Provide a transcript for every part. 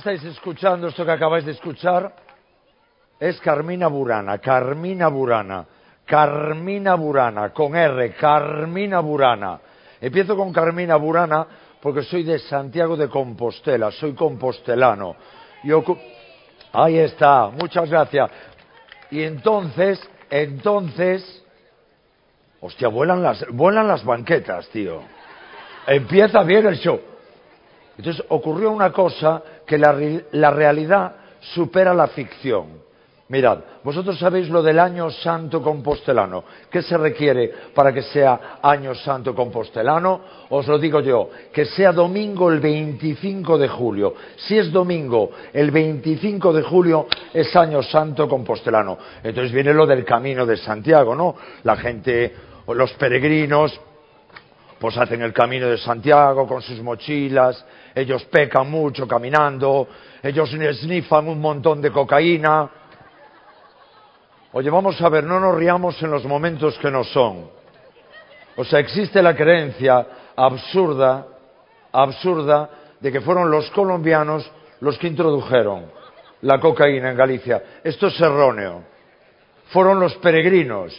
estáis escuchando, esto que acabáis de escuchar, es Carmina Burana, Carmina Burana, Carmina Burana, con R, Carmina Burana. Empiezo con Carmina Burana porque soy de Santiago de Compostela, soy compostelano. Ahí está, muchas gracias. Y entonces, hostia, vuelan las banquetas, tío. Empieza bien el show. Entonces ocurrió una cosa que la realidad supera la ficción. Mirad, vosotros sabéis lo del Año Santo Compostelano. ¿Qué se requiere para que sea Año Santo Compostelano? Os lo digo yo, que sea domingo el 25 de julio. Si es domingo el 25 de julio, es Año Santo Compostelano. Entonces viene lo del Camino de Santiago, ¿no? La gente, los peregrinos, pues hacen el Camino de Santiago con sus mochilas, ellos pecan mucho caminando, ellos snifan un montón de cocaína. Oye, vamos a ver, no nos riamos en los momentos que no son. O sea, existe la creencia absurda, de que fueron los colombianos los que introdujeron la cocaína en Galicia. Esto es erróneo. Fueron los peregrinos.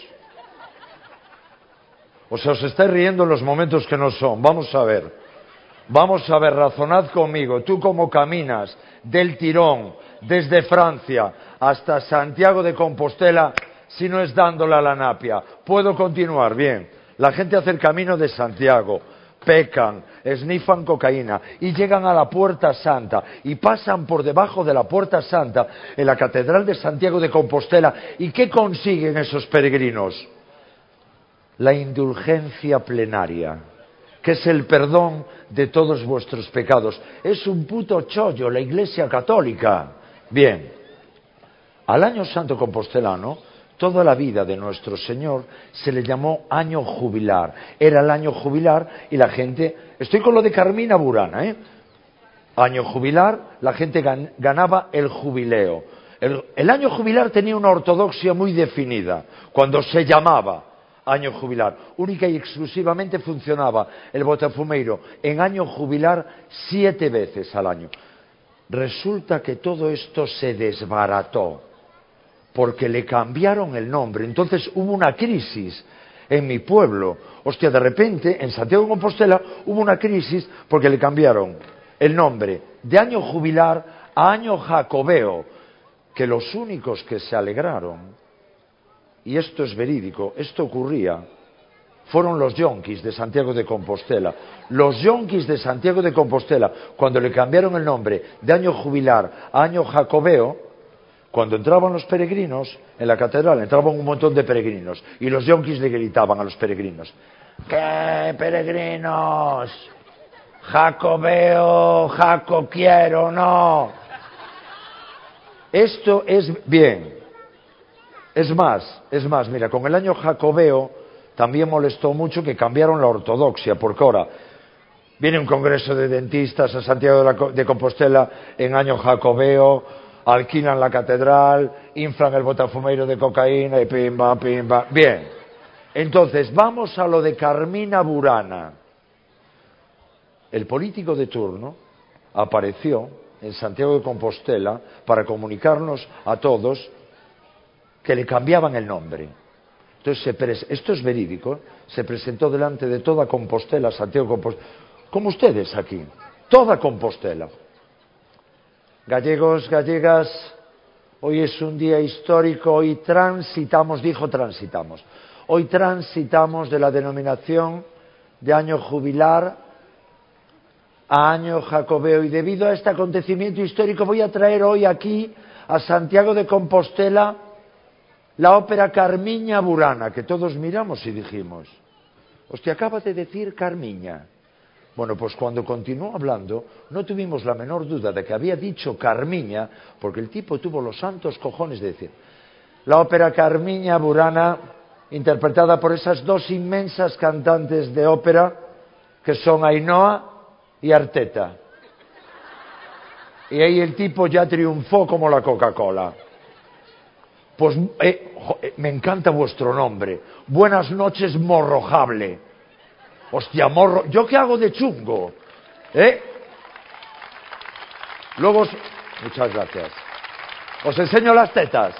O sea, os estáis riendo en los momentos que no son. Vamos a ver, razonad conmigo. Tú cómo caminas del tirón desde Francia hasta Santiago de Compostela si no es dándole a la napia. ¿Puedo continuar? Bien. La gente hace el Camino de Santiago, pecan, snifan cocaína y llegan a la Puerta Santa y pasan por debajo de la Puerta Santa en la Catedral de Santiago de Compostela. ¿Y qué consiguen esos peregrinos? La indulgencia plenaria, que es el perdón de todos vuestros pecados. Es un puto chollo la Iglesia Católica. Bien, al Año Santo Compostelano, toda la vida de nuestro Señor se le llamó año jubilar. Era el año jubilar y la gente... Estoy con lo de Carmina Burana, ¿eh? Año jubilar, la gente ganaba el jubileo. El año jubilar tenía una ortodoxia muy definida, cuando se llamaba año jubilar. Única y exclusivamente funcionaba el Botafumeiro en año jubilar 7 veces al año. Resulta que todo esto se desbarató porque le cambiaron el nombre. Entonces hubo una crisis en mi pueblo. Hostia, de repente en Santiago de Compostela hubo una crisis porque le cambiaron el nombre de año jubilar a año jacobeo, que los únicos que se alegraron, y esto es verídico, esto ocurría, fueron los yonkis de Santiago de Compostela. Los yonkis de Santiago de Compostela, cuando le cambiaron el nombre de año jubilar a año jacobeo, cuando entraban los peregrinos en la catedral, entraban un montón de peregrinos, y los yonkis le gritaban a los peregrinos: ¿qué peregrinos? Jacobeo, Jaco quiero, no. Esto es bien. Es más, mira, con el año jacobeo también molestó mucho que cambiaron la ortodoxia, porque ahora viene un congreso de dentistas a Santiago de Compostela en año jacobeo, alquilan la catedral, inflan el botafumeiro de cocaína y pimba, pimba. Bien, entonces vamos a lo de Carmina Burana. El político de turno apareció en Santiago de Compostela para comunicarnos a todos que le cambiaban el nombre. Entonces, esto es verídico, se presentó delante de toda Compostela, Santiago de Compostela, como ustedes aquí, toda Compostela. Gallegos, gallegas, hoy es un día histórico, hoy transitamos de la denominación de año jubilar a año jacobeo, y debido a este acontecimiento histórico voy a traer hoy aquí a Santiago de Compostela la ópera Carmiña Burana, que todos miramos y dijimos: hostia, acaba de decir Carmiña. Bueno, pues cuando continuó hablando, no tuvimos la menor duda de que había dicho Carmiña, porque el tipo tuvo los santos cojones de decir: la ópera Carmiña Burana, interpretada por esas dos inmensas cantantes de ópera, que son Ainhoa y Arteta. Y ahí el tipo ya triunfó como la Coca-Cola. Pues me encanta vuestro nombre. Buenas noches, Morrojable. Hostia, morro. ¿Yo qué hago de chungo? Luego Muchas gracias. ¿Os enseño las tetas?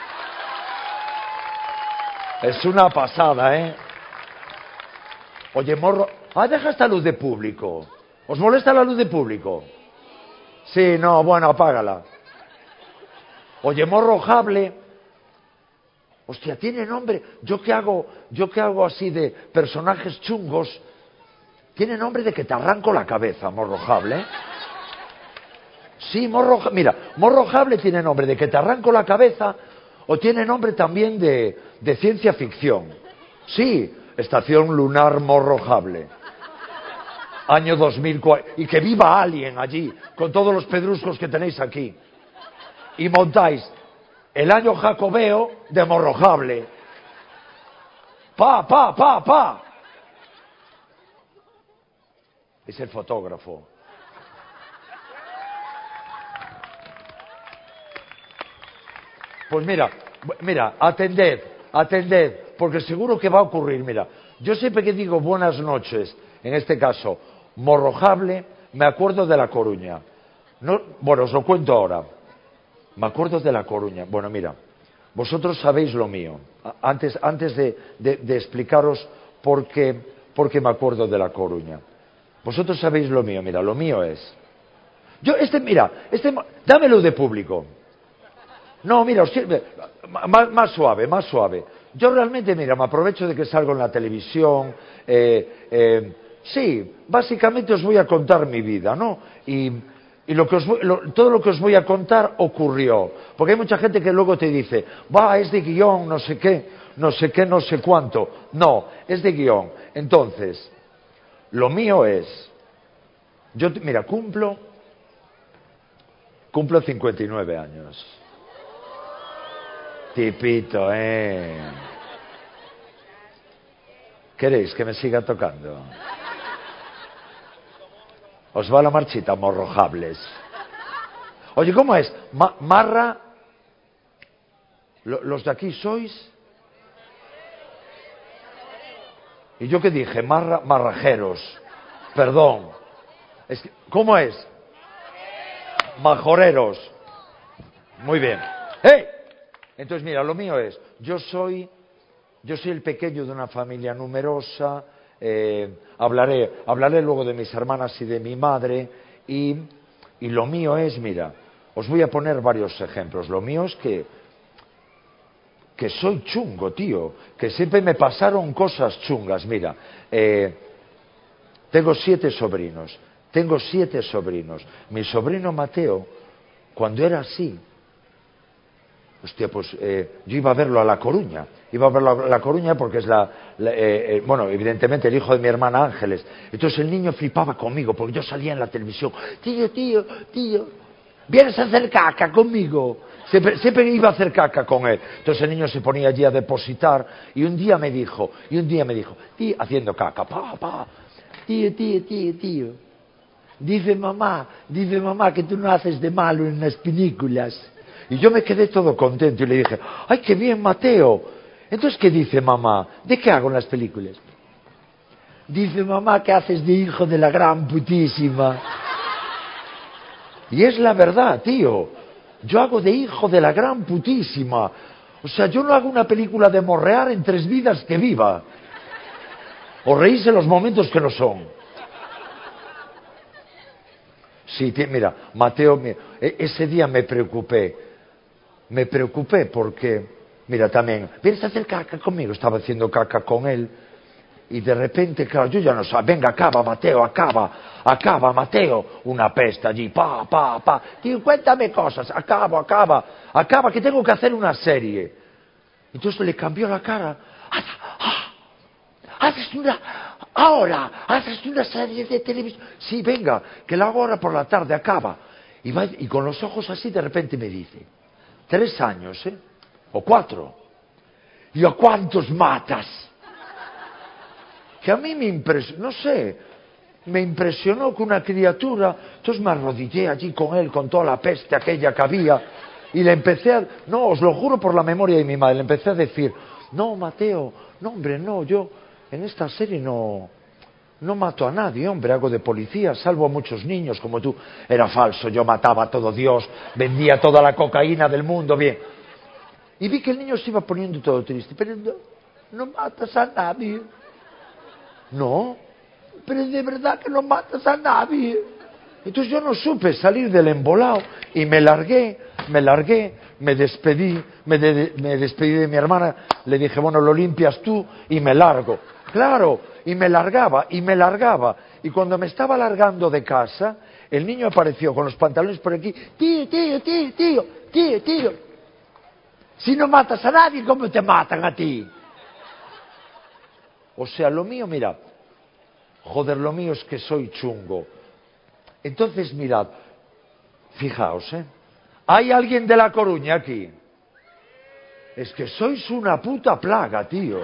Es una pasada, ¿eh? Oye, morro... deja esta luz de público. ¿Os molesta la luz de público? Sí, no, bueno, apágala. Oye, morrojable. Hostia, tiene nombre. Yo que hago así de personajes chungos, tiene nombre de que te arranco la cabeza, morrojable, ¿eh? Sí, mira, morrojable tiene nombre de que te arranco la cabeza, o tiene nombre también de ciencia ficción. Sí, Estación Lunar Morrojable. Año 2004. Y que viva Alien allí, con todos los pedruscos que tenéis aquí. Y montáis el año jacobeo de Morrojable. ¡Pa! Es el fotógrafo. Pues mira, atended, porque seguro que va a ocurrir. Mira, yo siempre que digo buenas noches, en este caso, Morrojable, me acuerdo de La Coruña. No, bueno, os lo cuento ahora. Me acuerdo de La Coruña. Bueno, mira, vosotros sabéis lo mío. Antes de explicaros por qué me acuerdo de La Coruña. Vosotros sabéis lo mío. Mira, lo mío es... dámelo de público. No, mira, más suave. Yo realmente, mira, me aprovecho de que salgo en la televisión. Sí, básicamente os voy a contar mi vida, ¿no? Y todo lo que os voy a contar ocurrió. Porque hay mucha gente que luego te dice, es de guión, no sé qué, no sé cuánto. No, es de guión. Entonces, lo mío es... Mira, cumplo 59 años. Tipito, ¿Queréis que me siga tocando? Os va la marchita, morrojables. Oye, ¿cómo es? Marra... ¿Los de aquí sois? ¿Y yo qué dije? Marrajeros. Perdón. ¿Cómo es? Majoreros. Muy bien. ¡Hey! Entonces, mira, lo mío es... Yo soy el pequeño de una familia numerosa. Hablaré luego de mis hermanas y de mi madre. Y lo mío es, mira, os voy a poner varios ejemplos. Lo mío es que soy chungo, tío. Que siempre me pasaron cosas chungas. Mira, tengo 7 sobrinos. Mi sobrino Mateo, cuando era así... Hostia, pues yo iba a verlo a La Coruña. Porque es bueno, evidentemente el hijo de mi hermana Ángeles. Entonces el niño flipaba conmigo porque yo salía en la televisión. Tío, ¿vienes a hacer caca conmigo? Siempre iba a hacer caca con él. Entonces el niño se ponía allí a depositar y un día me dijo, tío, haciendo caca, tío. Dice mamá que tú no haces de malo en las películas. Y yo me quedé todo contento y le dije, ¡ay, qué bien, Mateo! Entonces, ¿qué dice mamá? ¿De qué hago en las películas? Dice mamá que haces de hijo de la gran putísima. Y es la verdad, tío. Yo hago de hijo de la gran putísima. O sea, yo no hago una película de morrear en 3 vidas que viva. O reírse en los momentos que no son. Sí, mira, Mateo, ese día me preocupé porque, mira, también, ¿vienes a hacer caca conmigo? Estaba haciendo caca con él y de repente, claro, yo ya no sabía, venga, acaba, Mateo, una peste allí, tío, cuéntame cosas, acaba, que tengo que hacer una serie. Entonces le cambió la cara, haces una serie de televisión, sí, venga, que la hago ahora por la tarde, acaba. Y con los ojos así de repente me dice, 3 años, o 4. ¿Y a cuántos matas? Que a mí me impresionó, no sé, me impresionó que una criatura. Entonces me arrodillé allí con él, con toda la peste aquella que había, y le empecé no, os lo juro por la memoria de mi madre, le empecé a decir, no, Mateo, no, hombre, no, yo en esta serie no No mato a nadie, hombre, hago de policía, salvo a muchos niños como tú. Era falso, yo mataba a todo Dios, vendía toda la cocaína del mundo, bien. Y vi que el niño se iba poniendo todo triste. Pero no matas a nadie. No, pero de verdad que no matas a nadie. Entonces yo no supe salir del embolado y me largué, me despedí de mi hermana, le dije, bueno, lo limpias tú y me largo. Claro, y me largaba. Y cuando me estaba largando de casa, el niño apareció con los pantalones por aquí. Tío. Si no matas a nadie, ¿cómo te matan a ti? O sea, lo mío, mira, joder, lo mío es que soy chungo. Entonces, mirad, fijaos, ¿hay alguien de La Coruña aquí? Es que sois una puta plaga, tío.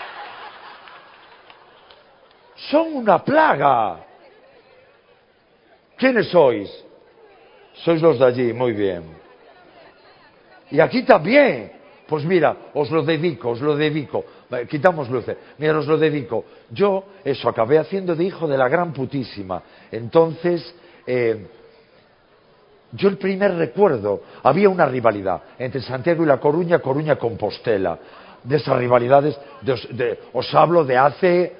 Son una plaga. ¿Quiénes sois? Sois los de allí, muy bien. Y aquí también. Pues mira, os lo dedico. Quitamos luces. Mira, os lo dedico. Yo, acabé haciendo de hijo de la gran putísima. Entonces, yo el primer recuerdo, había una rivalidad entre Santiago y La Coruña, Coruña-Compostela. De esas rivalidades, os hablo de hace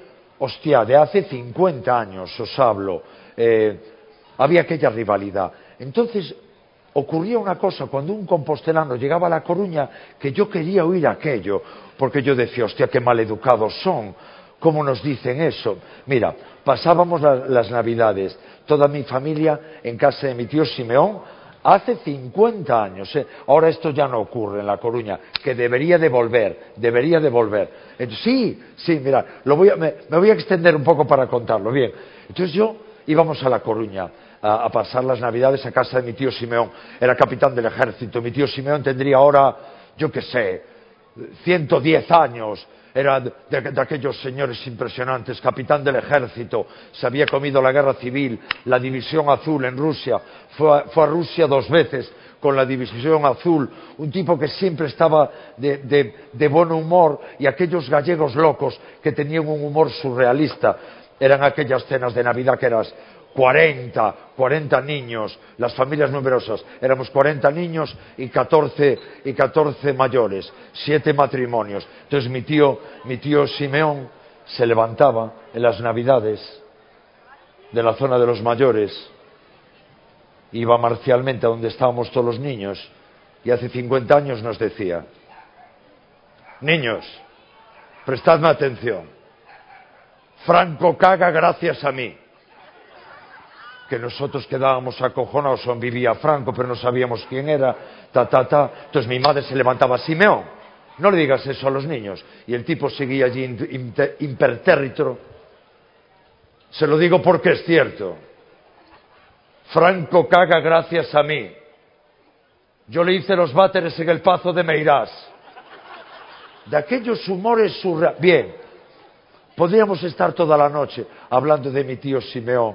50 años, os hablo. Había aquella rivalidad. Entonces, ocurría una cosa, cuando un compostelano llegaba a La Coruña, que yo quería oír aquello, porque yo decía, hostia, qué maleducados son, ¿cómo nos dicen eso? Mira, pasábamos las Navidades, toda mi familia en casa de mi tío Simeón, hace 50 años, ahora esto ya no ocurre en La Coruña, que debería de volver. Entonces, sí, mira, me voy a extender un poco para contarlo, bien. Entonces íbamos a La Coruña a pasar las Navidades a casa de mi tío Simeón, era capitán del ejército, mi tío Simeón tendría ahora, yo qué sé, 110 años, era de aquellos señores impresionantes, capitán del ejército, se había comido la guerra civil, la división azul en Rusia, fue a Rusia 2 veces con la división azul, un tipo que siempre estaba de buen humor, y aquellos gallegos locos que tenían un humor surrealista, eran aquellas cenas de Navidad que eras 40 niños, las familias numerosas, éramos 40 niños y 14 mayores, 7 matrimonios. Entonces mi tío Simeón se levantaba en las Navidades de la zona de los mayores, iba marcialmente a donde estábamos todos los niños, y hace 50 años nos decía, niños, prestadme atención, Franco caga gracias a mí. Que nosotros quedábamos acojonados, vivía Franco, pero no sabíamos quién era, Entonces mi madre se levantaba, Simeón, no le digas eso a los niños. Y el tipo seguía allí impertérrito. Se lo digo porque es cierto. Franco caga gracias a mí. Yo le hice los váteres en el Pazo de Meirás. De aquellos humores surreales. Bien, podríamos estar toda la noche hablando de mi tío Simeón.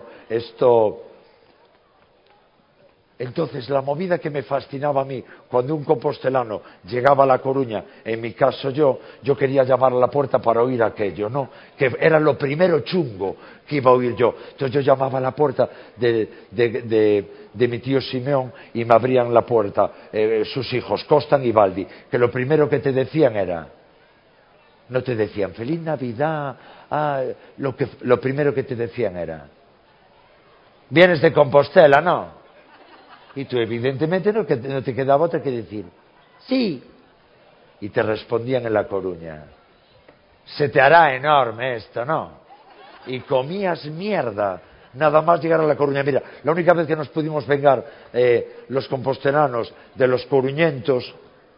Entonces, la movida que me fascinaba a mí, cuando un compostelano llegaba a La Coruña, en mi caso yo quería llamar a la puerta para oír aquello, ¿no? Que era lo primero chungo que iba a oír yo. Entonces yo llamaba a la puerta de mi tío Simeón y me abrían la puerta sus hijos, Costan y Baldi, que lo primero que te decían era, no te decían Feliz Navidad, lo primero que te decían era, vienes de Compostela, ¿no? Y tú evidentemente no te quedaba otra que decir, sí. Y te respondían en La Coruña, se te hará enorme esto, ¿no? Y comías mierda, nada más llegar a La Coruña. Mira, la única vez que nos pudimos vengar los compostelanos de los coruñentos,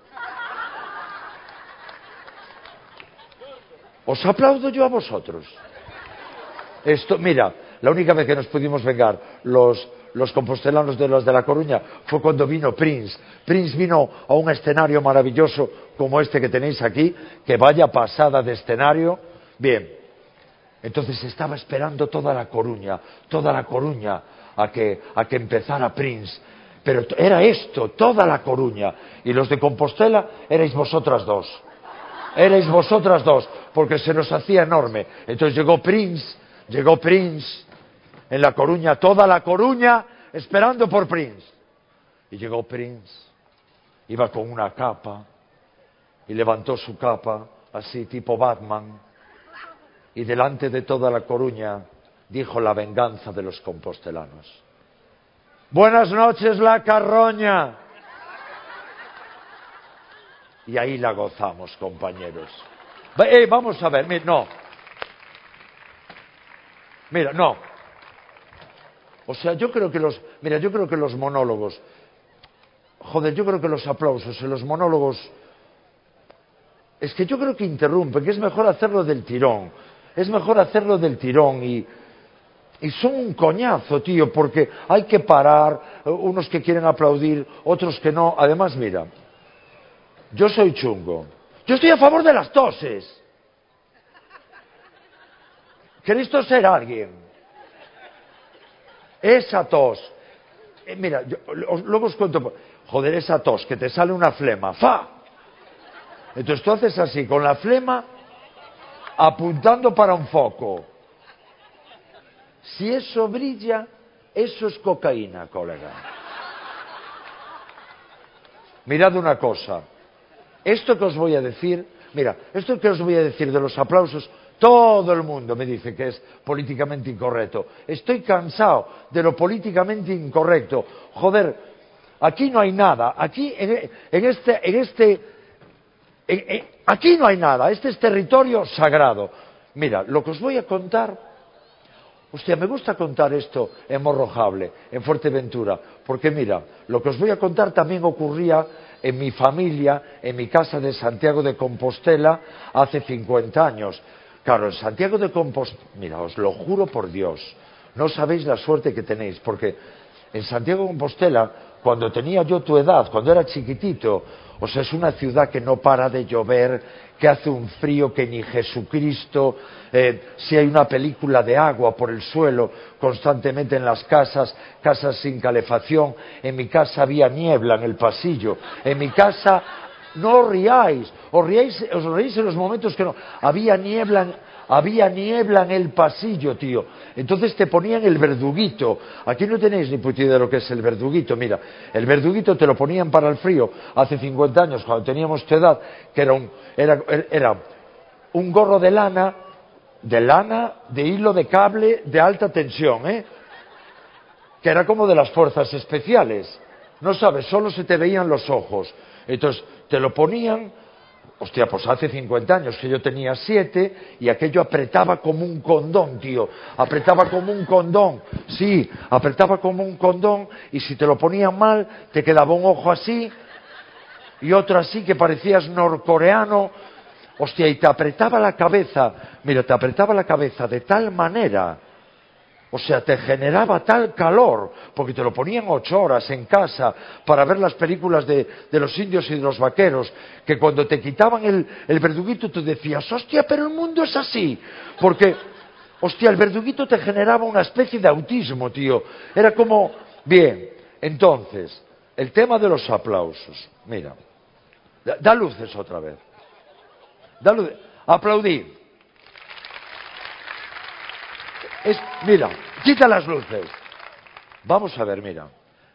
os aplaudo yo a vosotros. Mira, la única vez que nos pudimos vengar los compostelanos de los de La Coruña fue cuando vino Prince. Prince vino a un escenario maravilloso como este que tenéis aquí, que vaya pasada de escenario. Bien, entonces estaba esperando toda La Coruña a que empezara Prince. Pero era esto, toda La Coruña. Y los de Compostela erais vosotras dos, porque se nos hacía enorme. Entonces llegó Prince Llegó Prince en La Coruña, toda La Coruña esperando por Prince. Y llegó Prince, iba con una capa, y levantó su capa, así tipo Batman, y delante de toda La Coruña dijo la venganza de los compostelanos. Buenas noches, La Carroña. Y ahí la gozamos, compañeros. Vamos a ver, no. O sea, yo creo que los monólogos, yo creo que los aplausos en los monólogos, es que yo creo que interrumpen, que es mejor hacerlo del tirón. Y son un coñazo, tío, porque hay que parar, unos que quieren aplaudir, otros que no. Además, mira, yo soy chungo. Yo estoy a favor de las toses. ¿Queréis toser a alguien? Esa tos. Mira, luego os cuento. Joder, esa tos, que te sale una flema. ¡Fa! Entonces tú haces así, con la flema, apuntando para un foco. Si eso brilla, eso es cocaína, colega. Mirad una cosa. Esto que os voy a decir de los aplausos, todo el mundo me dice que es políticamente incorrecto. Estoy cansado de lo políticamente incorrecto. Joder, aquí no hay nada. Aquí aquí no hay nada. Este es territorio sagrado. Mira, lo que os voy a contar. Hostia, me gusta contar esto en Morrojable, en Fuerteventura, porque mira, lo que os voy a contar también ocurría en mi familia, en mi casa de Santiago de Compostela, hace 50 años. Claro, en Santiago de Compostela, mira, os lo juro por Dios, no sabéis la suerte que tenéis, porque en Santiago de Compostela, cuando tenía yo tu edad, cuando era chiquitito, o sea, es una ciudad que no para de llover, que hace un frío que ni Jesucristo, si hay una película de agua por el suelo constantemente en las casas sin calefacción. En mi casa había niebla en el pasillo. En mi casa, no os riáis, os reís en los momentos que no. Había niebla en el pasillo, tío. Entonces te ponían el verduguito. Aquí no tenéis ni puta idea de lo que es el verduguito. Mira, el verduguito te lo ponían para el frío hace 50 años, cuando teníamos tu edad, que era un gorro de lana, de hilo de cable de alta tensión, que era como de las fuerzas especiales. No sabes, solo se te veían los ojos. Entonces te lo ponían. Hostia, pues hace 50 años, que yo tenía 7, y aquello apretaba como un condón, tío. Apretaba como un condón. Sí, apretaba como un condón, y si te lo ponían mal, te quedaba un ojo así, y otro así, que parecías norcoreano. Hostia, y te apretaba la cabeza. Mira, te apretaba la cabeza de tal manera. O sea, te generaba tal calor, porque te lo ponían 8 horas en casa para ver las películas de los indios y de los vaqueros, que cuando te quitaban el verduguito tú decías, hostia, pero el mundo es así. Porque, hostia, el verduguito te generaba una especie de autismo, tío. Era como, bien, entonces, el tema de los aplausos. Mira, da luces otra vez. Da luces. Aplaudí. Mira, quita las luces. Vamos a ver, mira.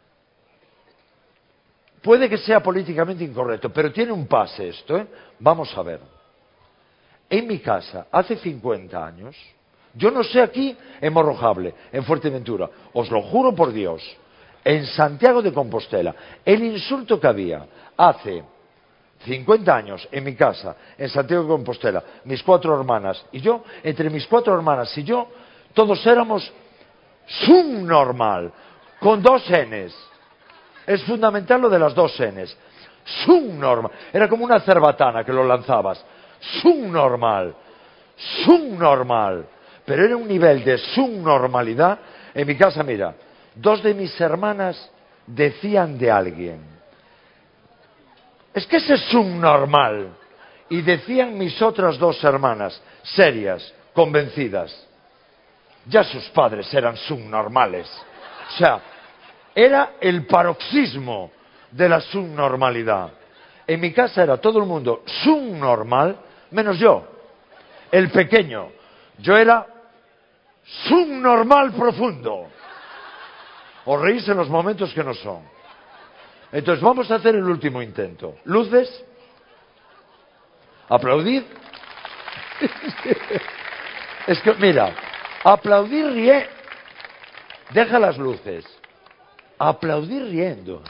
Puede que sea políticamente incorrecto, pero tiene un pase esto, ¿eh? Vamos a ver. En mi casa, hace 50 años, yo no sé aquí en Morrojable, en Fuerteventura, os lo juro por Dios, en Santiago de Compostela, el insulto que había hace 50 años en mi casa, en Santiago de Compostela, mis 4 hermanas y yo, entre mis 4 hermanas y yo, todos éramos subnormal, con 2 Ns. Es fundamental lo de las 2 Ns. Subnormal. Era como una cerbatana que lo lanzabas. Subnormal. Subnormal. Pero era un nivel de subnormalidad. En mi casa, mira, 2 de mis hermanas decían de alguien, es que ese es subnormal. Y decían mis otras 2 hermanas, serias, convencidas, ya sus padres eran subnormales. O sea, era el paroxismo de la subnormalidad. En mi casa era todo el mundo subnormal, menos yo, el pequeño. Yo era subnormal profundo. Os reís en los momentos que no son. Entonces vamos a hacer el último intento. Luces. Aplaudid. Es que, mira, aplaudir ríe. Deja las luces. Aplaudir riendo.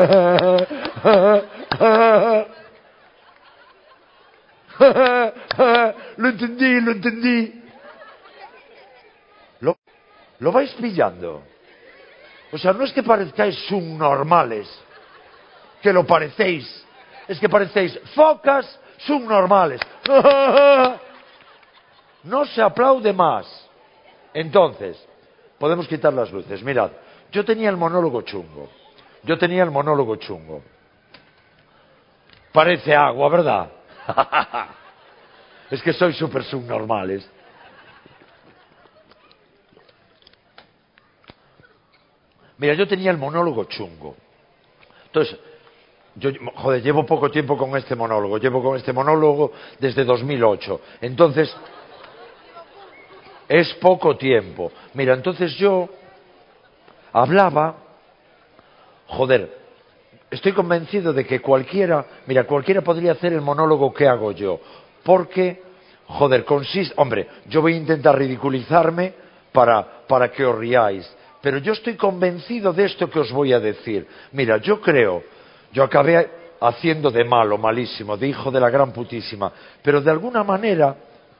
Lo entendí, lo entendí. ¿Lo vais pillando? O sea, no es que parezcáis subnormales, que lo parecéis. Es que parecéis focas subnormales. No se aplaude más. Entonces, podemos quitar las luces. Mirad, yo tenía el monólogo chungo. Parece agua, ¿verdad? Es que sois súper subnormales. Mira, yo tenía el monólogo chungo. Entonces, llevo poco tiempo con este monólogo. Llevo con este monólogo desde 2008. Entonces, es poco tiempo. Mira, entonces yo hablaba... estoy convencido de que cualquiera podría hacer el monólogo que hago yo. Porque, consiste... Hombre, yo voy a intentar ridiculizarme para que os riáis. Pero yo estoy convencido de esto que os voy a decir. Mira, yo acabé haciendo de malo, malísimo, de hijo de la gran putísima. Pero de alguna manera,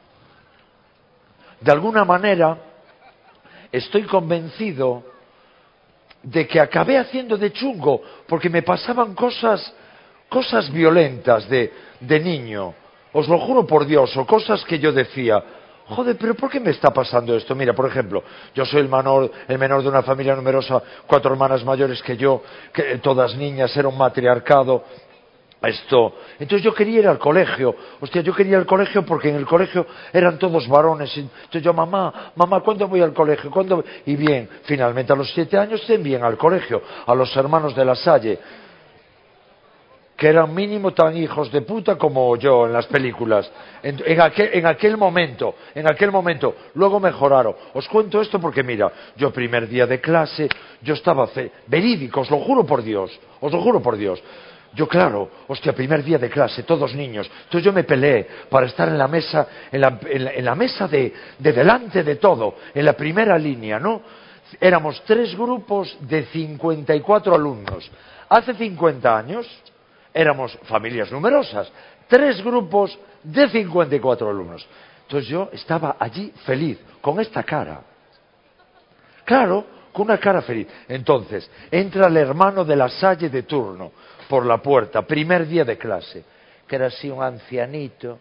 estoy convencido de que acabé haciendo de chungo, porque me pasaban cosas violentas de niño. Os lo juro por Dios, o cosas que yo decía... pero ¿por qué me está pasando esto? Mira, por ejemplo, yo soy el menor de una familia numerosa, 4 hermanas mayores que yo, que todas niñas, era un matriarcado. Entonces yo quería ir al colegio. Yo quería ir al colegio porque en el colegio eran todos varones. Entonces yo, mamá, ¿cuándo voy al colegio? ¿Cuándo? Y bien, finalmente a los 7 años te envían al colegio, a los hermanos de La Salle, que eran mínimo tan hijos de puta como yo en las películas. En aquel momento, luego mejoraron. Os cuento esto porque mira, yo primer día de clase, yo estaba verídico, os lo juro por Dios. Yo claro, primer día de clase, todos niños. Entonces yo me peleé para estar en la mesa, en la mesa de delante de todo, en la primera línea, ¿no? Éramos 3 grupos de 54 alumnos. Hace 50 años... éramos familias numerosas, 3 grupos de 54 alumnos. Entonces yo estaba allí feliz, con esta cara. Claro, con una cara feliz. Entonces, entra el hermano de La Salle de turno por la puerta, primer día de clase, que era así un ancianito,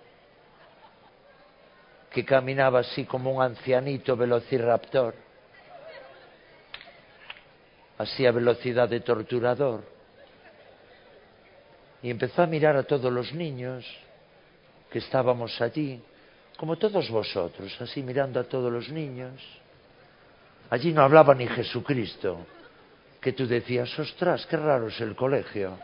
que caminaba así como un ancianito velociraptor, así a velocidad de torturador. Y empezó a mirar a todos los niños que estábamos allí, como todos vosotros, así mirando a todos los niños. Allí no hablaba ni Jesucristo, que tú decías, ostras, qué raro es el colegio.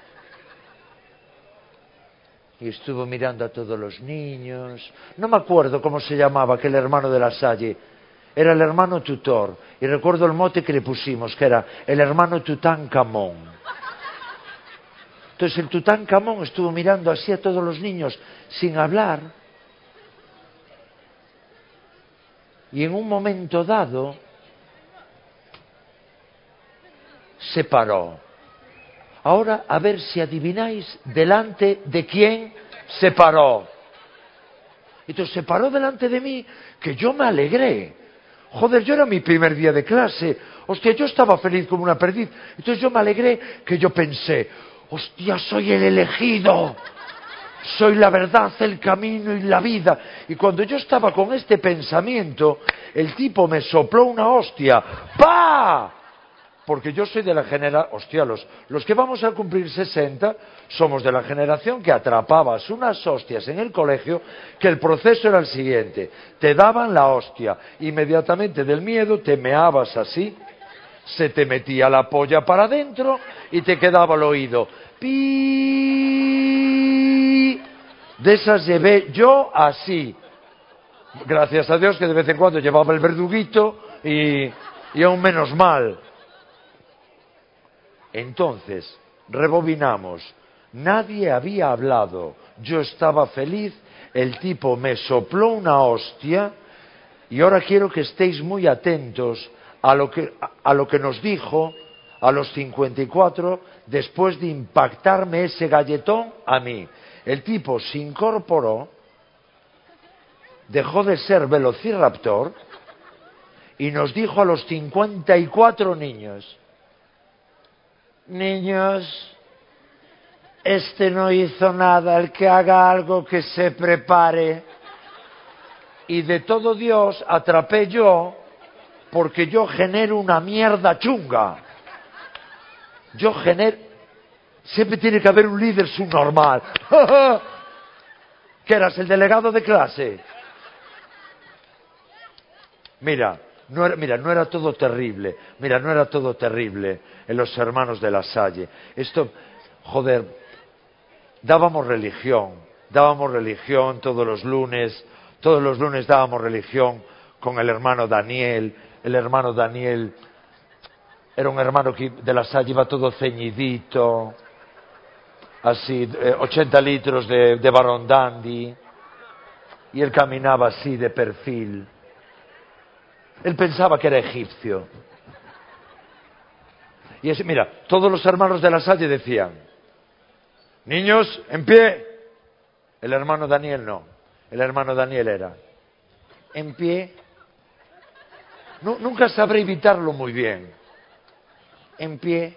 Y estuvo mirando a todos los niños. No me acuerdo cómo se llamaba aquel hermano de La Salle. Era el hermano tutor. Y recuerdo el mote que le pusimos, que era el hermano Tutankamón. Entonces el Tutankamón estuvo mirando así a todos los niños sin hablar. Y en un momento dado se paró. Ahora a ver si adivináis delante de quién se paró. Entonces se paró delante de mí, que yo me alegré. Yo era mi primer día de clase. Yo estaba feliz como una perdiz. Entonces yo me alegré, que yo pensé, soy el elegido, soy la verdad, el camino y la vida. Y cuando yo estaba con este pensamiento, el tipo me sopló una hostia. ¡Pah! Porque yo soy de la generación... los que vamos a cumplir 60 somos de la generación que atrapabas unas hostias en el colegio, que el proceso era el siguiente. Te daban la hostia, inmediatamente del miedo te meabas así, se te metía la polla para adentro y te quedaba el oído. ¡Pi! De esas llevé yo así. Gracias a Dios que de vez en cuando llevaba el verduguito y aún menos mal. Entonces, rebobinamos. Nadie había hablado. Yo estaba feliz. El tipo me sopló una hostia. Y ahora quiero que estéis muy atentos a lo que nos dijo a los 54 después de impactarme ese galletón a mí. El tipo se incorporó, dejó de ser velociraptor y nos dijo a los 54 niños: niños, este no hizo nada, el que haga algo que se prepare. Y de todo Dios atrapé yo, porque yo genero una mierda chunga. Siempre tiene que haber un líder subnormal. ¿Qué eras, el delegado de clase? Mira, no era todo terrible. Mira, no era todo terrible en los hermanos de La Salle. Esto, joder, dábamos religión todos los lunes dábamos religión con el hermano Daniel. El hermano Daniel era un hermano que de La Salle iba todo ceñidito, así, 80 litros de Barón Dandy, y él caminaba así de perfil. Él pensaba que era egipcio. Y así, mira, todos los hermanos de La Salle decían: niños, en pie. El hermano Daniel no. El hermano Daniel era: en pie. No, nunca sabré evitarlo muy bien. En pie.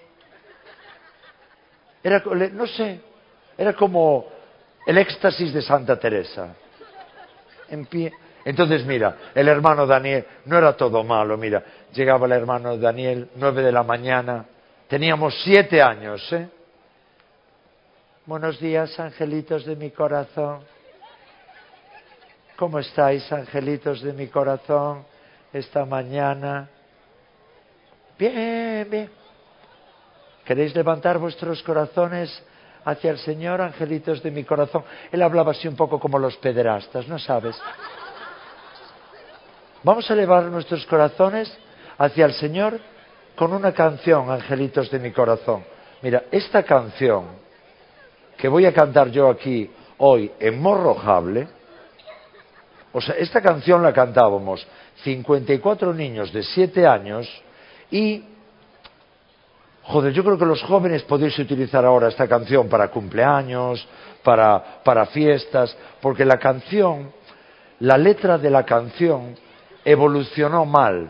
No sé, era como el éxtasis de Santa Teresa. En pie. Entonces, mira, el hermano Daniel, no era todo malo, mira. Llegaba el hermano Daniel, 9 de la mañana. Teníamos 7 años, ¿eh? Buenos días, angelitos de mi corazón. ¿Cómo estáis, angelitos de mi corazón, esta mañana? Bien, bien. ¿Queréis levantar vuestros corazones hacia el Señor, angelitos de mi corazón? Él hablaba así un poco como los pederastas, ¿no sabes? Vamos a elevar nuestros corazones hacia el Señor con una canción, angelitos de mi corazón. Mira, esta canción que voy a cantar yo aquí hoy en Morrojable, o sea, esta canción la cantábamos 54 niños de 7 años y, joder, yo creo que los jóvenes podéis utilizar ahora esta canción para cumpleaños, para fiestas, porque la letra de la canción evolucionó mal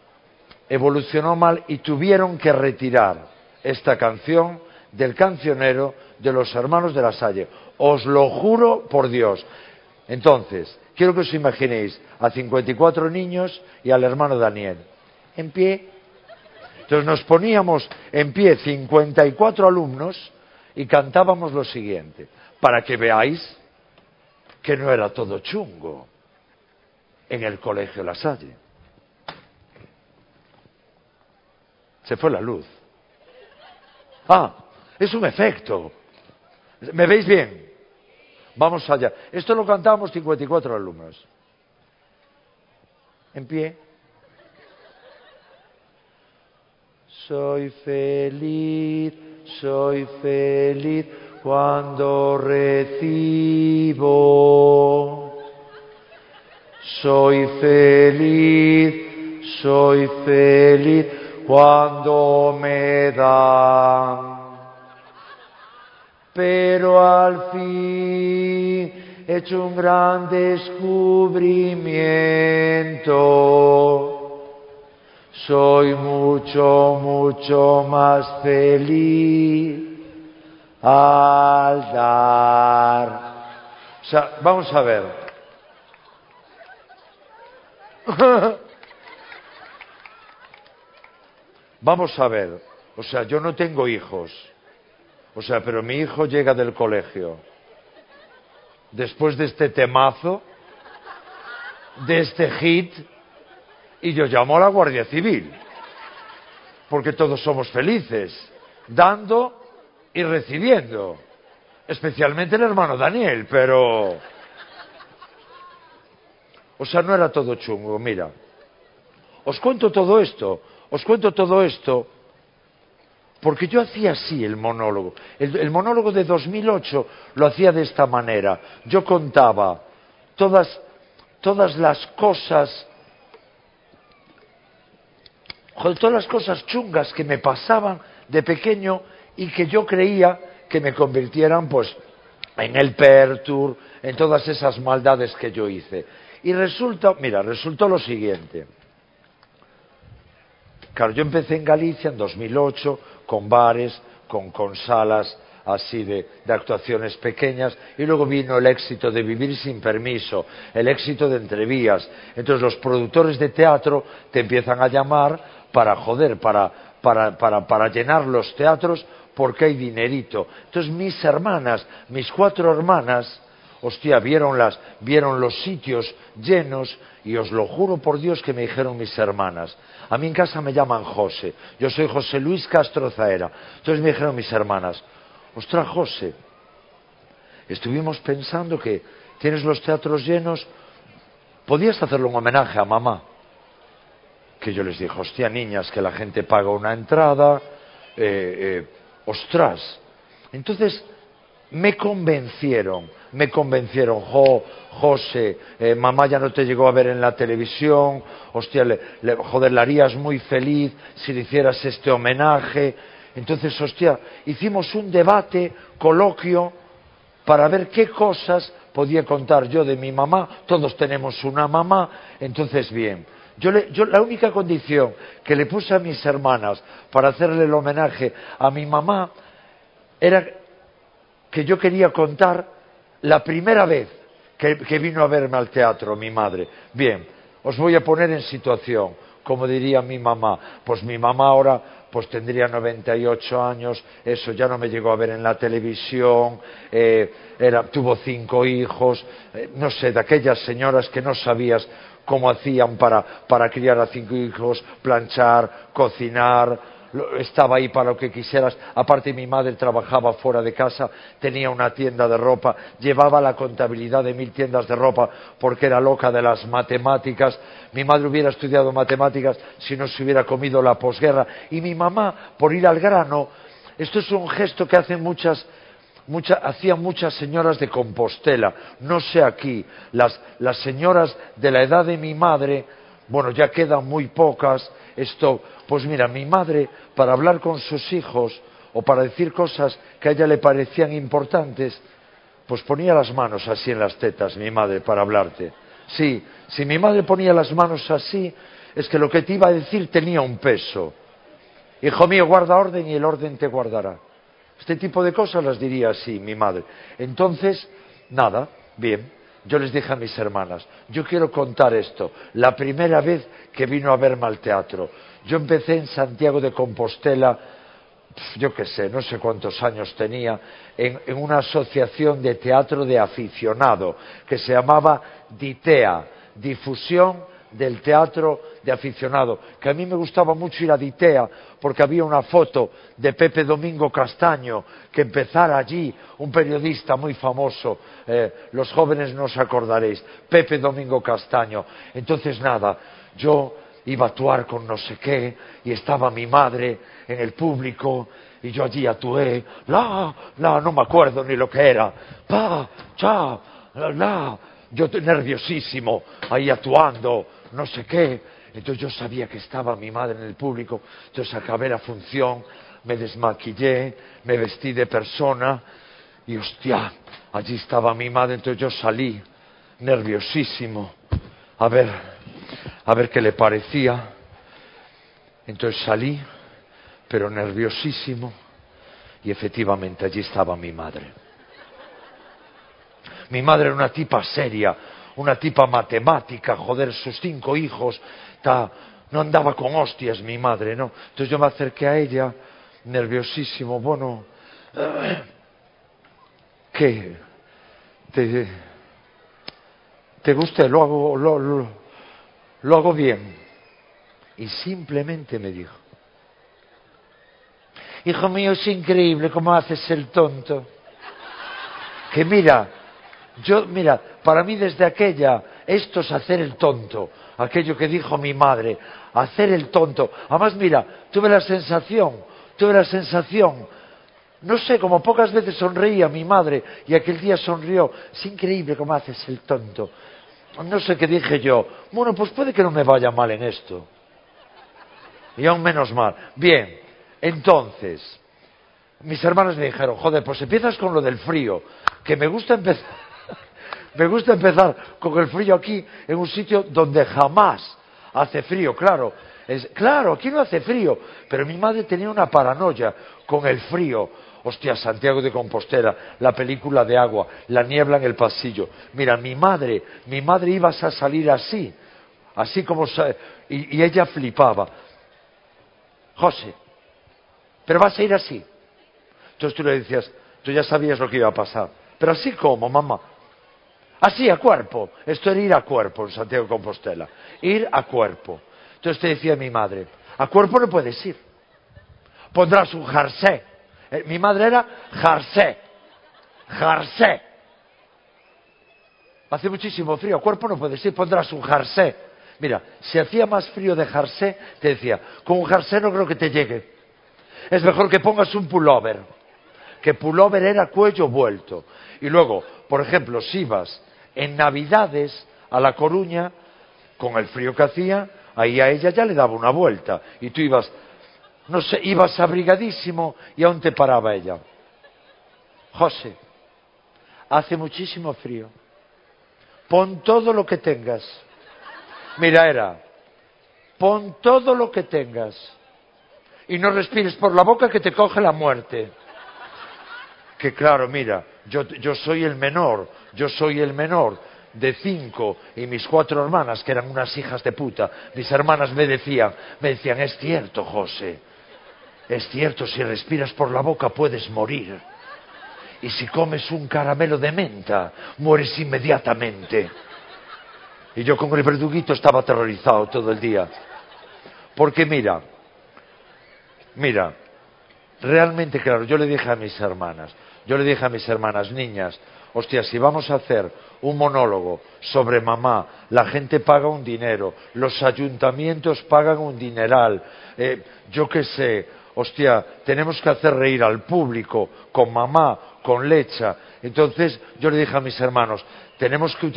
y tuvieron que retirar esta canción del cancionero de los hermanos de La Salle. Os lo juro por Dios. Entonces, quiero que os imaginéis a 54 niños y al hermano Daniel. En pie. Entonces nos poníamos en pie 54 alumnos y cantábamos lo siguiente, para que veáis que no era todo chungo en el colegio La Salle. Se fue la luz. Ah, es un efecto. ¿Me veis bien? Vamos allá. Esto lo cantábamos 54 alumnos. En pie. Soy feliz cuando recibo. Soy feliz cuando me dan. Pero al fin he hecho un gran descubrimiento. Soy mucho más feliz al dar. O sea, vamos a ver. Vamos a ver. O sea, yo no tengo hijos. O sea, pero mi hijo llega del colegio. Después de este temazo, de este hit, y yo llamo a la Guardia Civil, porque todos somos felices, dando y recibiendo, especialmente el hermano Daniel, pero O sea, no era todo chungo, mira. Os cuento todo esto, porque yo hacía así el monólogo. El monólogo de 2008 lo hacía de esta manera. Yo contaba todas las cosas, todas las cosas chungas que me pasaban de pequeño y que yo creía que me convirtieran, pues, en el Pertur, en todas esas maldades que yo hice. Y resultó lo siguiente. Claro, yo empecé en Galicia en 2008 con bares, con salas así de actuaciones pequeñas, y luego vino el éxito de Vivir sin permiso, el éxito de Entrevías. Entonces los productores de teatro te empiezan a llamar para llenar los teatros porque hay dinerito. Entonces mis 4 hermanas, hostia, vieron los sitios llenos, y os lo juro por Dios que me dijeron mis hermanas. A mí en casa me llaman José, yo soy José Luis Castro Zaera. Entonces me dijeron mis hermanas, ostras, José, estuvimos pensando que tienes los teatros llenos, podías hacerle un homenaje a mamá. Que yo les dije, hostia, niñas, que la gente paga una entrada, ostras. Entonces me convencieron, José, mamá ya no te llegó a ver en la televisión, hostia, joder, la harías muy feliz si le hicieras este homenaje. Entonces, hostia, hicimos un debate, coloquio, para ver qué cosas podía contar yo de mi mamá. Todos tenemos una mamá, entonces bien. Yo la única condición que le puse a mis hermanas para hacerle el homenaje a mi mamá era que yo quería contar la primera vez que vino a verme al teatro mi madre. Bien, os voy a poner en situación, como diría mi mamá. Pues mi mamá ahora pues tendría 98 años, eso, ya no me llegó a ver en la televisión, tuvo 5 hijos, no sé, de aquellas señoras que no sabías cómo hacían para criar a 5 hijos, planchar, cocinar. Estaba ahí para lo que quisieras. Aparte, mi madre trabajaba fuera de casa, tenía una tienda de ropa, llevaba la contabilidad de 1000 tiendas de ropa porque era loca de las matemáticas. Mi madre hubiera estudiado matemáticas si no se hubiera comido la posguerra. Y mi mamá, por ir al grano, esto es un gesto que hacían muchas señoras de Compostela, no sé aquí, las señoras de la edad de mi madre, bueno, ya quedan muy pocas. Pues mira, mi madre, para hablar con sus hijos o para decir cosas que a ella le parecían importantes, pues ponía las manos así en las tetas, mi madre, para hablarte. Sí, si mi madre ponía las manos así, es que lo que te iba a decir tenía un peso. Hijo mío, guarda orden y el orden te guardará. Este tipo de cosas las diría así mi madre. Entonces, nada, bien. Yo les dije a mis hermanas, yo quiero contar esto, la primera vez que vino a verme al teatro. Yo empecé en Santiago de Compostela, yo qué sé, no sé cuántos años tenía, en una asociación de teatro de aficionado, que se llamaba DITEA, Difusión del Teatro de Aficionado, que a mí me gustaba mucho ir a DITEA, porque había una foto de Pepe Domingo Castaño, que empezara allí, un periodista muy famoso, los jóvenes no os acordaréis, Pepe Domingo Castaño. Entonces nada, yo iba a actuar con no sé qué, y estaba mi madre en el público, y yo allí actué, no me acuerdo ni lo que era, yo nerviosísimo, ahí actuando, no sé qué. Entonces yo sabía que estaba mi madre en el público, entonces acabé la función, me desmaquillé, me vestí de persona, y hostia, allí estaba mi madre. Entonces yo salí, nerviosísimo, a ver qué le parecía. Entonces salí, pero nerviosísimo, y efectivamente allí estaba mi madre. Mi madre era una tipa seria, una tipa matemática, joder, sus 5 hijos, no andaba con hostias mi madre, ¿no? Entonces yo me acerqué a ella, nerviosísimo, bueno, ¿qué? ¿Te gusta? Lo hago bien. Y simplemente me dijo, hijo mío, es increíble cómo haces el tonto. Que mira, para mí desde aquella esto es hacer el tonto, aquello que dijo mi madre, hacer el tonto. Además, mira, tuve la sensación, no sé, como pocas veces sonreía mi madre y aquel día sonrió. Es increíble cómo haces el tonto. No sé qué dije yo. Bueno, pues puede que no me vaya mal en esto. Y aún menos mal. Bien, entonces, mis hermanos me dijeron, joder, pues empiezas con lo del frío, que me gusta empezar, me gusta empezar con el frío aquí, en un sitio donde jamás hace frío, claro. Claro, aquí no hace frío, pero mi madre tenía una paranoia con el frío. Hostia, Santiago de Compostela, la película de agua, la niebla en el pasillo. Mira, mi madre iba a salir así como... Y ella flipaba. José, pero vas a ir así. Entonces tú le decías, tú ya sabías lo que iba a pasar. Pero así como, mamá. Así, a cuerpo. Esto era ir a cuerpo en Santiago de Compostela. Ir a cuerpo. Entonces te decía mi madre, a cuerpo no puedes ir. Pondrás un jersey. Mi madre era jersey. Jersey. Hace muchísimo frío, a cuerpo no puedes ir, pondrás un jersey. Mira, si hacía más frío de jersey, te decía, con un jersey no creo que te llegue. Es mejor que pongas un pullover. Que pullover era cuello vuelto. Y luego, por ejemplo, si ibas en Navidades a La Coruña, con el frío que hacía, ahí a ella ya le daba una vuelta. Y tú ibas, no sé, ibas abrigadísimo y aún te paraba ella. José, hace muchísimo frío. Pon todo lo que tengas. Mira, era, pon todo lo que tengas. Y no respires por la boca que te coge la muerte. Que claro, mira, yo soy el menor de 5 y mis 4 hermanas, que eran unas hijas de puta, mis hermanas me decían, es cierto, José, es cierto, si respiras por la boca puedes morir. Y si comes un caramelo de menta, mueres inmediatamente. Y yo con el verduguito estaba aterrorizado todo el día. Porque mira, realmente, claro, yo le dije a mis hermanas, niñas, hostia, si vamos a hacer un monólogo sobre mamá, la gente paga un dinero, los ayuntamientos pagan un dineral, yo qué sé, hostia, tenemos que hacer reír al público con mamá, con Lecha. Entonces yo le dije a mis hermanos, tenemos que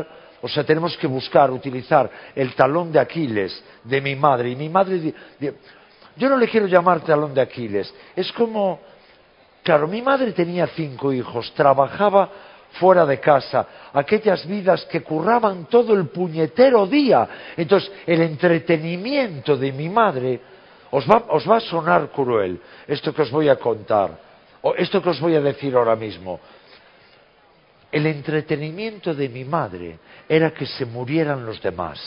utilizar el talón de Aquiles de mi madre. Y mi madre, yo no le quiero llamar talón de Aquiles, es como, claro, mi madre tenía 5 hijos, trabajaba fuera de casa, aquellas vidas que curraban todo el puñetero día. Entonces, el entretenimiento de mi madre, os va a sonar cruel, esto que os voy a contar, o esto que os voy a decir ahora mismo. El entretenimiento de mi madre era que se murieran los demás.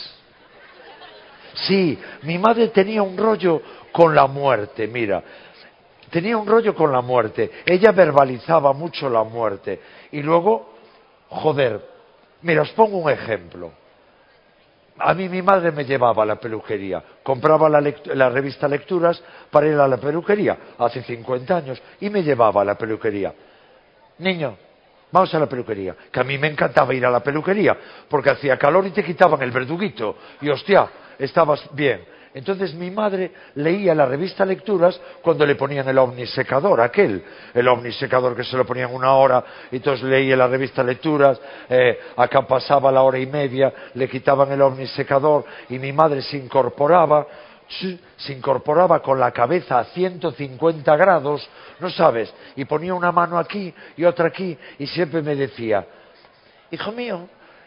Sí, mi madre tenía un rollo con la muerte, mira. Tenía un rollo con la muerte. Ella verbalizaba mucho la muerte. Y luego, joder, mira, os pongo un ejemplo. A mí mi madre me llevaba a la peluquería. Compraba la revista Lecturas para ir a la peluquería hace 50 años y me llevaba a la peluquería. Niño, vamos a la peluquería. Que a mí me encantaba ir a la peluquería porque hacía calor y te quitaban el verduguito. Y hostia, estabas bien. Entonces mi madre leía la revista Lecturas cuando le ponían el omnisecador, el omnisecador que se lo ponían 1 hora, y entonces leía la revista Lecturas, acá pasaba la hora y media, le quitaban el omnisecador y mi madre se incorporaba con la cabeza a 150 grados, no sabes, y ponía una mano aquí y otra aquí, y siempre me decía, hijo mío,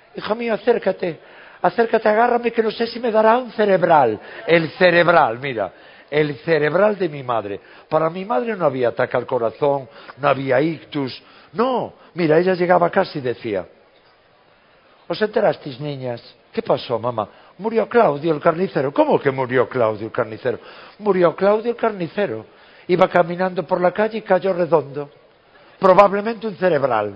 acércate, agárrame que no sé si me dará un cerebral. El cerebral, mira, el cerebral de mi madre. Para mi madre no había ataque al corazón, no había ictus, no. Mira, ella llegaba a casa y decía, ¿os enterasteis, niñas? ¿Qué pasó, mamá? Murió Claudio el carnicero. ¿Cómo que murió Claudio el carnicero? Murió Claudio el carnicero. Iba caminando por la calle y cayó redondo. Probablemente un cerebral.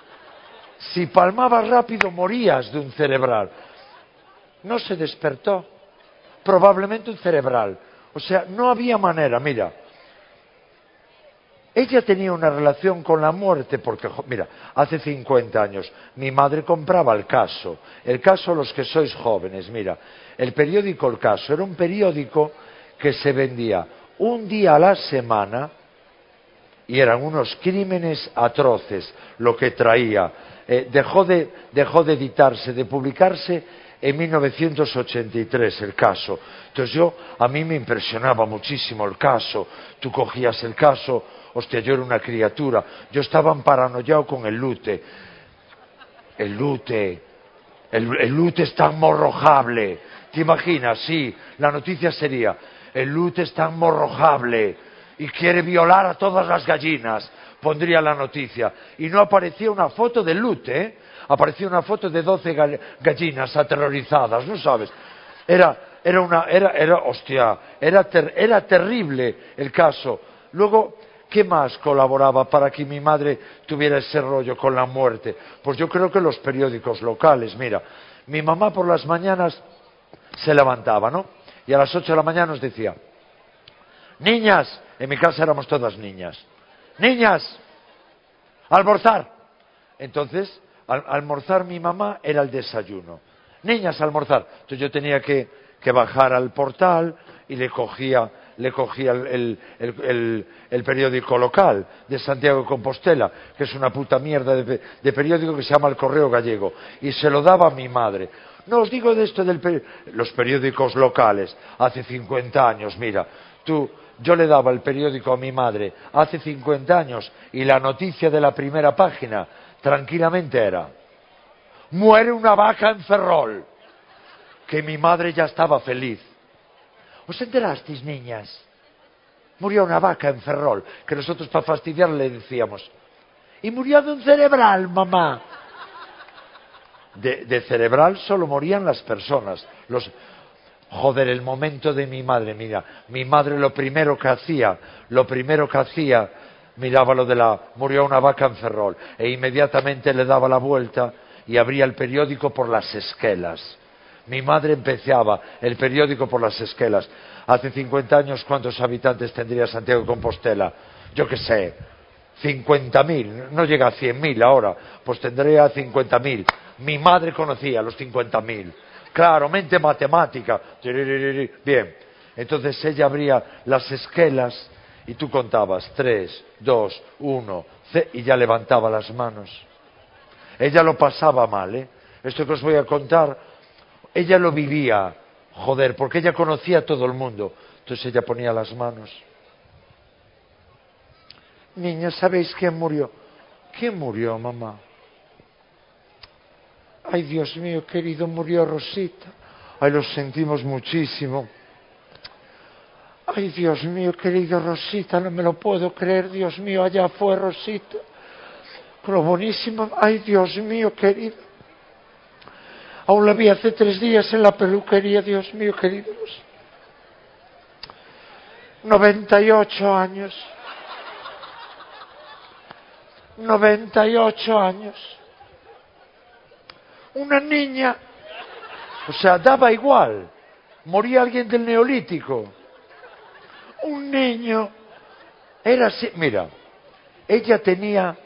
Si palmabas rápido morías de un cerebral. No se despertó, probablemente un cerebral. O sea, no había manera, mira. ella tenía una relación con la muerte porque, mira, hace 50 años mi madre compraba El Caso. El Caso, los que sois jóvenes, mira, el periódico El Caso era un periódico que se vendía un día a la semana y eran unos crímenes atroces lo que traía. Dejó de editarse, de publicarse en 1983 El Caso. Entonces a mí me impresionaba muchísimo El Caso. Tú cogías El Caso, hostia, yo era una criatura. Yo estaba paranoiado con el Lute. El Lute es tan morrojable. ¿Te imaginas? Sí, la noticia sería, el Lute es tan morrojable y quiere violar a todas las gallinas. Pondría la noticia. Y no aparecía una foto del Lute, ¿eh? Aparecía una foto de 12 gallinas aterrorizadas, ¿no sabes? Era terrible El Caso. Luego, ¿qué más colaboraba para que mi madre tuviera ese rollo con la muerte? Pues yo creo que los periódicos locales. Mira, mi mamá por las mañanas se levantaba, ¿no? Y a las 8 de la mañana nos decía, niñas, en mi casa éramos todas niñas, niñas, almorzar. Entonces, almorzar mi mamá era el desayuno. Niñas, almorzar. Entonces yo tenía que bajar al portal y le cogía el periódico local de Santiago de Compostela, que es una puta mierda de periódico que se llama El Correo Gallego, y se lo daba a mi madre. No os digo de esto los periódicos locales, hace 50 años, mira, yo le daba el periódico a mi madre hace 50 años y la noticia de la primera página tranquilamente era, muere una vaca en Ferrol, que mi madre ya estaba feliz. ¿Os enterasteis, niñas? Murió una vaca en Ferrol, que nosotros para fastidiarle le decíamos, y murió de un cerebral, mamá. De cerebral solo morían las personas. Joder, el momento de mi madre, mira, mi madre lo primero que hacía, miraba murió una vaca en Ferrol, e inmediatamente le daba la vuelta y abría el periódico por las esquelas. Mi madre empezaba el periódico por las esquelas. Hace 50 años, ¿cuántos habitantes tendría Santiago de Compostela? Yo qué sé, 50.000, no llega a 100.000 ahora, pues tendría 50.000. Mi madre conocía los 50.000. Claro, mente matemática. Bien, entonces ella abría las esquelas y tú contabas 3, 2, 1, y ya levantaba las manos. Ella lo pasaba mal, ¿eh? Esto que os voy a contar, ella lo vivía, joder, porque ella conocía a todo el mundo. Entonces ella ponía las manos. Niña, ¿sabéis quién murió? ¿Quién murió, mamá? Ay, Dios mío, querido, murió Rosita. Ay, lo sentimos muchísimo. Ay, Dios mío, querido, Rosita, no me lo puedo creer, Dios mío, allá fue Rosita. Pero buenísima. Ay, Dios mío, querido. Aún la vi hace 3 días en la peluquería, Dios mío, queridos. 98 años. 98 años. Una niña. O sea, daba igual. Moría alguien del Neolítico. Un niño. Era así. Mira, ella tenía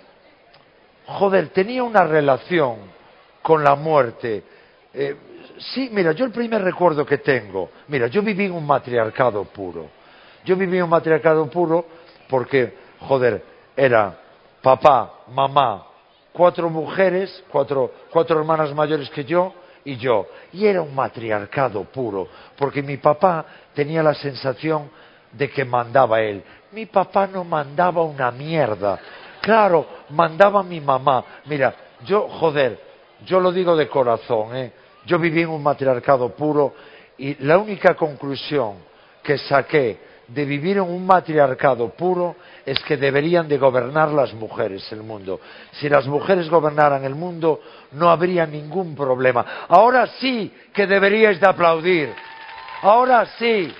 una relación con la muerte. Sí, mira, yo el primer recuerdo que tengo, mira, yo viví en un matriarcado puro. Yo viví en un matriarcado puro porque, era papá, mamá, 4 mujeres, cuatro hermanas mayores que yo y yo. Y era un matriarcado puro, porque mi papá tenía la sensación de que mandaba él. Mi papá no mandaba una mierda. Claro, mandaba mi mamá. Mira, yo lo digo de corazón, yo viví en un matriarcado puro y la única conclusión que saqué de vivir en un matriarcado puro es que deberían de gobernar las mujeres el mundo. Si las mujeres gobernaran el mundo, no habría ningún problema. Ahora sí que deberíais de aplaudir. Ahora sí.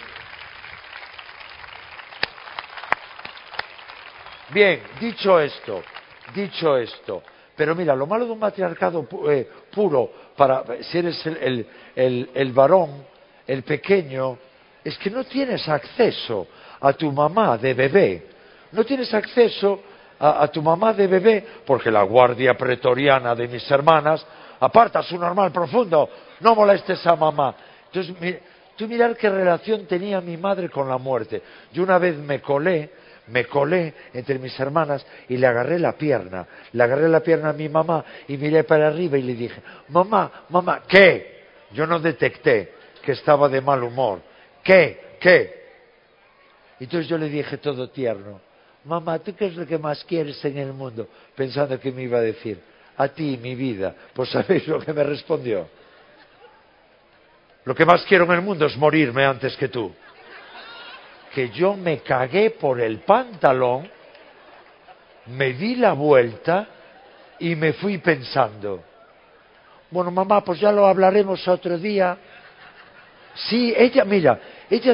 Bien, dicho esto, pero mira, lo malo de un matriarcado puro, si eres el varón, el pequeño, es que no tienes acceso a tu mamá de bebé. no tienes acceso a tu mamá de bebé, porque la guardia pretoriana de mis hermanas, aparta su normal profundo, no molestes a mamá. Entonces, tú mirar qué relación tenía mi madre con la muerte. Yo una vez me colé entre mis hermanas y le agarré la pierna a mi mamá y miré para arriba y le dije, mamá, ¿qué? Yo no detecté que estaba de mal humor. ¿Qué? Y entonces yo le dije todo tierno, mamá, ¿tú qué es lo que más quieres en el mundo? Pensando que me iba a decir, a ti, mi vida. Pues ¿sabéis lo que me respondió? Lo que más quiero en el mundo es morirme antes que tú. Que yo me cagué por el pantalón, me di la vuelta y me fui pensando, bueno, mamá, pues ya lo hablaremos otro día. Sí, ella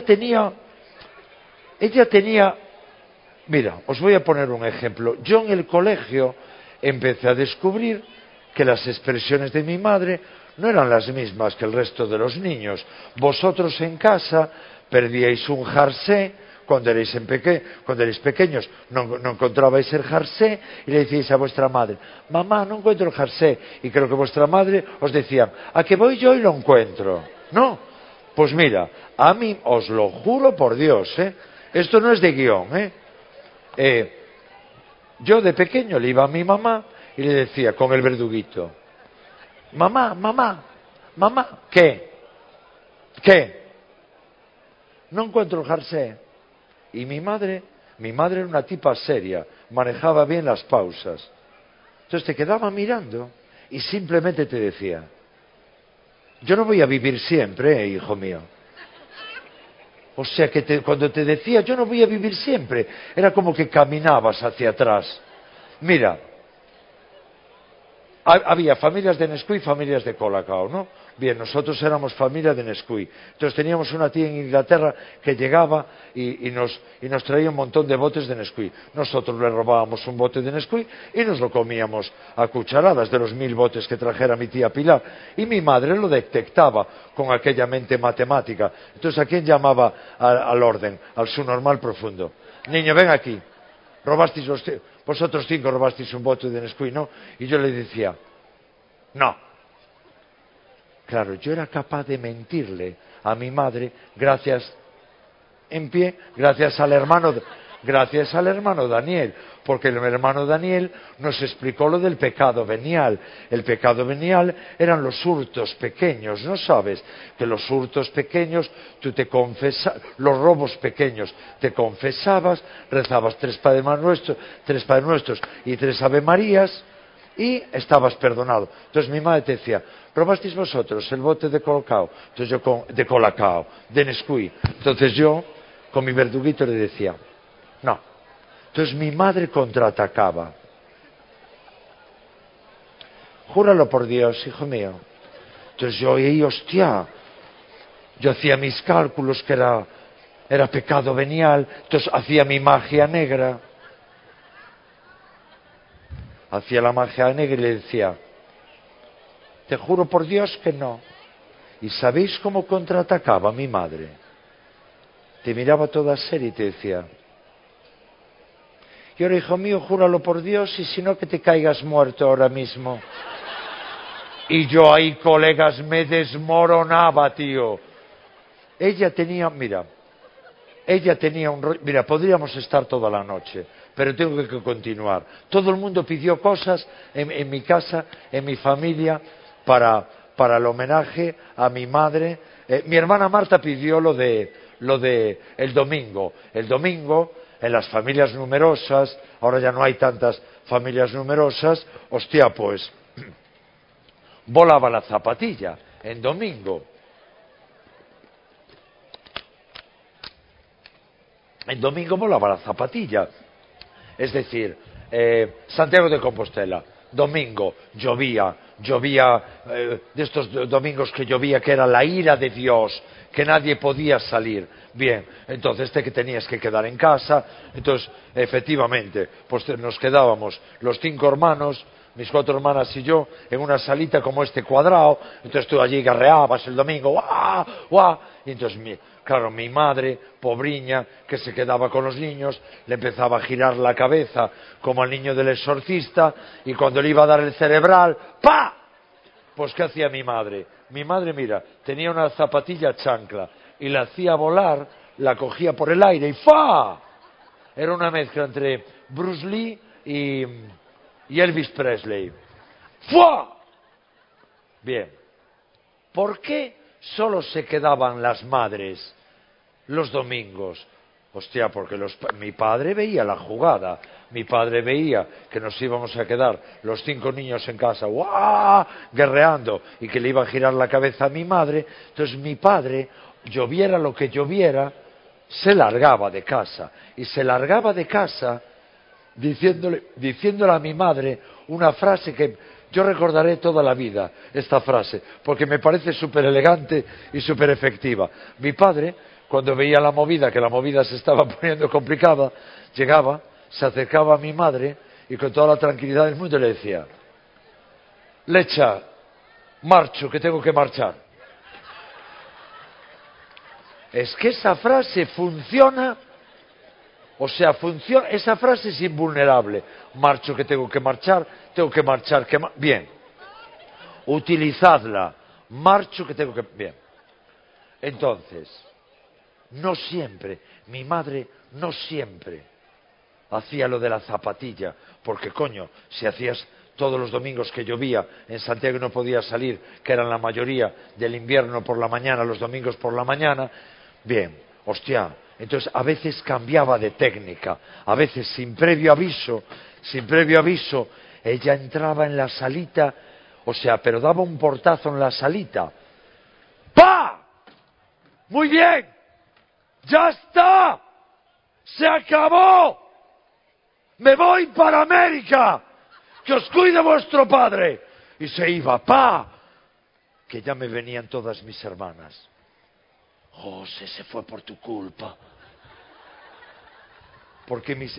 tenía, mira, os voy a poner un ejemplo. Yo en el colegio empecé a descubrir que las expresiones de mi madre no eran las mismas que el resto de los niños. Vosotros en casa perdíais un jersey cuando erais pequeños, no encontrabais el jersey y le decíais a vuestra madre, mamá, no encuentro el jersey. Y creo que vuestra madre os decía, ¿a que voy yo y lo encuentro? No, pues mira, a mí os lo juro por Dios, esto no es de guión, yo de pequeño le iba a mi mamá y le decía con el verduguito, mamá, ¿qué? No encuentro el jersey. Y mi madre era una tipa seria, manejaba bien las pausas. Entonces te quedaba mirando y simplemente te decía, yo no voy a vivir siempre, hijo mío. O sea que cuando te decía, yo no voy a vivir siempre, era como que caminabas hacia atrás. Mira, había familias de Nesquí y familias de Colacao, ¿no? Bien, nosotros éramos familia de Nesquí. Entonces teníamos una tía en Inglaterra que llegaba y nos traía un montón de botes de Nesquí. Nosotros le robábamos un bote de Nesquí y nos lo comíamos a cucharadas de los 1000 botes que trajera mi tía Pilar. Y mi madre lo detectaba con aquella mente matemática. Entonces, ¿a quién llamaba al orden? Al su normal profundo. Niño, ven aquí. Vosotros 5 robasteis un bote de Nesquí, ¿no? Y yo le decía, no. Claro, yo era capaz de mentirle a mi madre gracias al hermano Daniel, porque el hermano Daniel nos explicó lo del pecado venial. El pecado venial eran los hurtos pequeños, ¿no sabes? Que los hurtos pequeños, los robos pequeños, te confesabas, rezabas 3 Padres Nuestros y 3 Ave Marías y estabas perdonado. Entonces mi madre te decía, ¿robasteis vosotros el bote de Colacao? Entonces yo de Nesquí. Entonces yo con mi verduguito le decía, no. Entonces mi madre contraatacaba. Júralo por Dios, hijo mío. Entonces yo hacía mis cálculos que era pecado venial, entonces hacía mi magia negra. Hacía la magia negra y le decía, te juro por Dios que no. ¿Y sabéis cómo contraatacaba mi madre? Te miraba toda seria y te decía, y ahora, hijo mío, júralo por Dios y si no que te caigas muerto ahora mismo. Y yo ahí, colegas, me desmoronaba, tío. Ella tenía un rollo. Mira, podríamos estar toda la noche, pero tengo que continuar. Todo el mundo pidió cosas en mi casa, en mi familia, para el homenaje a mi madre. Mi hermana Marta pidió lo de el domingo. El domingo, en las familias numerosas, ahora ya no hay tantas familias numerosas, hostia, pues, volaba la zapatilla en domingo. En domingo volaba la zapatilla. Es decir, Santiago de Compostela, domingo, llovía de estos domingos que llovía, que era la ira de Dios, que nadie podía salir. Bien, entonces que tenías que quedar en casa. Entonces, efectivamente, pues nos quedábamos los 5 hermanos, mis 4 hermanas y yo, en una salita como este cuadrado. Entonces tú allí garreabas el domingo, ¡guau! ¡guau! Y entonces, claro, mi madre, pobriña, que se quedaba con los niños, le empezaba a girar la cabeza como al niño del exorcista, y cuando le iba a dar el cerebral, ¡pa! Pues ¿qué hacía mi madre? Mi madre, mira, tenía una zapatilla chancla y la hacía volar, la cogía por el aire y ¡fa! Era una mezcla entre Bruce Lee y Elvis Presley. ¡Fua! Bien. ¿Por qué solo se quedaban las madres los domingos? Hostia, porque mi padre veía la jugada. Mi padre veía que nos íbamos a quedar los 5 niños en casa, ¡guau!, guerreando, y que le iba a girar la cabeza a mi madre. Entonces mi padre, lloviera lo que lloviera, se largaba de casa. Y se largaba de casa diciéndole a mi madre una frase que yo recordaré toda la vida, esta frase, porque me parece súper elegante y súper efectiva. Mi padre, cuando veía la movida, que la movida se estaba poniendo complicada, llegaba, se acercaba a mi madre y con toda la tranquilidad del mundo le decía: Lecha, marcho, que tengo que marchar. Es que esa frase funciona. O sea, esa frase es invulnerable. Marcho, que tengo que marchar, bien. Utilizadla. Marcho, que tengo que... Bien. Entonces, no siempre, mi madre no siempre hacía lo de la zapatilla, porque coño, si hacías todos los domingos que llovía en Santiago y no podía salir, que eran la mayoría del invierno por la mañana, los domingos por la mañana, bien, hostia, entonces a veces cambiaba de técnica, a veces sin previo aviso, ella entraba en la salita, o sea, pero daba un portazo en la salita. ¡Pa! ¡Muy bien! ¡Ya está! ¡Se acabó! ¡Me voy para América! ¡Que os cuide vuestro padre! Y se iba, ¡pa! Que ya me venían todas mis hermanas. José, se fue por tu culpa. Porque mis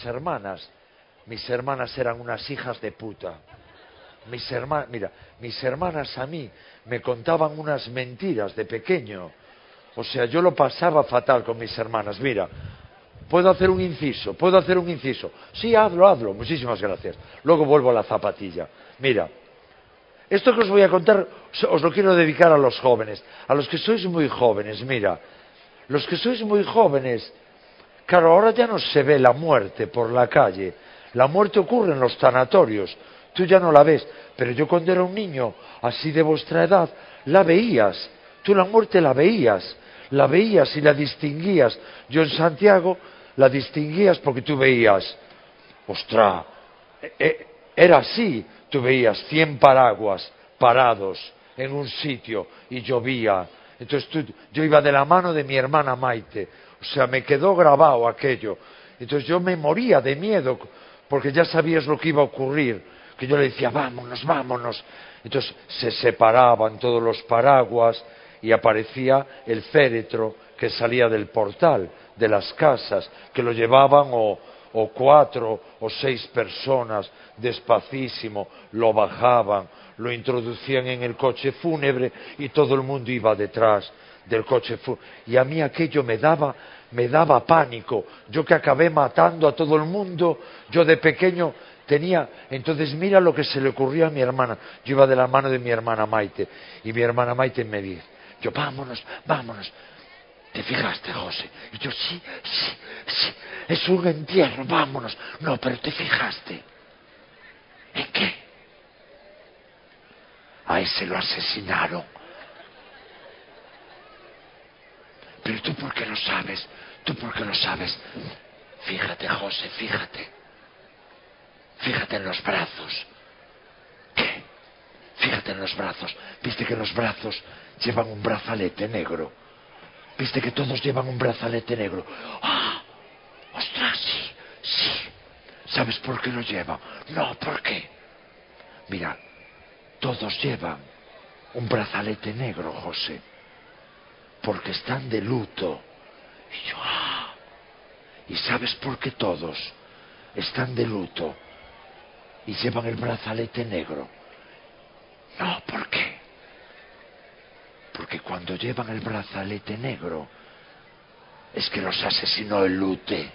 hermanas eran unas hijas de puta. Mis hermanas a mí me contaban unas mentiras de pequeño. O sea, yo lo pasaba fatal con mis hermanas. Mira, ¿puedo hacer un inciso? Sí, hazlo. Muchísimas gracias. Luego vuelvo a la zapatilla. Mira, esto que os voy a contar os lo quiero dedicar a los jóvenes. A los que sois muy jóvenes, mira. Los que sois muy jóvenes, claro, ahora ya no se ve la muerte por la calle. La muerte ocurre en los tanatorios. Tú ya no la ves. Pero yo cuando era un niño, así de vuestra edad, la veías. Tú la muerte la veías. La veías y la distinguías. Yo en Santiago la distinguías porque tú veías, ostras, era así, tú veías 100 paraguas parados en un sitio y llovía. Entonces yo iba de la mano de mi hermana Maite, o sea, me quedó grabado aquello. Entonces yo me moría de miedo porque ya sabías lo que iba a ocurrir, que yo le decía, vámonos. Entonces se separaban todos los paraguas y aparecía el féretro que salía del portal de las casas, que lo llevaban o 4 o 6 personas, despacísimo, lo bajaban, lo introducían en el coche fúnebre y todo el mundo iba detrás del coche fúnebre. Y a mí aquello me daba pánico. Yo que acabé matando a todo el mundo, yo de pequeño tenía... Entonces mira lo que se le ocurrió a mi hermana. Yo iba de la mano de mi hermana Maite y mi hermana Maite me dice, yo, vámonos. ¿Te fijaste, José? Y yo, sí, es un entierro, vámonos. No, pero ¿te fijaste? ¿En qué? A ese lo asesinaron. Pero tú, ¿por qué lo sabes? Fíjate, José, fíjate en los brazos. ¿Qué? Fíjate en los brazos. ¿Viste que los brazos llevan un brazalete negro? ¿Viste que todos llevan un brazalete negro? ¡Ah! ¡Ostras, sí! ¿Sabes por qué lo llevan? No, ¿por qué? Mira, todos llevan un brazalete negro, José, porque están de luto. Y yo, ¡ah! ¿Y sabes por qué todos están de luto y llevan el brazalete negro? No, ¿por qué? porque cuando llevan el brazalete negro, es que los asesinó el Lute.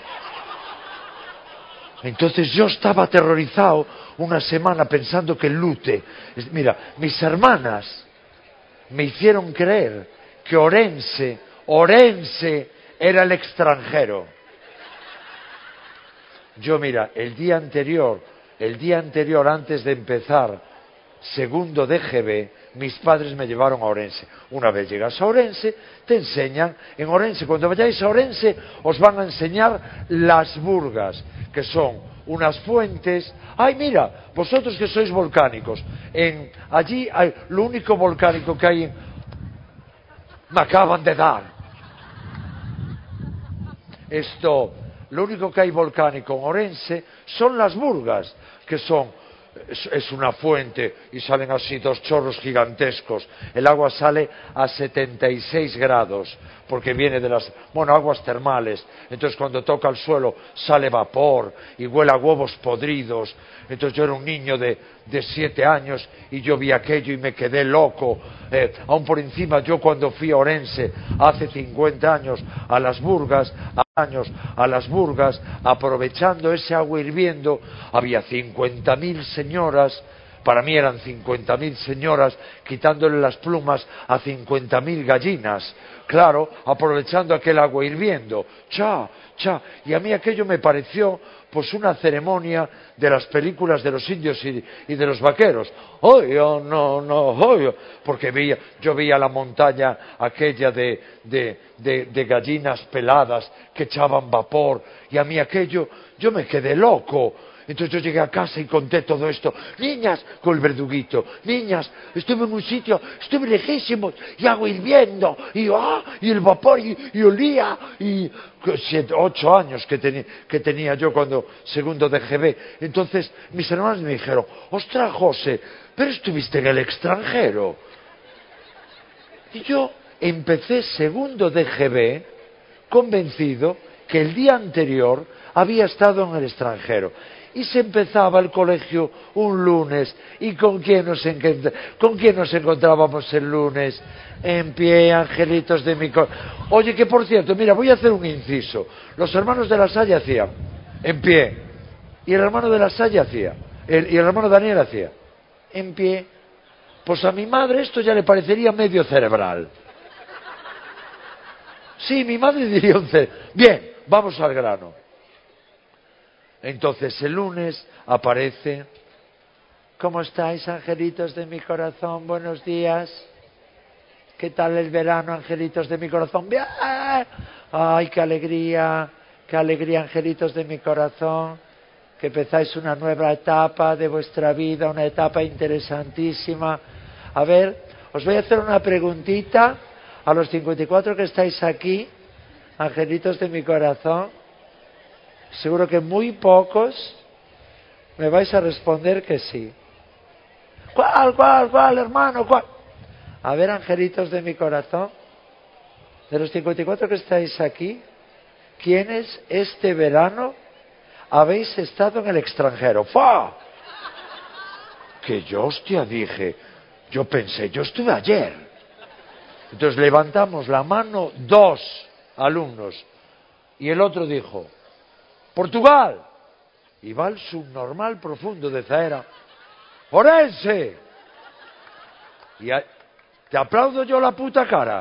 Entonces yo estaba aterrorizado una semana pensando que el Lute... Mira, mis hermanas me hicieron creer que Orense era el extranjero. Yo, mira, el día anterior, antes de empezar segundo de GB, mis padres me llevaron a Orense. Una vez llegas a Orense, te enseñan, en Orense, cuando vayáis a Orense, os van a enseñar las burgas, que son unas fuentes. Ay, mira, vosotros que sois volcánicos, allí hay, lo único volcánico que hay me acaban de dar. Lo único que hay volcánico en Orense son las burgas, que es una fuente y salen así dos chorros gigantescos. El agua sale a 76 grados porque viene de las, aguas termales. Entonces cuando toca el suelo sale vapor y huele a huevos podridos. Entonces yo era un niño de 7 años y yo vi aquello y me quedé loco. Aún por encima, yo cuando fui a Orense hace 50 años a las burgas, aprovechando ese agua hirviendo, había 50.000 señoras, para mí eran 50.000 señoras, quitándole las plumas a 50.000 gallinas, claro, aprovechando aquel agua hirviendo, y a mí aquello me pareció pues una ceremonia de las películas de los indios y de los vaqueros. Porque yo veía la montaña aquella de gallinas peladas que echaban vapor, y a mí aquello, yo me quedé loco. Entonces yo llegué a casa y conté todo esto. Niñas, con el verduguito, niñas, estuve en un sitio, estuve lejísimos, y agua hirviendo, y el vapor, y olía, y 8 años que tenía yo cuando segundo de GB. Entonces mis hermanos me dijeron, ostras, José, pero estuviste en el extranjero. Y yo empecé segundo de GB convencido que el día anterior había estado en el extranjero. Y se empezaba el colegio un lunes. ¿Y con quién nos encontrábamos el lunes? En pie, angelitos de mi corazón. Oye, que por cierto, mira, voy a hacer un inciso. Los hermanos de la Salle hacían en pie. Y el hermano de la Salle hacía. Y el hermano Daniel hacía en pie. Pues a mi madre esto ya le parecería medio cerebral. Sí, mi madre diría un cerebral. Bien, vamos al grano. Entonces el lunes aparece, ¿cómo estáis, angelitos de mi corazón? Buenos días. ¿Qué tal el verano, angelitos de mi corazón? ¡Bien! ¡Ay, qué alegría, angelitos de mi corazón! Que empezáis una nueva etapa de vuestra vida, una etapa interesantísima. A ver, os voy a hacer una preguntita a los 54 que estáis aquí, angelitos de mi corazón. Seguro que muy pocos me vais a responder que sí. ¿Cuál, hermano? ¿Cuál? A ver, angelitos de mi corazón, de los 54 que estáis aquí, ¿quiénes este verano habéis estado en el extranjero? ¡Fa! Que yo, hostia, dije, yo pensé, yo estuve ayer. Entonces levantamos la mano 2 alumnos y el otro dijo, Portugal. Y va el subnormal profundo de Zaera, Orense. Y te aplaudo yo la puta cara.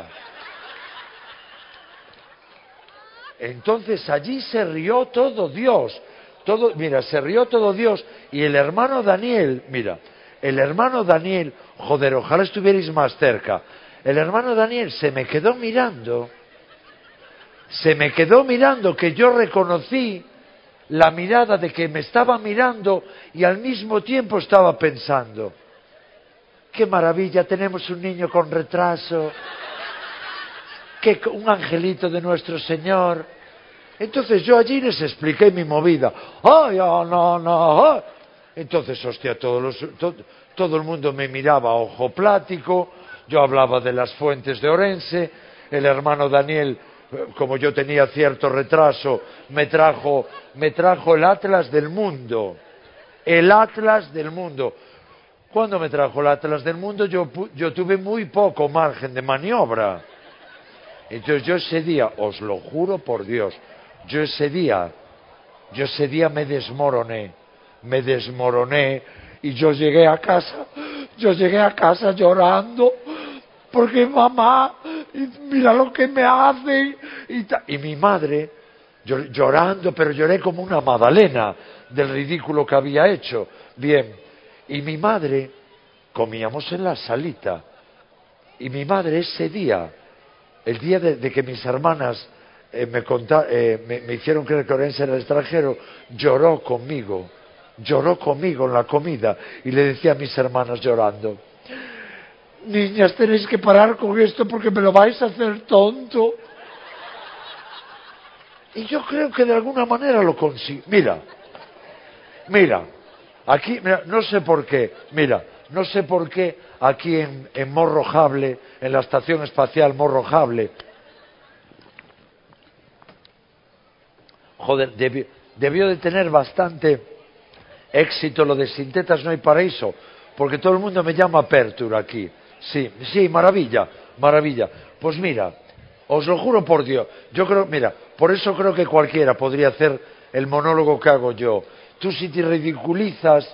Entonces allí se rió todo Dios. Se rió todo Dios. Y el hermano Daniel, joder, ojalá estuvierais más cerca. El hermano Daniel se me quedó mirando, que yo reconocí la mirada de que me estaba mirando y al mismo tiempo estaba pensando, qué maravilla, tenemos un niño con retraso, un angelito de nuestro Señor. Entonces yo allí les expliqué mi movida. No. Entonces, hostia, todo el mundo me miraba a ojo plático, yo hablaba de las fuentes de Orense, el hermano Daniel, como yo tenía cierto retraso, me trajo el Atlas del Mundo. El Atlas del Mundo. Cuando me trajo el Atlas del Mundo, yo tuve muy poco margen de maniobra. Entonces yo ese día, os lo juro por Dios, yo ese día me desmoroné y yo llegué a casa llorando, porque mamá, mira lo que me hacen, y mi madre, llorando, pero lloré como una magdalena del ridículo que había hecho. Bien, y mi madre, comíamos en la salita, y mi madre ese día, el día de que mis hermanas me hicieron creer que Orense era extranjero, lloró conmigo en la comida, y le decía a mis hermanas llorando: niñas, tenéis que parar con esto porque me lo vais a hacer tonto. Y yo creo que de alguna manera lo consigo. Mira, aquí, mira, no sé por qué aquí en Morrojable, en la Estación Espacial Morrojable, joder, debió de tener bastante éxito lo de Sin tetas no hay paraíso, porque todo el mundo me llama Pertur aquí. Sí, maravilla. Pues mira, os lo juro por Dios, yo creo, mira, por eso creo que cualquiera podría hacer el monólogo que hago yo. Tú si te ridiculizas,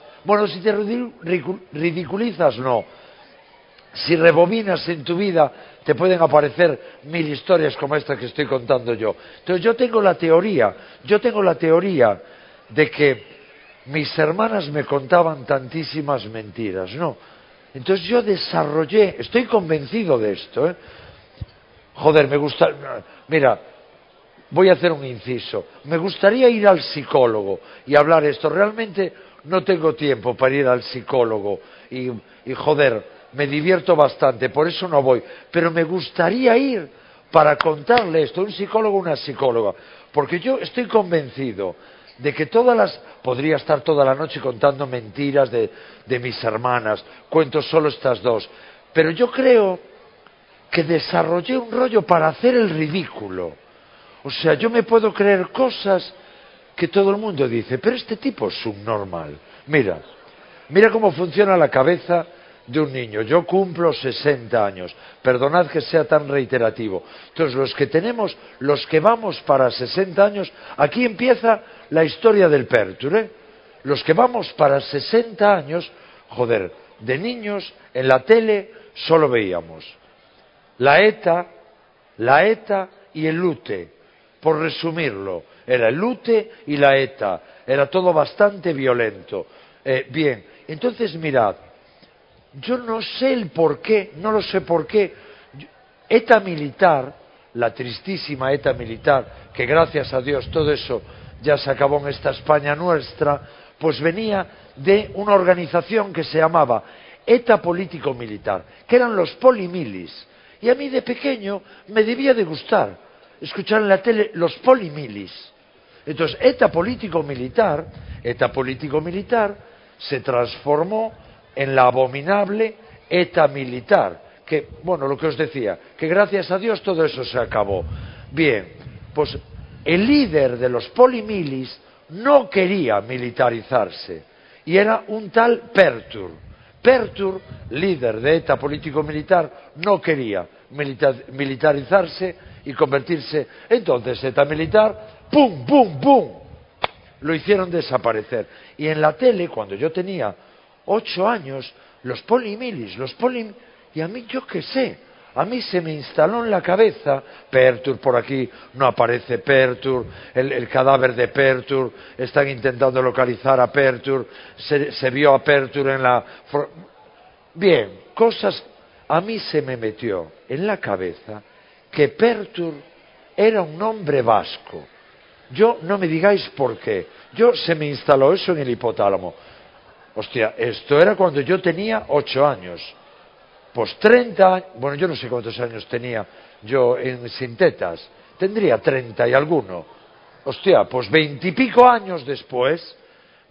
no, si rebobinas en tu vida, te pueden aparecer 1000 historias como esta que estoy contando yo. Entonces yo tengo la teoría de que mis hermanas me contaban tantísimas mentiras, ¿no? Entonces yo desarrollé, estoy convencido de esto, ¿eh? Joder, mira, voy a hacer un inciso. Me gustaría ir al psicólogo y hablar esto. Realmente no tengo tiempo para ir al psicólogo y joder, me divierto bastante, por eso no voy. Pero me gustaría ir para contarle esto, un psicólogo o una psicóloga, porque yo estoy convencido de que podría estar toda la noche contando mentiras de mis hermanas, cuento solo estas dos, pero yo creo que desarrollé un rollo para hacer el ridículo. O sea, yo me puedo creer cosas que todo el mundo dice, pero este tipo es subnormal. Mira cómo funciona la cabeza de un niño. Yo cumplo 60 años, perdonad que sea tan reiterativo. Entonces, los que vamos para 60 años, aquí empieza la historia del Pertur, ¿eh? Los que vamos para 60 años, joder, de niños en la tele solo veíamos la ETA y el UTE, por resumirlo. Era el UTE y la ETA, era todo bastante violento. Bien, entonces mirad, yo no sé el porqué, no lo sé por qué. ETA militar, la tristísima ETA militar, que gracias a Dios todo eso ya se acabó en esta España nuestra, pues venía de una organización que se llamaba ETA político-militar, que eran los polimilis. Y a mí de pequeño me debía de gustar escuchar en la tele los polimilis. Entonces, ETA político-militar se transformó en la abominable ETA militar, que, bueno, lo que os decía, que gracias a Dios todo eso se acabó. Bien, pues el líder de los polimilis no quería militarizarse, y era un tal Pertur. Pertur, líder de ETA político-militar, no quería militarizarse y convertirse. Entonces ETA militar, ¡pum, pum, pum!, lo hicieron desaparecer. Y en la tele, cuando yo tenía 8 años, los polimilis, y a mí, yo qué sé, a mí se me instaló en la cabeza, Pertur, por aquí no aparece Pertur, el cadáver de Pertur, están intentando localizar a Pertur, se vio a Pertur en la... Bien, a mí se me metió en la cabeza que Pertur era un nombre vasco. Yo, no me digáis por qué, se me instaló eso en el hipotálamo. Hostia, esto era cuando yo tenía 8 años. Pues 30 años, bueno, yo no sé cuántos años tenía yo en Sin tetas, tendría 30 y alguno. Hostia, pues 20 y pico años después,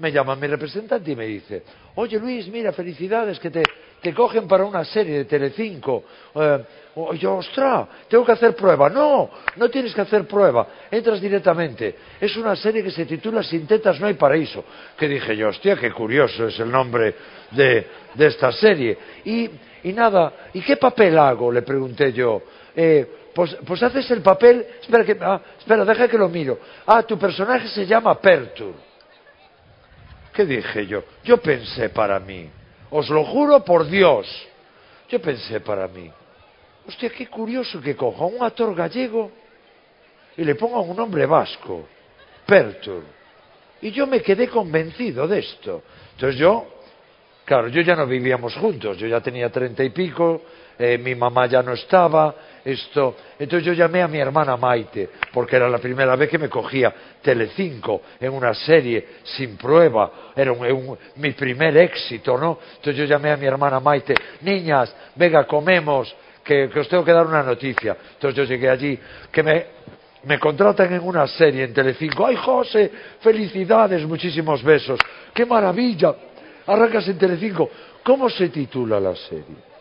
me llama mi representante y me dice, oye Luis, mira, felicidades, que te cogen para una serie de Telecinco. Yo, ostras, tengo que hacer prueba. No, no tienes que hacer prueba, entras directamente. Es una serie que se titula Sin tetas no hay paraíso. Que dije yo, hostia, qué curioso es el nombre de esta serie. Y nada, ¿y qué papel hago? Le pregunté yo. Pues haces el papel, espera, deja que lo miro. Tu personaje se llama Pertur. ¿Qué dije yo? Yo pensé para mí, os lo juro por Dios, yo pensé para mí, hostia, qué curioso que coja un actor gallego y le ponga un nombre vasco, Pertur. Y yo me quedé convencido de esto. Entonces claro, yo ya no vivíamos juntos, yo ya tenía 30 y pico, mi mamá ya no estaba, entonces yo llamé a mi hermana Maite, porque era la primera vez que me cogía Telecinco en una serie sin prueba, era mi primer éxito, ¿no? Entonces yo llamé a mi hermana Maite, niñas, venga, comemos, que os tengo que dar una noticia. Entonces yo llegué allí, que me contratan en una serie en Telecinco, ¡ay José, felicidades, muchísimos besos, qué maravilla! Arrancas en Telecinco. ¿Cómo se titula la serie?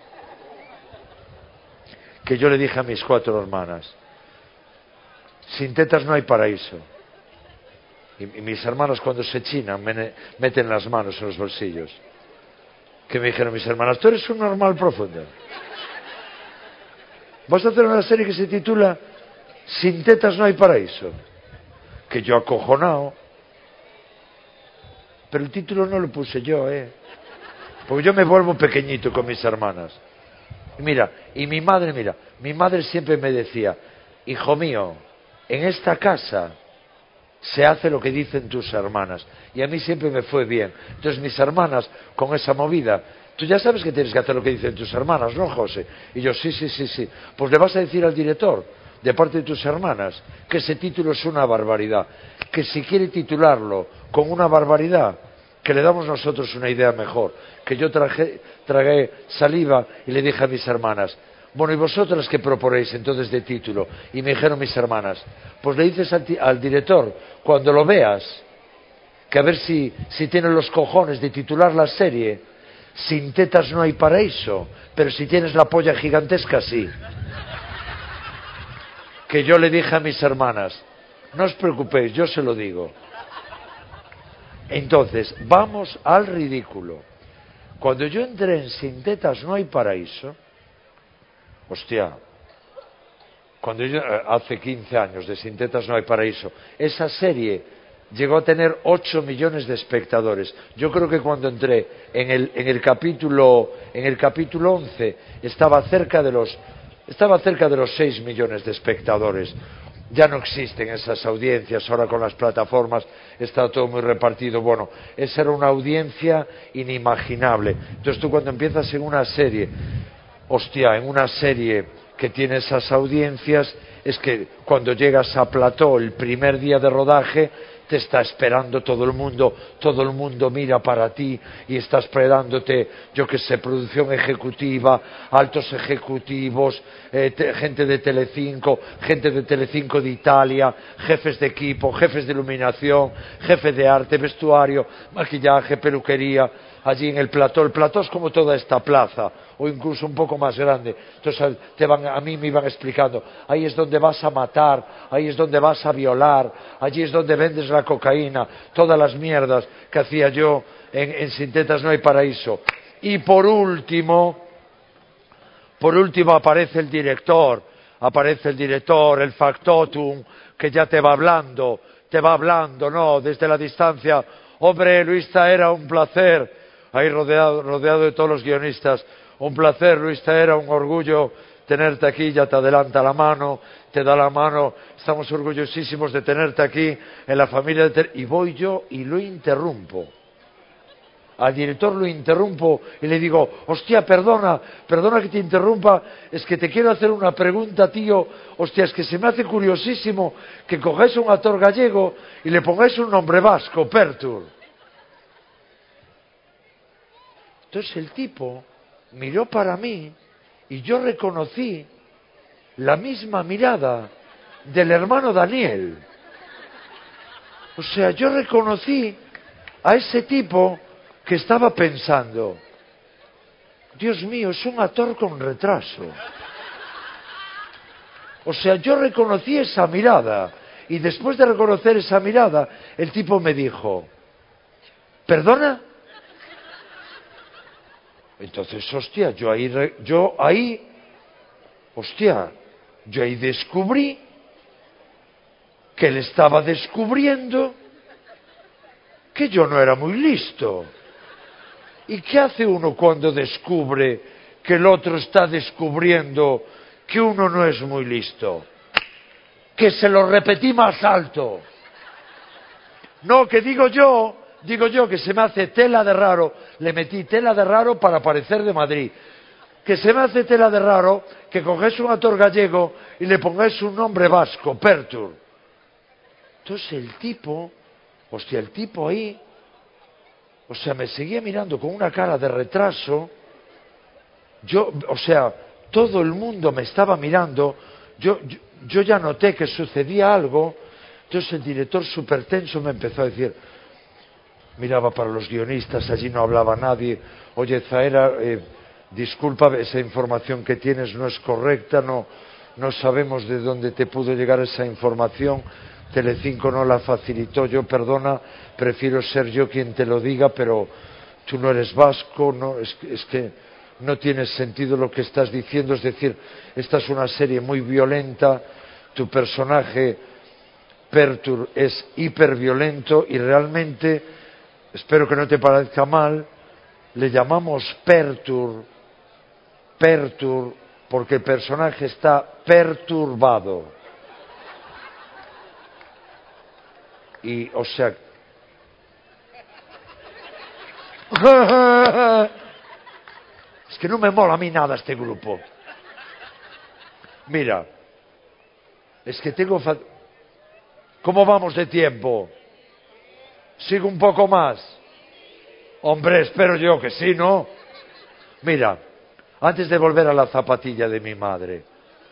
Que yo le dije a mis 4 hermanas, sin tetas no hay paraíso. Y mis hermanos cuando se chinan meten las manos en los bolsillos. Que me dijeron mis hermanas, tú eres un normal profundo. Vas a hacer una serie que se titula Sin tetas no hay paraíso. Que yo acojonado. Pero el título no lo puse yo, porque yo me vuelvo pequeñito con mis hermanas. Y mi madre siempre me decía, hijo mío, en esta casa se hace lo que dicen tus hermanas. Y a mí siempre me fue bien. Entonces mis hermanas, con esa movida, tú ya sabes que tienes que hacer lo que dicen tus hermanas, ¿no, José? Y yo, sí. Pues le vas a decir al director, de parte de tus hermanas, que ese título es una barbaridad. Que si quiere titularlo con una barbaridad, que le damos nosotros una idea mejor. Que yo tragué saliva y le dije a mis hermanas, bueno, ¿y vosotras qué proponéis entonces de título? Y me dijeron mis hermanas, pues le dices al director, cuando lo veas, que a ver si tiene los cojones de titular la serie, Sin tetas no hay paraíso, pero si tienes la polla gigantesca, sí. Que yo le dije a mis hermanas, no os preocupéis, yo se lo digo. Entonces, vamos al ridículo. Cuando yo entré en Sin tetas no hay paraíso, hostia, cuando yo, hace 15 años de Sin tetas no hay paraíso, esa serie llegó a tener 8 millones de espectadores. Yo creo que cuando entré en el capítulo 11 estaba cerca de los 6 millones de espectadores. Ya no existen esas audiencias, ahora con las plataformas está todo muy repartido. Bueno, esa era una audiencia inimaginable. Entonces tú cuando empiezas en una serie, en una serie que tiene esas audiencias, es que cuando llegas a plató el primer día de rodaje, te está esperando todo el mundo mira para ti y está esperándote, yo que sé, producción ejecutiva, altos ejecutivos, gente de Telecinco de Italia, jefes de equipo, jefes de iluminación, jefe de arte, vestuario, maquillaje, peluquería, allí en el plató es como toda esta plaza, o incluso un poco más grande. Entonces a mí me iban explicando, ahí es donde vas a matar, ahí es donde vas a violar, allí es donde vendes la cocaína, todas las mierdas que hacía yo en Sin tetas no hay paraíso. Y por último aparece el director, el factotum, que ya te va hablando, ¿no? Desde la distancia, hombre, Luis era un placer, ahí rodeado de todos los guionistas, un placer, Luis era un orgullo tenerte aquí, ya te adelanta la mano, te da la mano, estamos orgullosísimos de tenerte aquí en la familia y voy yo y lo interrumpo. Al director lo interrumpo y le digo, hostia, perdona que te interrumpa, es que te quiero hacer una pregunta, tío, hostia, es que se me hace curiosísimo que cogáis un actor gallego y le pongáis un nombre vasco, Pertur. Entonces el tipo miró para mí y yo reconocí la misma mirada del hermano Daniel. O sea, yo reconocí a ese tipo que estaba pensando, Dios mío, es un actor con retraso. O sea, yo reconocí esa mirada, y después de reconocer esa mirada, el tipo me dijo, ¿perdona? Entonces, hostia, yo ahí descubrí que él estaba descubriendo que yo no era muy listo. ¿Y qué hace uno cuando descubre que el otro está descubriendo que uno no es muy listo? Que se lo repetí más alto. No, que digo yo que se me hace tela de raro, le metí tela de raro para parecer de Madrid. Que se me hace tela de raro que coges un actor gallego y le pongáis un nombre vasco, Pertur. Entonces el tipo ahí, me seguía mirando con una cara de retraso. Todo el mundo me estaba mirando. Yo ya noté que sucedía algo. Entonces el director súper tenso me empezó a decir, miraba para los guionistas, allí no hablaba nadie. Oye, Zaera, disculpa, esa información que tienes no es correcta, no sabemos de dónde te pudo llegar esa información. Telecinco no la facilitó, yo perdona, prefiero ser yo quien te lo diga, pero tú no eres vasco, no, es que no tiene sentido lo que estás diciendo, es decir, esta es una serie muy violenta, tu personaje Pertur es hiperviolento y realmente, espero que no te parezca mal, le llamamos Pertur porque el personaje está perturbado. Y, es que no me mola a mí nada este grupo. Mira, es que ¿cómo vamos de tiempo? ¿Sigo un poco más? Hombre, espero yo que sí, ¿no? Mira, antes de volver a la zapatilla de mi madre,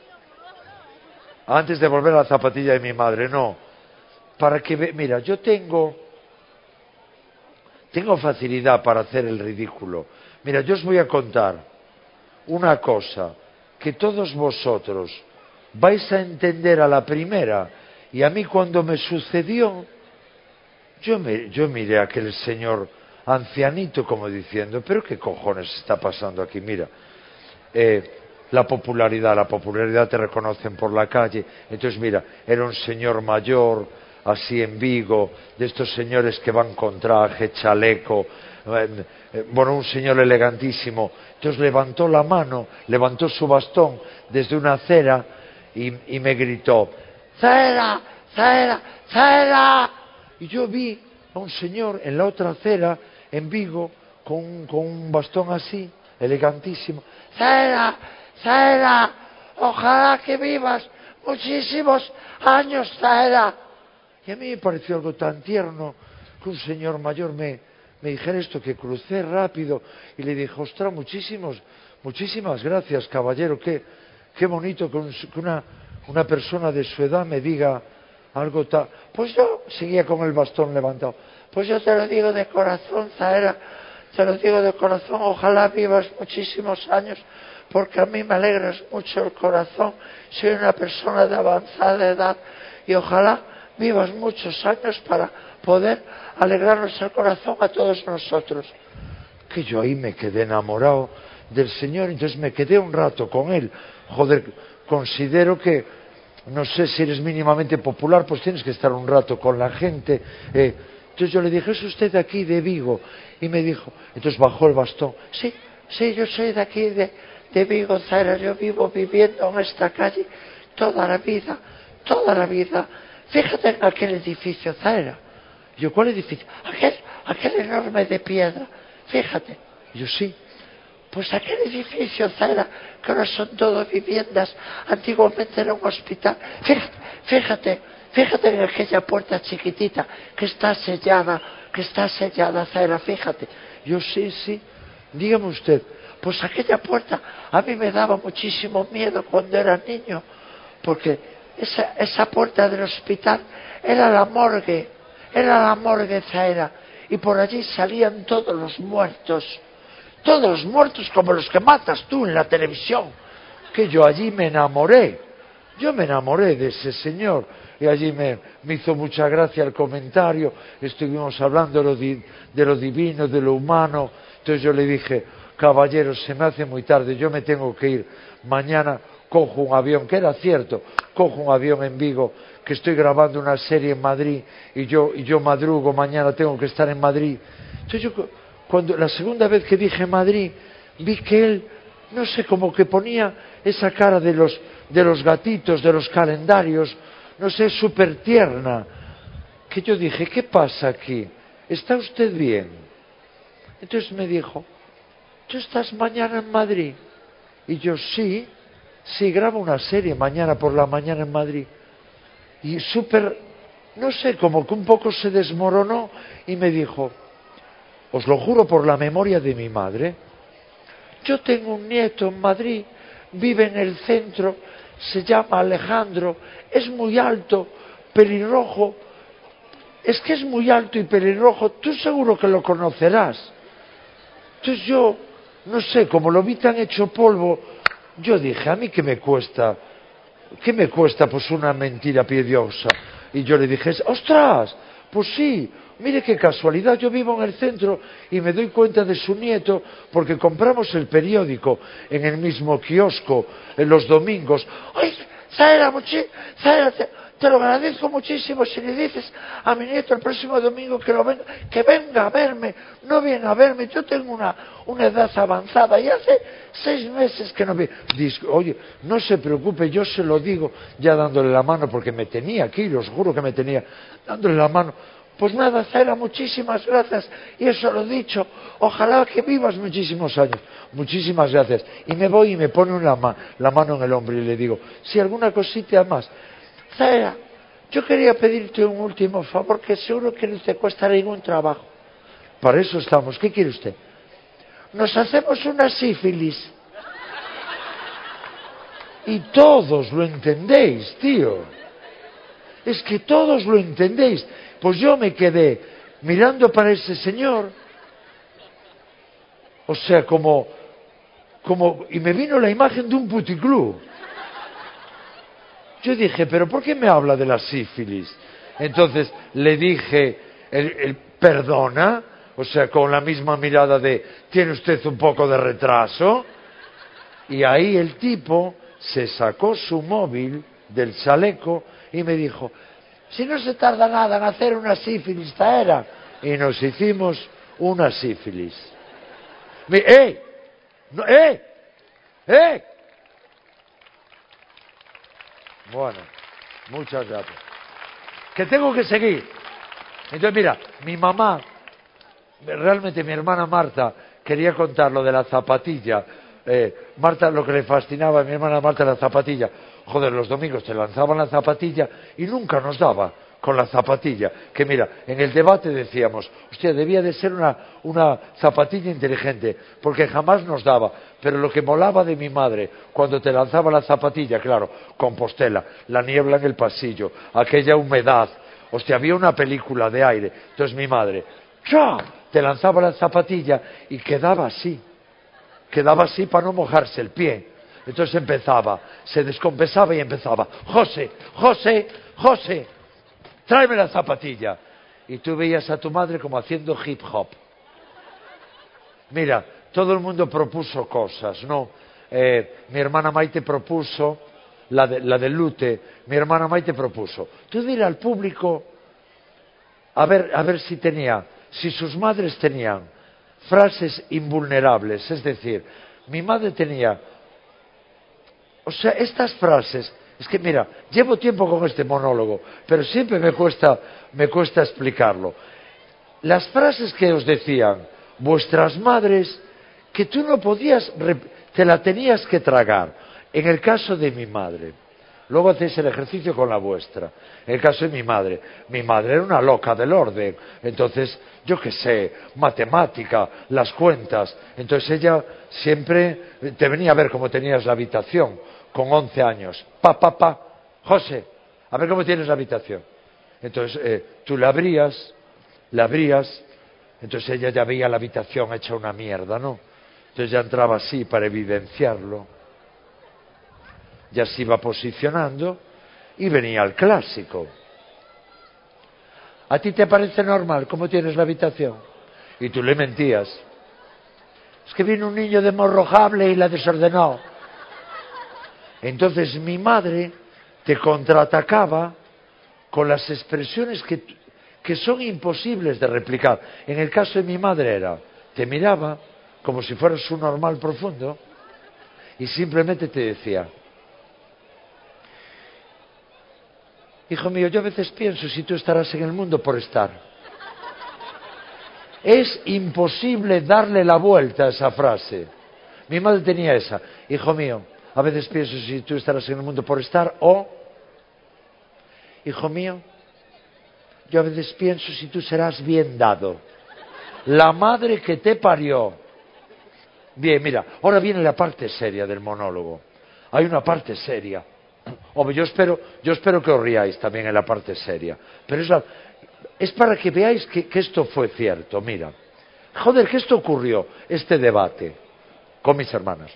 no, para que mira, yo tengo facilidad para hacer el ridículo. Mira, yo os voy a contar una cosa que todos vosotros vais a entender a la primera, y a mí cuando me sucedió, yo miré a aquel señor ancianito como diciendo, pero qué cojones está pasando aquí. Mira, la popularidad te reconocen por la calle. Entonces mira, era un señor mayor, así en Vigo, de estos señores que van con traje, chaleco, un señor elegantísimo. Entonces levantó la mano, levantó su bastón desde una acera y me gritó, ¡Zaera! ¡Zaera! ¡Zaera! Y yo vi a un señor en la otra acera, en Vigo, con un bastón así, elegantísimo. ¡Zaera! ¡Zaera! ¡Ojalá que vivas muchísimos años, Zaera! Y a mí me pareció algo tan tierno que un señor mayor me dijera esto, que crucé rápido y le dije, ostras, muchísimas gracias, caballero, qué bonito que una persona de su edad me diga algo tal. Pues yo seguía con el bastón levantado. Pues yo te lo digo de corazón, Zaera, te lo digo de corazón, ojalá vivas muchísimos años, porque a mí me alegras mucho el corazón, soy una persona de avanzada edad y ojalá vivas muchos años para poder alegrarnos el corazón a todos nosotros. Que yo ahí me quedé enamorado del Señor, entonces me quedé un rato con Él. Joder, considero que, no sé si eres mínimamente popular, pues tienes que estar un rato con la gente. Entonces yo le dije, ¿es usted de aquí, de Vigo? Y me dijo, entonces bajó el bastón. Sí, yo soy de aquí, de Vigo, Zaera, yo viviendo en esta calle toda la vida. Fíjate en aquel edificio, Zaera. Y yo, ¿cuál edificio? Aquel enorme de piedra. Fíjate. Y yo, sí. Pues aquel edificio, Zaera, que ahora son todo viviendas, antiguamente era un hospital. Fíjate en aquella puerta chiquitita que está sellada, Zaera, fíjate. Yo, sí. Dígame usted. Pues aquella puerta a mí me daba muchísimo miedo cuando era niño, porque esa puerta del hospital era la morgue, Zaera. y por allí salían todos los muertos como los que matas tú en la televisión, que yo allí me enamoré de ese señor, y allí me hizo mucha gracia el comentario, estuvimos hablando de lo divino, de lo humano. Entonces yo le dije: caballero, se me hace muy tarde, yo me tengo que ir, mañana cojo un avión, que era cierto, cojo un avión en Vigo, que estoy grabando una serie en Madrid, y yo madrugo, mañana tengo que estar en Madrid. Entonces cuando la segunda vez que dije Madrid, vi que él, no sé, como que ponía esa cara de los gatitos, de los calendarios, no sé, súper tierna, que yo dije: ¿qué pasa aquí? ¿Está usted bien? Entonces me dijo: ¿tú estás mañana en Madrid? Y yo: sí, grabo una serie mañana por la mañana en Madrid. Y súper, no sé, como que un poco se desmoronó y me dijo: os lo juro por la memoria de mi madre, yo tengo un nieto en Madrid, vive en el centro, se llama Alejandro, es muy alto, pelirrojo, es que es muy alto y pelirrojo, tú seguro que lo conocerás. Entonces yo, no sé, como lo vi tan hecho polvo, yo dije: ¿a mí qué me cuesta pues una mentira piadosa? Y yo le dije: ¡ostras! Pues sí, mire qué casualidad, yo vivo en el centro y me doy cuenta de su nieto porque compramos el periódico en el mismo kiosco en los domingos. ¡Ay, Zaira, te lo agradezco muchísimo si le dices a mi nieto el próximo domingo que venga a verme! No viene a verme, yo tengo una edad avanzada y hace 6 meses que no viene. Oye, no se preocupe, yo se lo digo, ya dándole la mano, porque me tenía aquí, os juro que me tenía, dándole la mano. Pues nada, Zaira, muchísimas gracias, y eso lo he dicho, ojalá que vivas muchísimos años. Muchísimas gracias. Y me voy y me pone la mano en el hombro y le digo: si alguna cosita más, Zaira, yo quería pedirte un último favor, que seguro que no te cuesta ningún trabajo. Para eso estamos. ¿Qué quiere usted? Nos hacemos una sífilis. Y todos lo entendéis, tío. Es que todos lo entendéis. Pues yo me quedé mirando para ese señor, o sea, y me vino la imagen de un puticlub. Yo dije: ¿pero por qué me habla de la sífilis? Entonces le dije: ¿perdona? O sea, con la misma mirada de: ¿tiene usted un poco de retraso? Y ahí el tipo se sacó su móvil del chaleco y me dijo: si no se tarda nada en hacer una sífilis, Zaira. Y nos hicimos una sífilis. ¡Eh! No, ¡eh! ¡Eh! Bueno, muchas gracias. Que tengo que seguir. Entonces, mira, mi mamá, realmente mi hermana Marta, quería contar lo de la zapatilla. Marta, lo que le fascinaba a mi hermana Marta, la zapatilla. Joder, los domingos te lanzaban la zapatilla y nunca nos daba con la zapatilla. Que mira, en el debate decíamos: hostia, debía de ser una zapatilla inteligente, porque jamás nos daba. Pero lo que molaba de mi madre, cuando te lanzaba la zapatilla, claro, Compostela, la niebla en el pasillo, aquella humedad. Hostia, había una película de aire. Entonces mi madre, ¡cha!, te lanzaba la zapatilla y quedaba así para no mojarse el pie. Entonces empezaba, se descompensaba y empezaba: José, José, José, tráeme la zapatilla. Y tú veías a tu madre como haciendo hip hop. Mira, todo el mundo propuso cosas, ¿no? Mi hermana Maite propuso la del lute. Mi hermana Maite propuso: tú dile al público a ver si sus madres tenían frases invulnerables. Es decir, mi madre tenía, o sea, estas frases. Es que mira, llevo tiempo con este monólogo, pero siempre me cuesta explicarlo. Las frases que os decían vuestras madres, que tú no podías, te la tenías que tragar. En el caso de mi madre, luego hacéis el ejercicio con la vuestra. En el caso de mi madre era una loca del orden. Entonces, yo qué sé, matemática, las cuentas. Entonces ella siempre te venía a ver cómo tenías la habitación, con 11 años. José, a ver cómo tienes la habitación. Entonces tú la abrías, Entonces ella ya veía la habitación hecha una mierda, ¿no? Entonces ya entraba así para evidenciarlo. Ya se iba posicionando y venía el clásico. ¿A ti te parece normal cómo tienes la habitación? Y tú le mentías. Es que vino un niño demorrojable y la desordenó. Entonces mi madre te contraatacaba con las expresiones que son imposibles de replicar. En el caso de mi madre era, te miraba como si fueras un normal profundo y simplemente te decía, hijo mío, yo a veces pienso si tú estarás en el mundo por estar. Es imposible darle la vuelta a esa frase. Mi madre tenía esa, hijo mío, a veces pienso si tú estarás en el mundo por estar, o, hijo mío, yo a veces pienso si tú serás bien dado. La madre que te parió. Bien, mira, ahora viene la parte seria del monólogo. Hay una parte seria. Hombre, yo espero que os riáis también en la parte seria. Pero es para que veáis que esto fue cierto. Mira, joder, que esto ocurrió, este debate, con mis hermanas.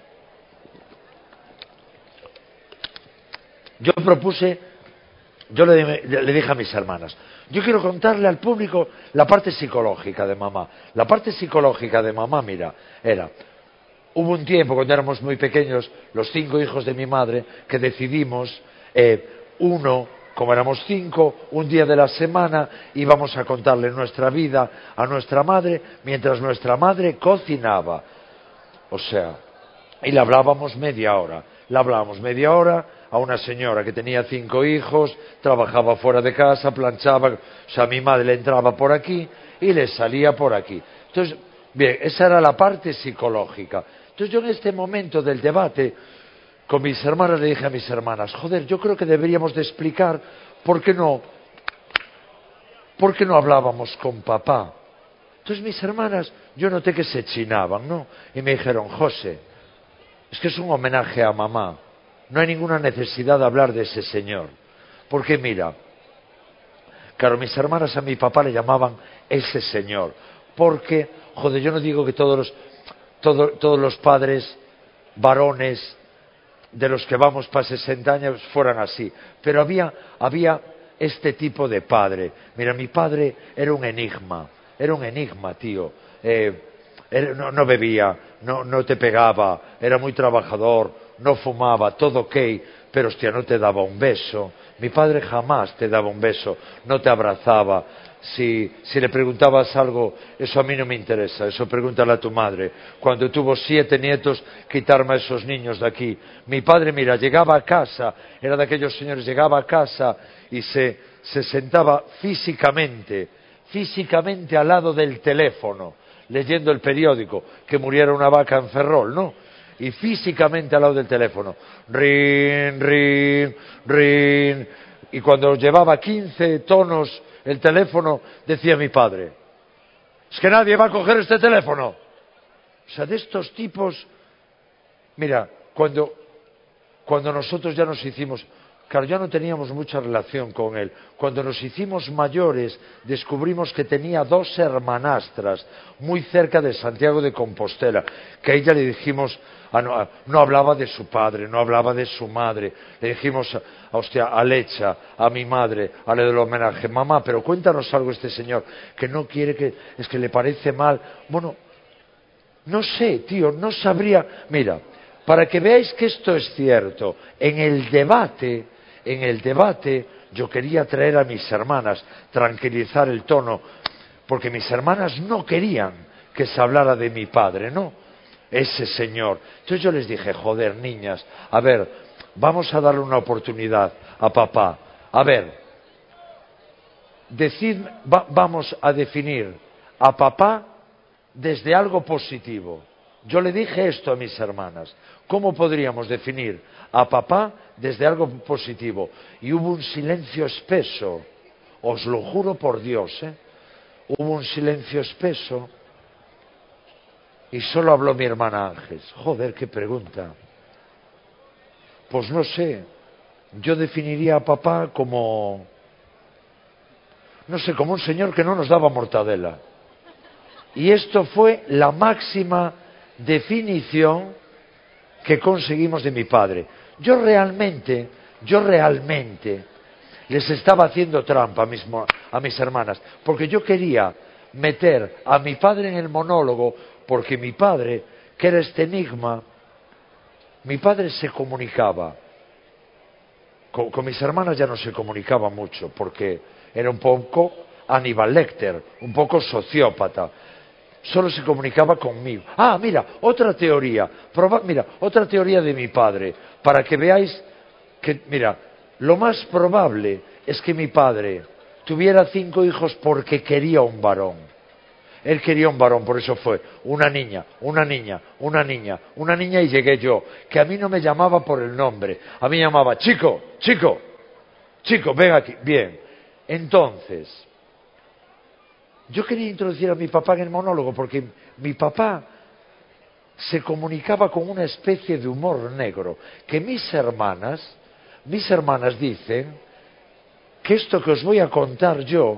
Yo le dije a mis hermanas, yo quiero contarle al público la parte psicológica de mamá. La parte psicológica de mamá, mira, hubo un tiempo cuando éramos muy pequeños, los 5 hijos de mi madre, que decidimos, como éramos 5, un día de la semana íbamos a contarle nuestra vida a nuestra madre, mientras nuestra madre cocinaba. O sea, y le hablábamos media hora. Le hablábamos media hora a una señora que tenía 5 hijos, trabajaba fuera de casa, planchaba, o sea, mi madre le entraba por aquí y le salía por aquí. Entonces, bien, esa era la parte psicológica. Entonces yo en este momento del debate con mis hermanas le dije a mis hermanas, joder, yo creo que deberíamos de explicar por qué no hablábamos con papá. Entonces mis hermanas, yo noté que se chinaban, ¿no? Y me dijeron, José, es que es un homenaje a mamá. No hay ninguna necesidad de hablar de ese señor. Porque mira, claro, mis hermanas a mi papá le llamaban ese señor. Porque, joder, yo no digo que todos los padres varones de los que vamos para 60 años fueran así. Pero había este tipo de padre. Mira, mi padre era un enigma, tío. No bebía, no te pegaba, era muy trabajador, no fumaba, todo ok, pero hostia, no te daba un beso. Mi padre jamás te daba un beso, no te abrazaba. Si le preguntabas algo, eso a mí no me interesa, eso pregúntale a tu madre. Cuando tuvo 7 nietos, quitarme a esos niños de aquí. Mi padre, mira, llegaba a casa, era de aquellos señores, llegaba a casa y se sentaba físicamente al lado del teléfono, leyendo el periódico, que muriera una vaca en Ferrol, ¿no? Y físicamente al lado del teléfono. Rin, rin, rin. Y cuando llevaba 15 tonos el teléfono, decía mi padre, es que nadie va a coger este teléfono. O sea, de estos tipos, mira, cuando nosotros ya nos hicimos, claro, ya no teníamos mucha relación con él. Cuando nos hicimos mayores, descubrimos que tenía 2 hermanastras muy cerca de Santiago de Compostela, que a ella le dijimos, no hablaba de su padre, no hablaba de su madre. Le dijimos, a Lecha, a mi madre, a la del homenaje, mamá, pero cuéntanos algo este señor, que no quiere es que le parece mal. Bueno, no sé, tío, no sabría. Mira, para que veáis que esto es cierto, en el debate, yo quería traer a mis hermanas, tranquilizar el tono, porque mis hermanas no querían que se hablara de mi padre, ¿no? Ese señor. Entonces yo les dije, joder, niñas, a ver, vamos a darle una oportunidad a papá. A ver, vamos a definir a papá desde algo positivo. Yo le dije esto a mis hermanas. ¿Cómo podríamos definir a papá desde algo positivo? Y hubo un silencio espeso. Os lo juro por Dios, Hubo un silencio espeso y solo habló mi hermana Ángeles. Joder, qué pregunta. Pues no sé. Yo definiría a papá como, no sé, como un señor que no nos daba mortadela. Y esto fue la máxima definición que conseguimos de mi padre. Yo realmente les estaba haciendo trampa a mis hermanas, porque yo quería meter a mi padre en el monólogo, porque mi padre, que era este enigma, mi padre se comunicaba. Con mis hermanas ya no se comunicaba mucho, porque era un poco Aníbal Lecter, un poco sociópata. Solo se comunicaba conmigo. Ah, mira, otra teoría. Otra teoría de mi padre, para que veáis que, mira, lo más probable es que mi padre tuviera 5 hijos porque quería un varón. Él quería un varón, por eso fue una niña, y llegué yo, que a mí no me llamaba por el nombre, a mí me llamaba chico, ven aquí, bien. Entonces, yo quería introducir a mi papá en el monólogo porque mi papá se comunicaba con una especie de humor negro, que mis hermanas dicen que esto que os voy a contar yo,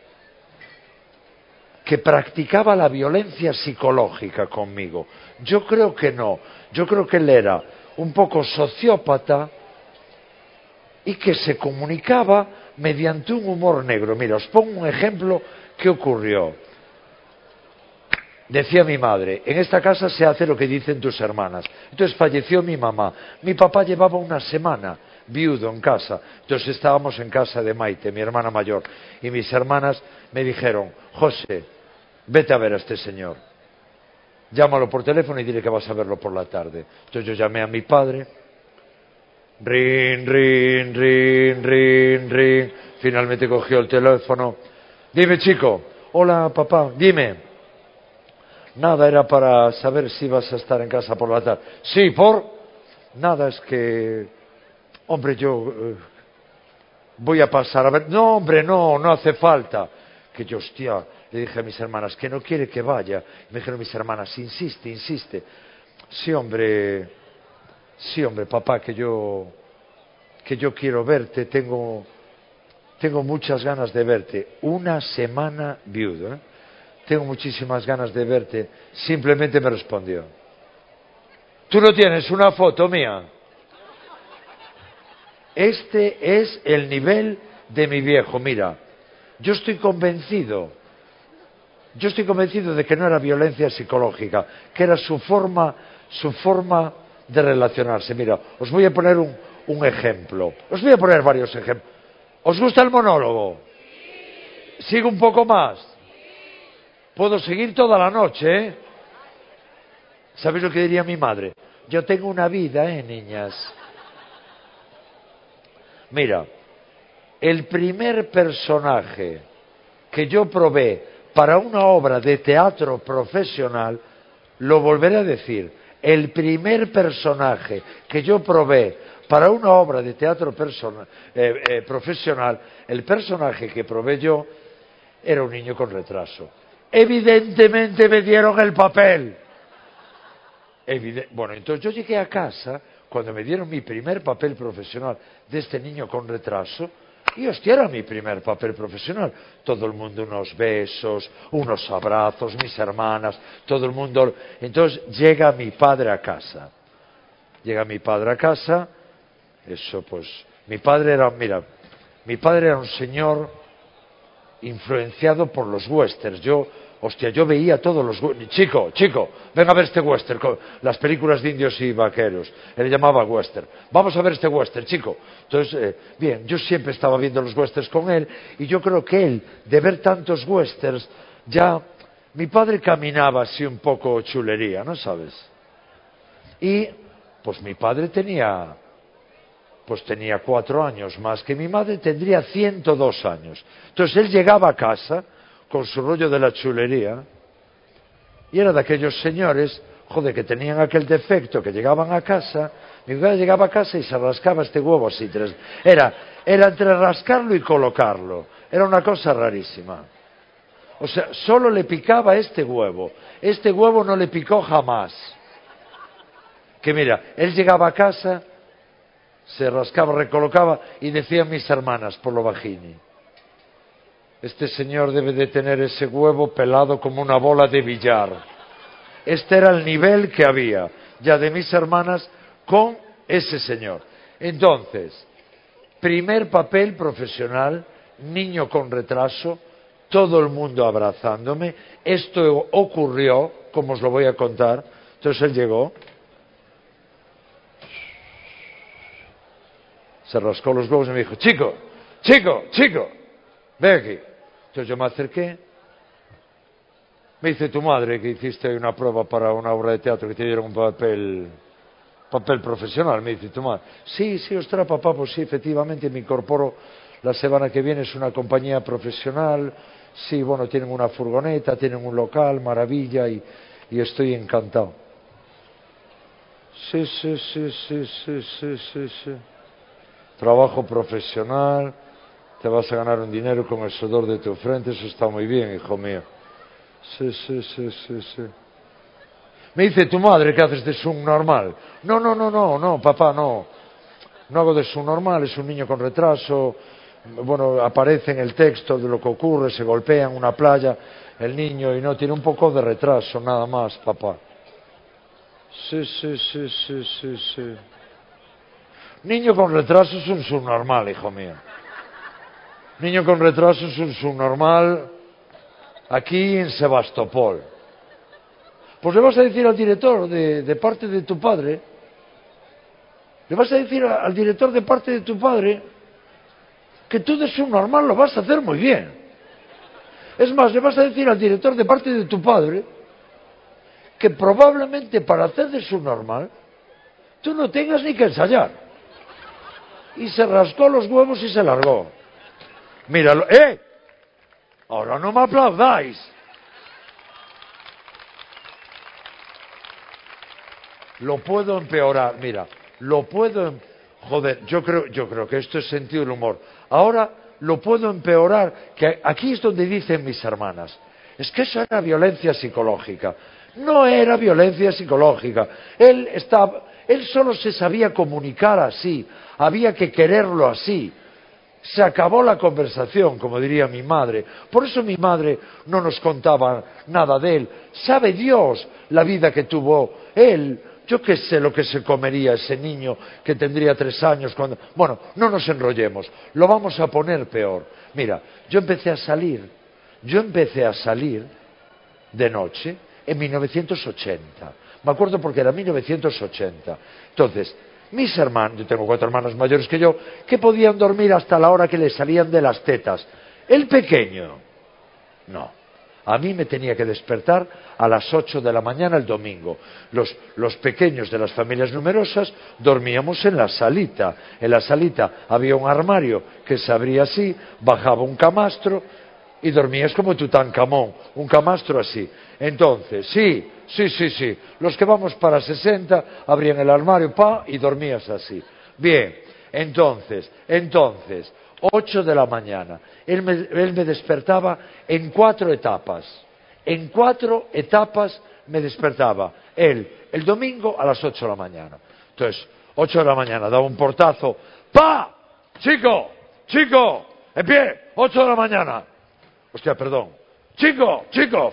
que practicaba la violencia psicológica conmigo. Yo creo que no. Yo creo que él era un poco sociópata y que se comunicaba mediante un humor negro. Mira, os pongo un ejemplo que ocurrió. Decía mi madre, en esta casa se hace lo que dicen tus hermanas. Entonces falleció mi mamá. Mi papá llevaba una semana viudo en casa. Entonces estábamos en casa de Maite, mi hermana mayor. Y mis hermanas me dijeron, José, vete a ver a este señor. Llámalo por teléfono y dile que vas a verlo por la tarde. Entonces yo llamé a mi padre. Rin, rin, rin, rin, rin. Finalmente cogió el teléfono. Dime, chico. Hola, papá. Dime. Nada, era para saber si vas a estar en casa por la tarde. Sí, ¿por? Nada, es que... Hombre, yo voy a pasar a ver... No, hombre, no hace falta. Que yo, hostia, le dije a mis hermanas que no quiere que vaya. Me dijeron mis hermanas, insiste. Sí, hombre, papá, que yo quiero verte, tengo muchas ganas de verte. Una semana viudo, ¿eh? Tengo muchísimas ganas de verte. Simplemente me respondió, ¿tú no tienes una foto mía? Este es el nivel de mi viejo. Mira, yo estoy convencido de que no era violencia psicológica, que era su forma de relacionarse. Mira, os voy a poner un ejemplo. Os voy a poner varios ejemplos. ¿Os gusta el monólogo? ¿Sigo un poco más? Puedo seguir toda la noche, ¿eh? ¿Sabéis lo que diría mi madre? Yo tengo una vida, niñas. Mira, el primer personaje que yo probé para una obra de teatro profesional, lo volveré a decir, el primer personaje que yo probé para una obra de teatro profesional, el personaje que probé yo era un niño con retraso. Evidentemente me dieron el papel. Bueno, entonces yo llegué a casa, cuando me dieron mi primer papel profesional de este niño con retraso, y hostia, era mi primer papel profesional. Todo el mundo unos besos, unos abrazos, mis hermanas, todo el mundo. Entonces llega mi padre a casa. Eso pues, mi padre era un señor influenciado por los westerns. Yo veía todos los... Chico, ven a ver este western, las películas de indios y vaqueros. Él llamaba western. Vamos a ver este western, chico. Entonces, bien, yo siempre estaba viendo los westerns con él, y yo creo que él, de ver tantos westerns, ya... Mi padre caminaba así un poco chulería, ¿no sabes? Y, pues mi padre tenía 4 años más que mi madre, tendría 102 años. Entonces él llegaba a casa con su rollo de la chulería, y era de aquellos señores, que tenían aquel defecto, que llegaban a casa, mi padre llegaba a casa y se rascaba este huevo así. Era entre rascarlo y colocarlo, era una cosa rarísima. O sea, solo le picaba este huevo no le picó jamás. Que mira, él llegaba a casa, se rascaba, recolocaba, y decían mis hermanas por lo bajini, Este señor debe de tener ese huevo pelado como una bola de billar. Este era el nivel que había ya de mis hermanas con ese señor. Entonces, primer papel profesional, niño con retraso, todo el mundo abrazándome. Esto ocurrió, como os lo voy a contar. Entonces él llegó, se rascó los huevos y me dijo, chico, ven aquí. Entonces yo me acerqué. Me dice tu madre que hiciste una prueba para una obra de teatro, que te dieron un papel profesional, me dice tu madre. Sí, ostras, papá, pues sí, efectivamente me incorporo la semana que viene, es una compañía profesional, sí, bueno, tienen una furgoneta, tienen un local, maravilla, y estoy encantado. Sí. Trabajo profesional, te vas a ganar un dinero con el sudor de tu frente, eso está muy bien, hijo mío. Sí. Me dice tu madre que haces de subnormal. No, papá, no. No hago de subnormal, es un niño con retraso. Bueno, aparece en el texto de lo que ocurre, se golpea en una playa el niño y no tiene un poco de retraso, nada más, papá. Sí. Niño con retraso es un subnormal, hijo mío. Niño con retraso es un subnormal aquí en Sebastopol. Pues le vas a decir al director de parte de tu padre, le vas a decir al director de parte de tu padre que tú de subnormal lo vas a hacer muy bien. Es más, le vas a decir al director de parte de tu padre que probablemente para hacer de subnormal tú no tengas ni que ensayar. Y se rascó los huevos y se largó. Míralo, ahora no me aplaudáis. Lo puedo empeorar, mira, joder, yo creo que esto es sentido del humor. Ahora lo puedo empeorar, que aquí es donde dicen mis hermanas, es que eso era violencia psicológica. No era violencia psicológica. Él solo se sabía comunicar así, había que quererlo así. Se acabó la conversación, como diría mi madre. Por eso mi madre no nos contaba nada de él. Sabe Dios la vida que tuvo él. Yo qué sé lo que se comería ese niño que tendría 3 años cuando... Bueno, no nos enrollemos. Lo vamos a poner peor. Mira, yo empecé a salir de noche en 1980. Me acuerdo porque era 1980. Entonces, mis hermanos, yo tengo 4 hermanos mayores que yo, que podían dormir hasta la hora que les salían de las tetas. El pequeño, no. A mí me tenía que despertar a las 8 de la mañana el domingo. Los pequeños de las familias numerosas dormíamos en la salita. En la salita había un armario que se abría así, bajaba un camastro y dormías como Tutankamón, un camastro así. Entonces, sí. Los que vamos para 60 abrían el armario, y dormías así. Bien, entonces, 8 de la mañana. Él me despertaba en 4 etapas. En 4 etapas me despertaba. Él, el domingo a las 8 de la mañana. Entonces, 8 de la mañana, daba un portazo. ¡Pa! ¡Chico! ¡En pie! 8 de la mañana. Hostia, perdón. ¡Chico!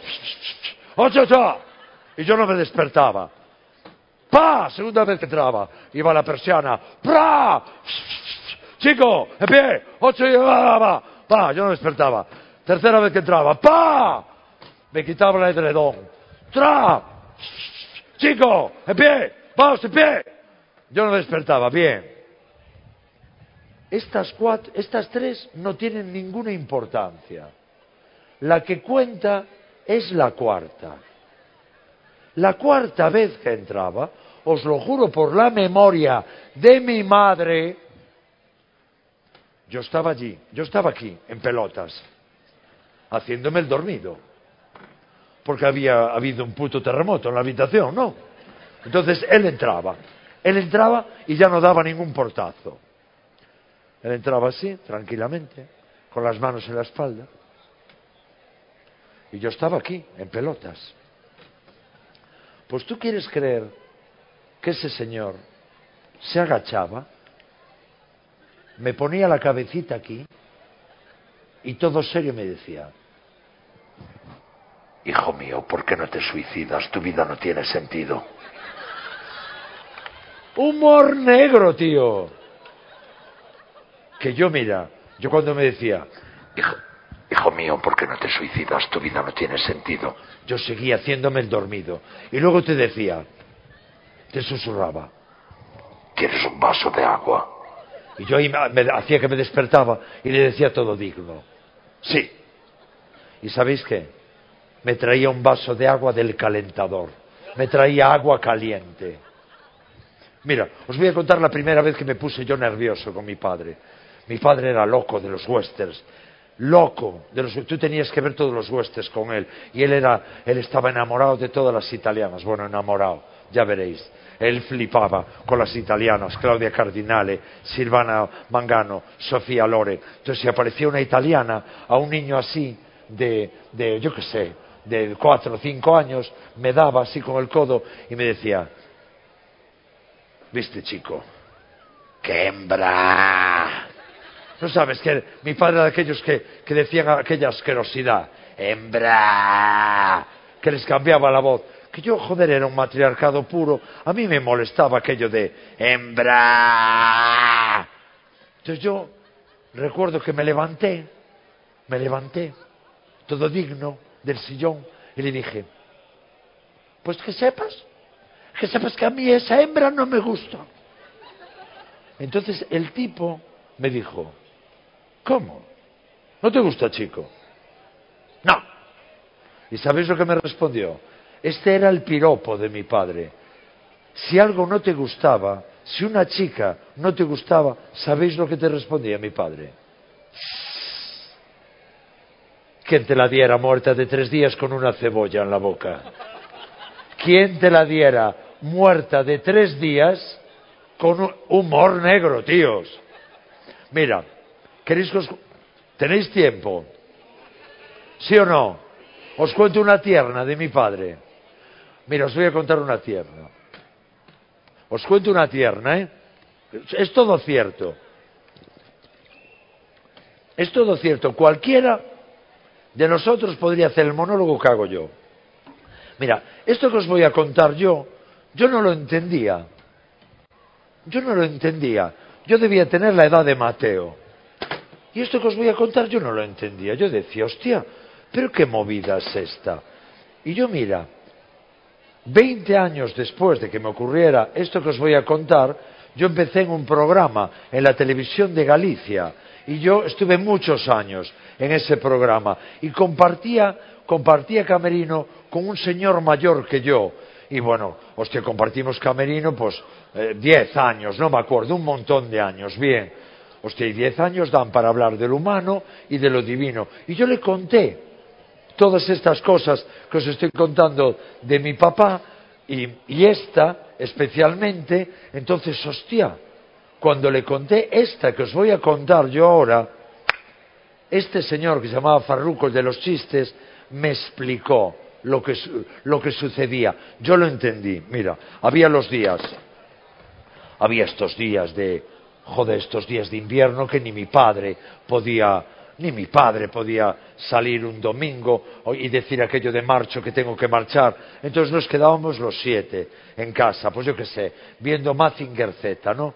8. Y yo no me despertaba. ¡Pa! Segunda vez que entraba. Iba a la persiana. ¡Pra! Chico, en pie, 8 y va. Yo no despertaba. Tercera vez que entraba. ¡Pa! Me quitaba el edredón. ¡Tra! Chico, en pie, vamos, en pie. Yo no despertaba. Bien. Estas 3 no tienen ninguna importancia. La que cuenta es la 4ª. La 4ª vez que entraba, os lo juro por la memoria de mi madre, yo estaba aquí, en pelotas, haciéndome el dormido, porque había habido un puto terremoto en la habitación, ¿no? Entonces él entraba y ya no daba ningún portazo. Él entraba así, tranquilamente, con las manos en la espalda, y yo estaba aquí, en pelotas. Pues tú quieres creer que ese señor se agachaba, me ponía la cabecita aquí y todo serio me decía: hijo mío, ¿por qué no te suicidas? Tu vida no tiene sentido. Humor negro, tío. Que yo, mira, yo cuando me decía: hijo mío, ¿por qué no te suicidas? Tu vida no tiene sentido. Yo seguía haciéndome el dormido. Y luego te decía, te susurraba: ¿quieres un vaso de agua? Y yo ahí me hacía que me despertaba y le decía todo digno: sí. ¿Y sabéis qué? Me traía un vaso de agua del calentador. Me traía agua caliente. Mira, os voy a contar la primera vez que me puse yo nervioso con mi padre. Mi padre era loco de los westerns. Loco de los... Tú tenías que ver todos los westerns con él. Y él estaba enamorado de todas las italianas. Bueno, enamorado, ya veréis. Él flipaba con las italianas: Claudia Cardinale, Silvana Mangano, Sofía Loren. Entonces, si aparecía una italiana, a un niño así, yo qué sé, de 4 o 5 años, me daba así con el codo y me decía: ¿viste, chico? ¡Qué hembra! ¿No sabes que mi padre era de aquellos que decían aquella asquerosidad? ¡Hembra! Que les cambiaba la voz. Que yo, joder, era un matriarcado puro. A mí me molestaba aquello de hembra. Entonces yo recuerdo que me levanté, todo digno, del sillón, y le dije: pues que sepas que a mí esa hembra no me gusta. Entonces el tipo me dijo: ¿cómo? ¿No te gusta, chico? No. ¿Y sabéis lo que me respondió? Este era el piropo de mi padre. Si algo no te gustaba, si una chica no te gustaba, ¿sabéis lo que te respondía mi padre? ¿Quién te la diera muerta de 3 días con una cebolla en la boca? ¿Quién te la diera muerta de 3 días con un humor negro, tíos? Mira, ¿tenéis tiempo? ¿Sí o no? Os cuento una tierna de mi padre. Mira, os voy a contar una tierna. Os cuento una tierna, ¿eh? Es todo cierto. Es todo cierto. Cualquiera de nosotros podría hacer el monólogo que hago yo. Mira, esto que os voy a contar yo no lo entendía. Yo no lo entendía. Yo debía tener la edad de Mateo. Y esto que os voy a contar yo no lo entendía. Yo decía: hostia, pero qué movida es esta. Y yo, mira, 20 años después de que me ocurriera esto que os voy a contar, yo empecé en un programa en la televisión de Galicia. Y yo estuve muchos años en ese programa. Y compartía camerino con un señor mayor que yo. Y bueno, hostia, compartimos camerino, pues 10 años, no me acuerdo, un montón de años, bien. Hostia, y 10 años dan para hablar de lo humano y de lo divino. Y yo le conté todas estas cosas que os estoy contando de mi papá, y esta especialmente. Entonces, hostia, cuando le conté esta que os voy a contar yo ahora, este señor que se llamaba Farruco, el de los chistes, me explicó lo que sucedía. Yo lo entendí. Mira, había estos días de invierno que ni mi padre podía salir un domingo y decir aquello de marcho, que tengo que marchar. Entonces nos quedábamos los 7 en casa, pues yo qué sé, viendo Mazinger Z, ¿no?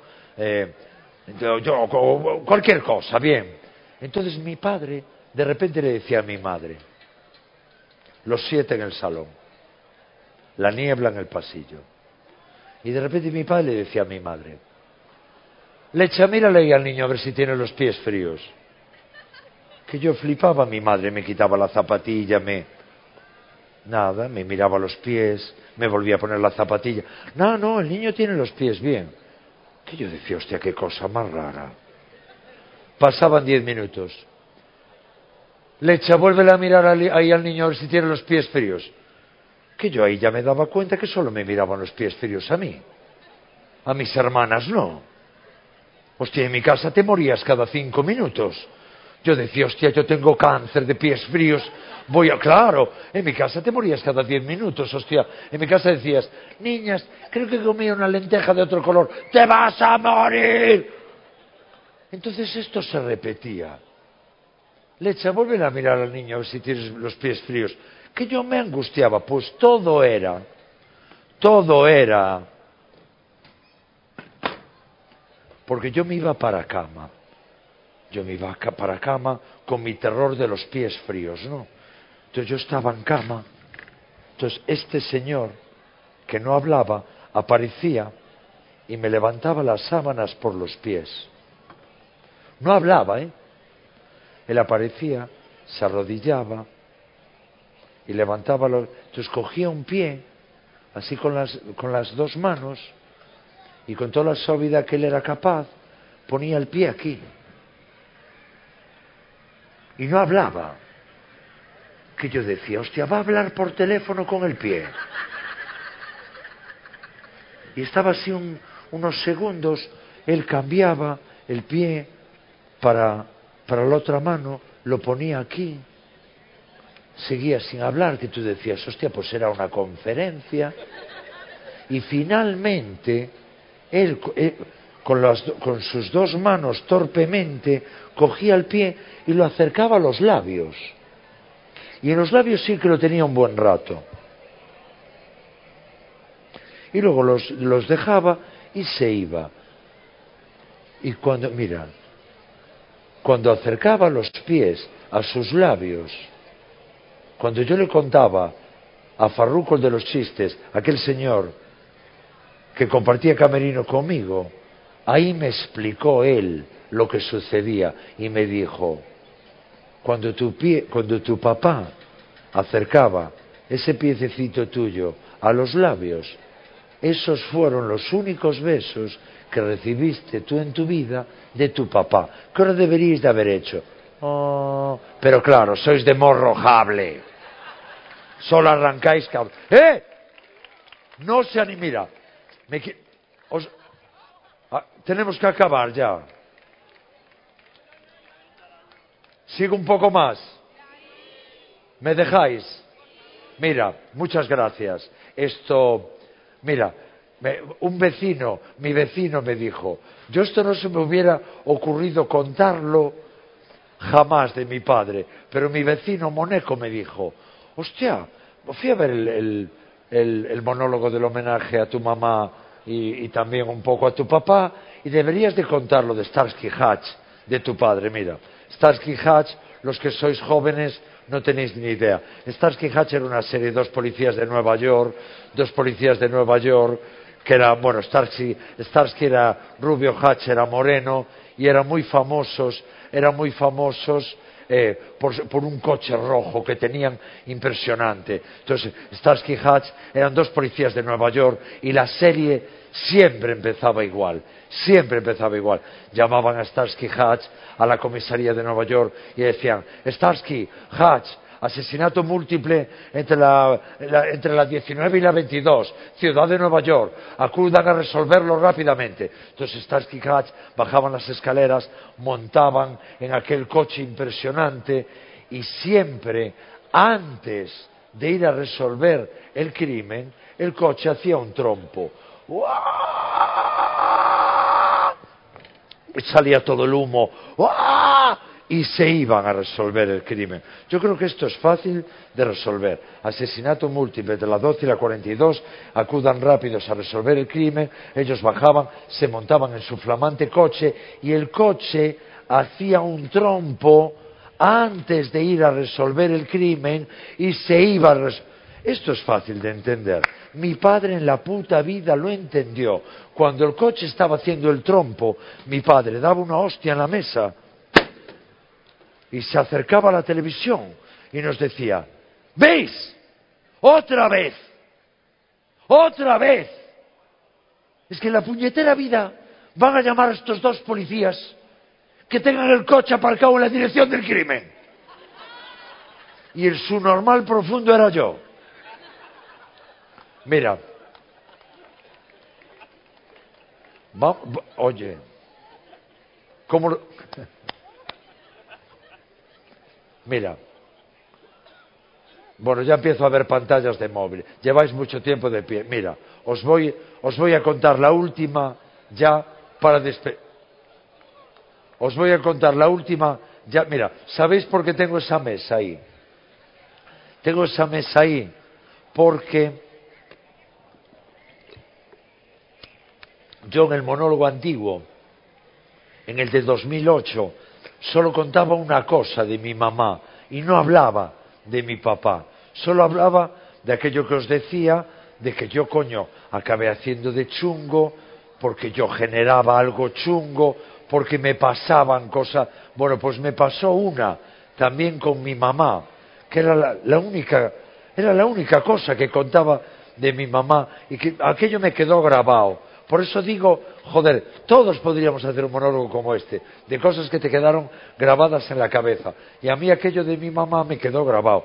Cualquier cosa, bien. Entonces mi padre de repente le decía a mi madre, los 7 en el salón, la niebla en el pasillo, y de repente mi padre le decía a mi madre: Lecha, mírale ahí al niño a ver si tiene los pies fríos. Que yo flipaba. Mi madre me quitaba la zapatilla, me miraba los pies, me volvía a poner la zapatilla. No, el niño tiene los pies bien. Que yo decía: hostia, qué cosa más rara. Pasaban 10 minutos. Lecha, vuélvele a mirar ahí al niño a ver si tiene los pies fríos. Que yo ahí ya me daba cuenta que solo me miraban los pies fríos a mí. A mis hermanas no. Hostia, en mi casa te morías cada 5 minutos. Yo decía: hostia, yo tengo cáncer de pies fríos. Claro, en mi casa te morías cada 10 minutos, hostia. En mi casa decías: niñas, creo que comí una lenteja de otro color. ¡Te vas a morir! Entonces esto se repetía. Lecha, vuelve a mirar al niño a ver si tienes los pies fríos. Que yo me angustiaba, pues todo era. Porque yo me iba para cama. Yo me iba para cama con mi terror de los pies fríos, ¿no? Entonces yo estaba en cama. Entonces este señor, que no hablaba, aparecía y me levantaba las sábanas por los pies. No hablaba, ¿eh? Él aparecía, se arrodillaba y levantaba los... Entonces cogía un pie, así con las dos manos, y con toda la suavidad que él era capaz, ponía el pie aquí. Y no hablaba. Que yo decía, hostia, va a hablar por teléfono con el pie. Y estaba así unos segundos, él cambiaba el pie para la otra mano, lo ponía aquí, seguía sin hablar, que tú decías, hostia, pues era una conferencia. Y finalmente, él con sus dos manos torpemente cogía el pie y lo acercaba a los labios. Y en los labios sí que lo tenía un buen rato. Y luego los dejaba y se iba. Y cuando acercaba los pies a sus labios, cuando yo le contaba a Farruco, el de los chistes, aquel señor que compartía camerino conmigo, ahí me explicó él lo que sucedía y me dijo, cuando tu papá acercaba ese piececito tuyo a los labios, esos fueron los únicos besos que recibiste tú en tu vida de tu papá. ¿Qué hora deberíais de haber hecho? Oh, pero claro, sois de morrojable. Solo arrancáis cable. ¡Eh! No se mira. Tenemos que acabar ya. Sigo un poco más. ¿Me dejáis? Mira, muchas gracias. Mira, mi vecino me dijo, yo esto no se me hubiera ocurrido contarlo jamás de mi padre, pero mi vecino Moneco me dijo, hostia, fui a ver el monólogo del homenaje a tu mamá y también un poco a tu papá, y deberías de contarlo de Starsky Hatch, de tu padre. Mira, Starsky Hatch, los que sois jóvenes no tenéis ni idea. Starsky Hatch era una serie de dos policías de Nueva York, que era, bueno, Starsky era rubio, Hatch era moreno, y eran muy famosos por un coche rojo que tenían impresionante. Entonces, Starsky y Hutch eran dos policías de Nueva York y la serie siempre empezaba igual. Llamaban a Starsky y Hutch a la comisaría de Nueva York y decían, Starsky, Hutch, asesinato múltiple entre la 19 y la 22, ciudad de Nueva York, acudan a resolverlo rápidamente. Entonces Starsky y Hutch bajaban las escaleras, montaban en aquel coche impresionante y siempre, antes de ir a resolver el crimen, el coche hacía un trompo. Salía todo el humo. Y se iban a resolver el crimen. Yo creo que esto es fácil de resolver. Asesinato múltiple de la 12 y la 42, acudan rápidos a resolver el crimen, ellos bajaban, se montaban en su flamante coche y el coche hacía un trompo antes de ir a resolver el crimen y se iba a resolver. Esto es fácil de entender. Mi padre en la puta vida lo entendió. Cuando el coche estaba haciendo el trompo, mi padre daba una hostia en la mesa y se acercaba a la televisión y nos decía, ¿veis? ¡Otra vez! Es que en la puñetera vida van a llamar a estos dos policías que tengan el coche aparcado en la dirección del crimen. Y el subnormal profundo era yo. Mira, oye, ¿cómo Mira, bueno, ya empiezo a ver pantallas de móvil. Lleváis mucho tiempo de pie. Mira, os voy a contar la última ya para Os voy a contar la última Ya, mira, ¿sabéis por qué tengo esa mesa ahí? Tengo esa mesa ahí porque yo en el monólogo antiguo, en el de 2008, solo contaba una cosa de mi mamá y no hablaba de mi papá. Solo hablaba de aquello que os decía, de que yo, coño, acabé haciendo de chungo, porque yo generaba algo chungo, porque me pasaban cosas. Bueno, pues me pasó una también con mi mamá, que era la única cosa que contaba de mi mamá y que aquello me quedó grabado. Por eso digo, joder, todos podríamos hacer un monólogo como este, de cosas que te quedaron grabadas en la cabeza. Y a mí aquello de mi mamá me quedó grabado.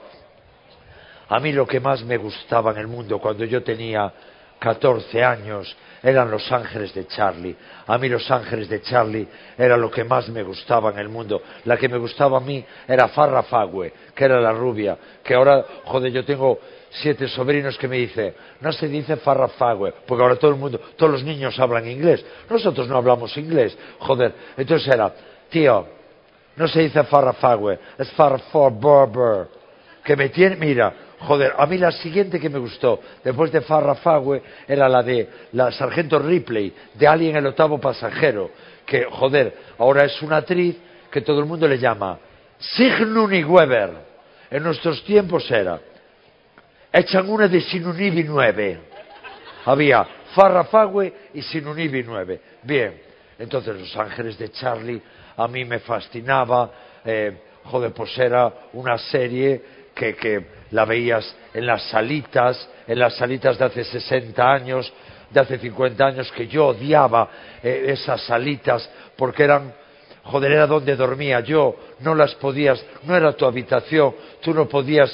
A mí lo que más me gustaba en el mundo cuando yo tenía 14 años eran Los Ángeles de Charlie. A mí Los Ángeles de Charlie era lo que más me gustaba en el mundo. La que me gustaba a mí era Farrah Fawcett, que era la rubia, que ahora, joder, yo tengo 7 sobrinos que me dicen, no se dice Farrah Fawcett, porque ahora todo el mundo, todos los niños hablan inglés. Nosotros no hablamos inglés, joder. Entonces era, tío, no se dice Farrah Fawcett, es Farrah Fawcett, que me tiene, mira. Joder, a mí la siguiente que me gustó, después de Farrah Fawcett, era la de la Sargento Ripley, de Alien el octavo pasajero, que, joder, ahora es una actriz que todo el mundo le llama Sigourney Weaver. En nuestros tiempos era, echan una de Sigourney 9. Había Farrah Fawcett y Sigourney 9. Bien, entonces Los Ángeles de Charlie a mí me fascinaba, joder, pues era una serie que la veías en las salitas de hace 60 años, de hace 50 años, que yo odiaba esas salitas porque eran, joder, era donde dormía yo, no las podías, no era tu habitación, tú no podías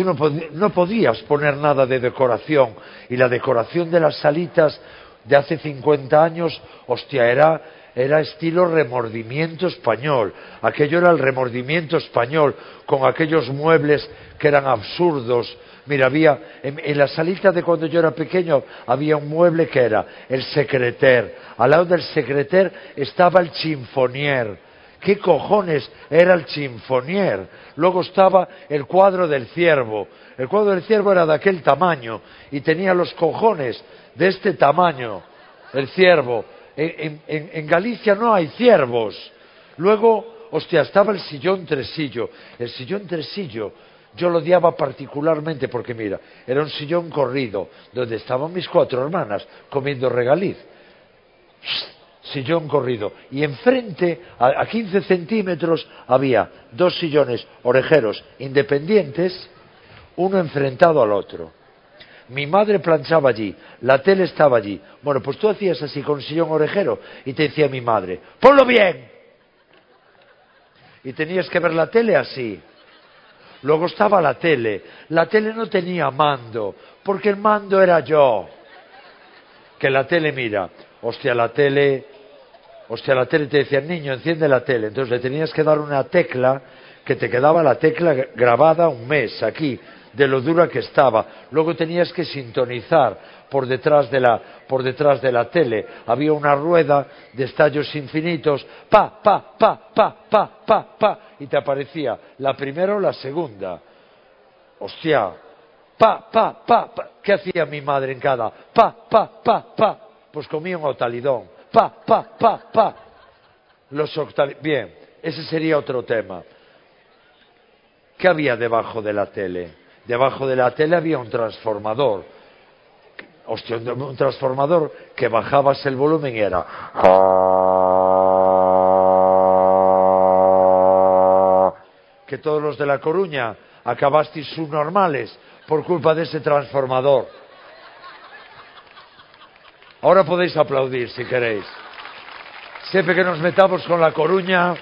poner nada de decoración, y la decoración de las salitas de hace 50 años, hostia, era estilo Remordimiento Español. Aquello era el Remordimiento Español, con aquellos muebles que eran absurdos. Mira, había en la salita de cuando yo era pequeño había un mueble que era el secreter. Al lado del secreter estaba el chinfonier. ¿Qué cojones era el chinfonier? Luego estaba el cuadro del ciervo. El cuadro del ciervo era de aquel tamaño y tenía los cojones de este tamaño, el ciervo. En Galicia no hay ciervos. Luego, hostia, estaba el sillón tresillo. El sillón tresillo yo lo odiaba particularmente porque, mira, era un sillón corrido donde estaban mis 4 hermanas comiendo regaliz. Sillón corrido. Y enfrente, a 15 centímetros, había 2 sillones orejeros independientes, uno enfrentado al otro. Mi madre planchaba allí, la tele estaba allí. Bueno, pues tú hacías así con un sillón orejero y te decía mi madre, ¡ponlo bien! Y tenías que ver la tele así. Luego estaba la tele. La tele no tenía mando, porque el mando era yo. Que la tele, mira, hostia, la tele te decía, niño, enciende la tele. Entonces le tenías que dar una tecla, que te quedaba la tecla grabada un mes aquí, de lo dura que estaba. Luego tenías que sintonizar por detrás de la tele. Había una rueda de estallos infinitos, pa, pa, pa, pa, pa, pa, pa, y te aparecía la primera o la segunda. Hostia, pa, pa, pa, pa. ¿Qué hacía mi madre en cada? Pa, pa, pa, pa. Pues comía un otalidón. Pa, pa, pa, pa. Bien, ese sería otro tema. ¿Qué había debajo de la tele? Debajo de la tele había un transformador. Hostia, un transformador que bajabas el volumen y era... Que todos los de La Coruña acabasteis subnormales por culpa de ese transformador. Ahora podéis aplaudir si queréis. Siempre que nos metamos con La Coruña...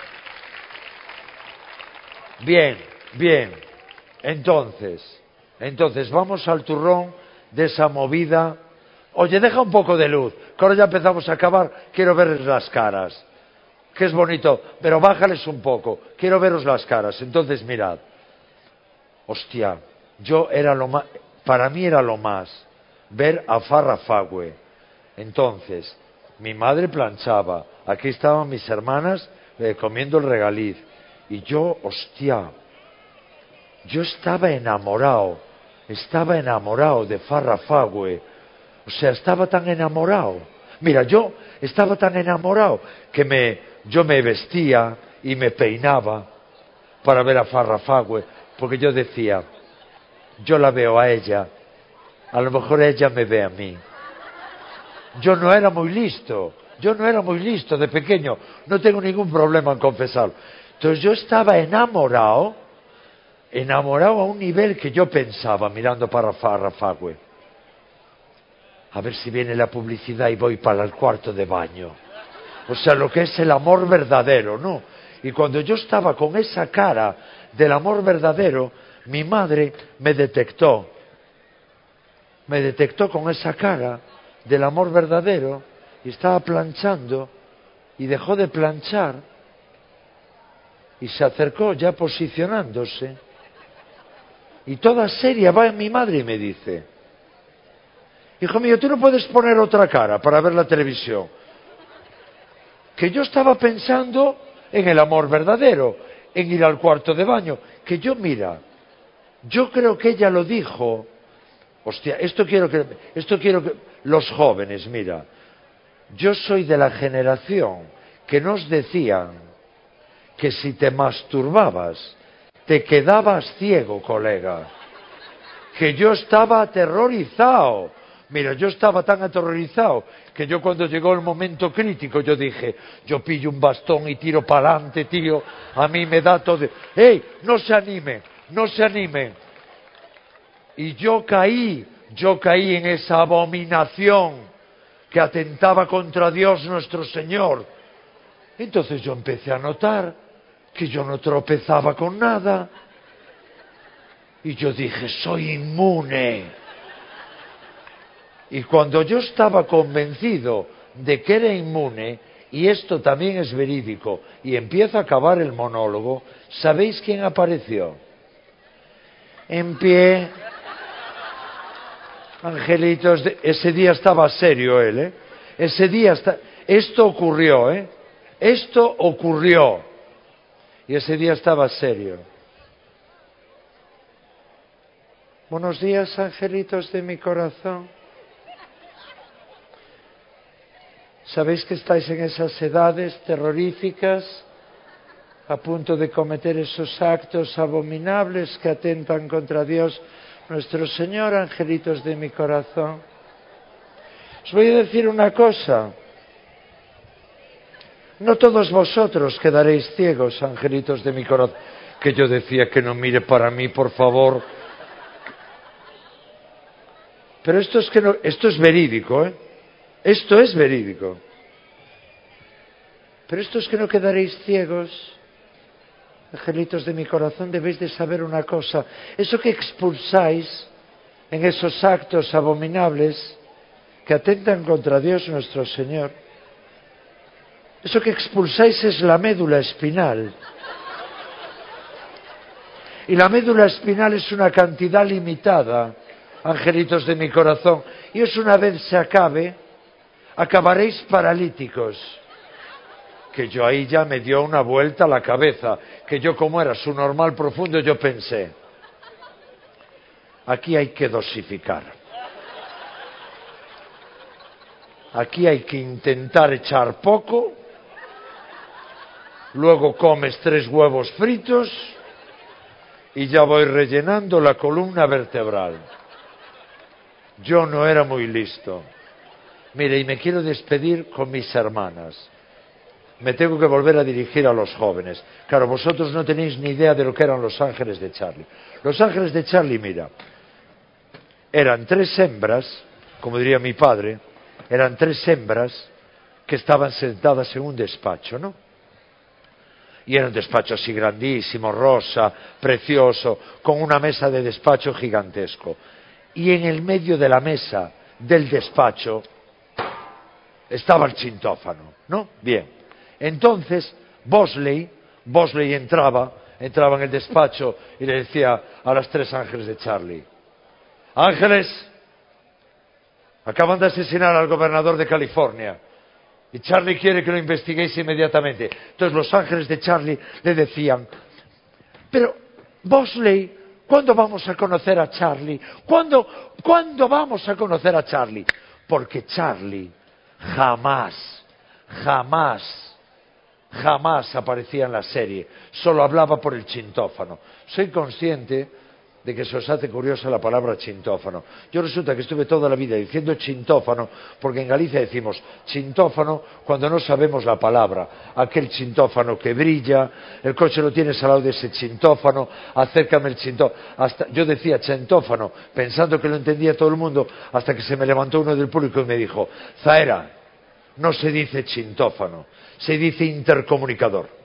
Bien, bien. Entonces, vamos al turrón de esa movida. Oye, deja un poco de luz, que ahora ya empezamos a acabar, quiero verles las caras. Que es bonito, pero bájales un poco, quiero veros las caras. Entonces, mirad. Hostia, para mí era lo más, ver a Farrah Fawcett. Entonces, mi madre planchaba, aquí estaban mis hermanas comiendo el regaliz. Y yo, hostia, yo estaba enamorado de Farrah Fawcett. O sea, estaba tan enamorado. Mira, yo estaba tan enamorado que yo me vestía y me peinaba para ver a Farrah Fawcett, porque yo decía, yo la veo a ella, a lo mejor ella me ve a mí. Yo no era muy listo de pequeño, no tengo ningún problema en confesarlo. Entonces yo estaba enamorado a un nivel que yo pensaba mirando para Farrah Fawcett. A ver si viene la publicidad y voy para el cuarto de baño. O sea, lo que es el amor verdadero, ¿no? Y cuando yo estaba con esa cara del amor verdadero, mi madre me detectó con esa cara del amor verdadero y estaba planchando y dejó de planchar y se acercó ya posicionándose y toda seria va en mi madre y me dice, hijo mío, tú no puedes poner otra cara para ver la televisión. Que yo estaba pensando en el amor verdadero, en ir al cuarto de baño, que yo creo que ella lo dijo. Hostia, esto quiero que los jóvenes, mira, yo soy de la generación que nos decían que si te masturbabas te quedabas ciego, colega. Que yo estaba aterrorizado. Mira, yo estaba tan aterrorizado que yo cuando llegó el momento crítico yo dije, yo pillo un bastón y tiro para adelante, tío, a mí me da todo. ¡Ey! No se animen. Y yo caí en esa abominación que atentaba contra Dios nuestro Señor. Entonces yo empecé a notar que yo no tropezaba con nada. Y yo dije, soy inmune. Y cuando yo estaba convencido de que era inmune, y esto también es verídico, y empieza a acabar el monólogo, ¿sabéis quién apareció? En pie. Angelitos, ese día estaba serio él, ¿eh? Esto ocurrió, ¿eh? Esto ocurrió. Y ese día estaba serio. Buenos días, angelitos de mi corazón. ¿Sabéis que estáis en esas edades terroríficas, a punto de cometer esos actos abominables que atentan contra Dios nuestro Señor, angelitos de mi corazón? Os voy a decir una cosa. No todos vosotros quedaréis ciegos, angelitos de mi corazón. Que yo decía que no mire para mí, por favor. Pero esto es verídico, ¿eh? Esto es verídico. Pero esto es que no quedaréis ciegos. Angelitos de mi corazón, debéis de saber una cosa. Eso que expulsáis en esos actos abominables que atentan contra Dios nuestro Señor, eso que expulsáis es la médula espinal. Y la médula espinal es una cantidad limitada, angelitos de mi corazón. Y os una vez se acabe, acabaréis paralíticos. Que yo ahí ya me dio una vuelta a la cabeza, que yo como era su normal profundo, yo pensé, aquí hay que dosificar. Aquí hay que intentar echar poco, luego comes 3 huevos fritos y ya voy rellenando la columna vertebral. Yo no era muy listo. Mire, y me quiero despedir con mis hermanas. Me tengo que volver a dirigir a los jóvenes. Claro, vosotros no tenéis ni idea de lo que eran los ángeles de Charlie. Los ángeles de Charlie, mira, eran 3 hembras, como diría mi padre, eran 3 hembras que estaban sentadas en un despacho, ¿no? Y era un despacho así grandísimo, rosa, precioso, con una mesa de despacho gigantesco. Y en el medio de la mesa del despacho estaba el chintófano, ¿no? Bien. Entonces, Bosley entraba en el despacho y le decía a las 3 ángeles de Charlie, ángeles, acaban de asesinar al gobernador de California. Y Charlie quiere que lo investiguéis inmediatamente. Entonces los ángeles de Charlie le decían, pero Bosley, ¿cuándo vamos a conocer a Charlie? ¿Cuándo vamos a conocer a Charlie? Porque Charlie jamás aparecía en la serie. Solo hablaba por el chintófano. Soy consciente de que se os hace curiosa la palabra chintófano. Yo resulta que estuve toda la vida diciendo chintófano, porque en Galicia decimos chintófano cuando no sabemos la palabra. Aquel chintófano que brilla, el coche lo tienes al lado de ese chintófano, acércame el chintófano. Yo decía chintófano, pensando que lo entendía todo el mundo, hasta que se me levantó uno del público y me dijo, Zaera, no se dice chintófano, se dice intercomunicador.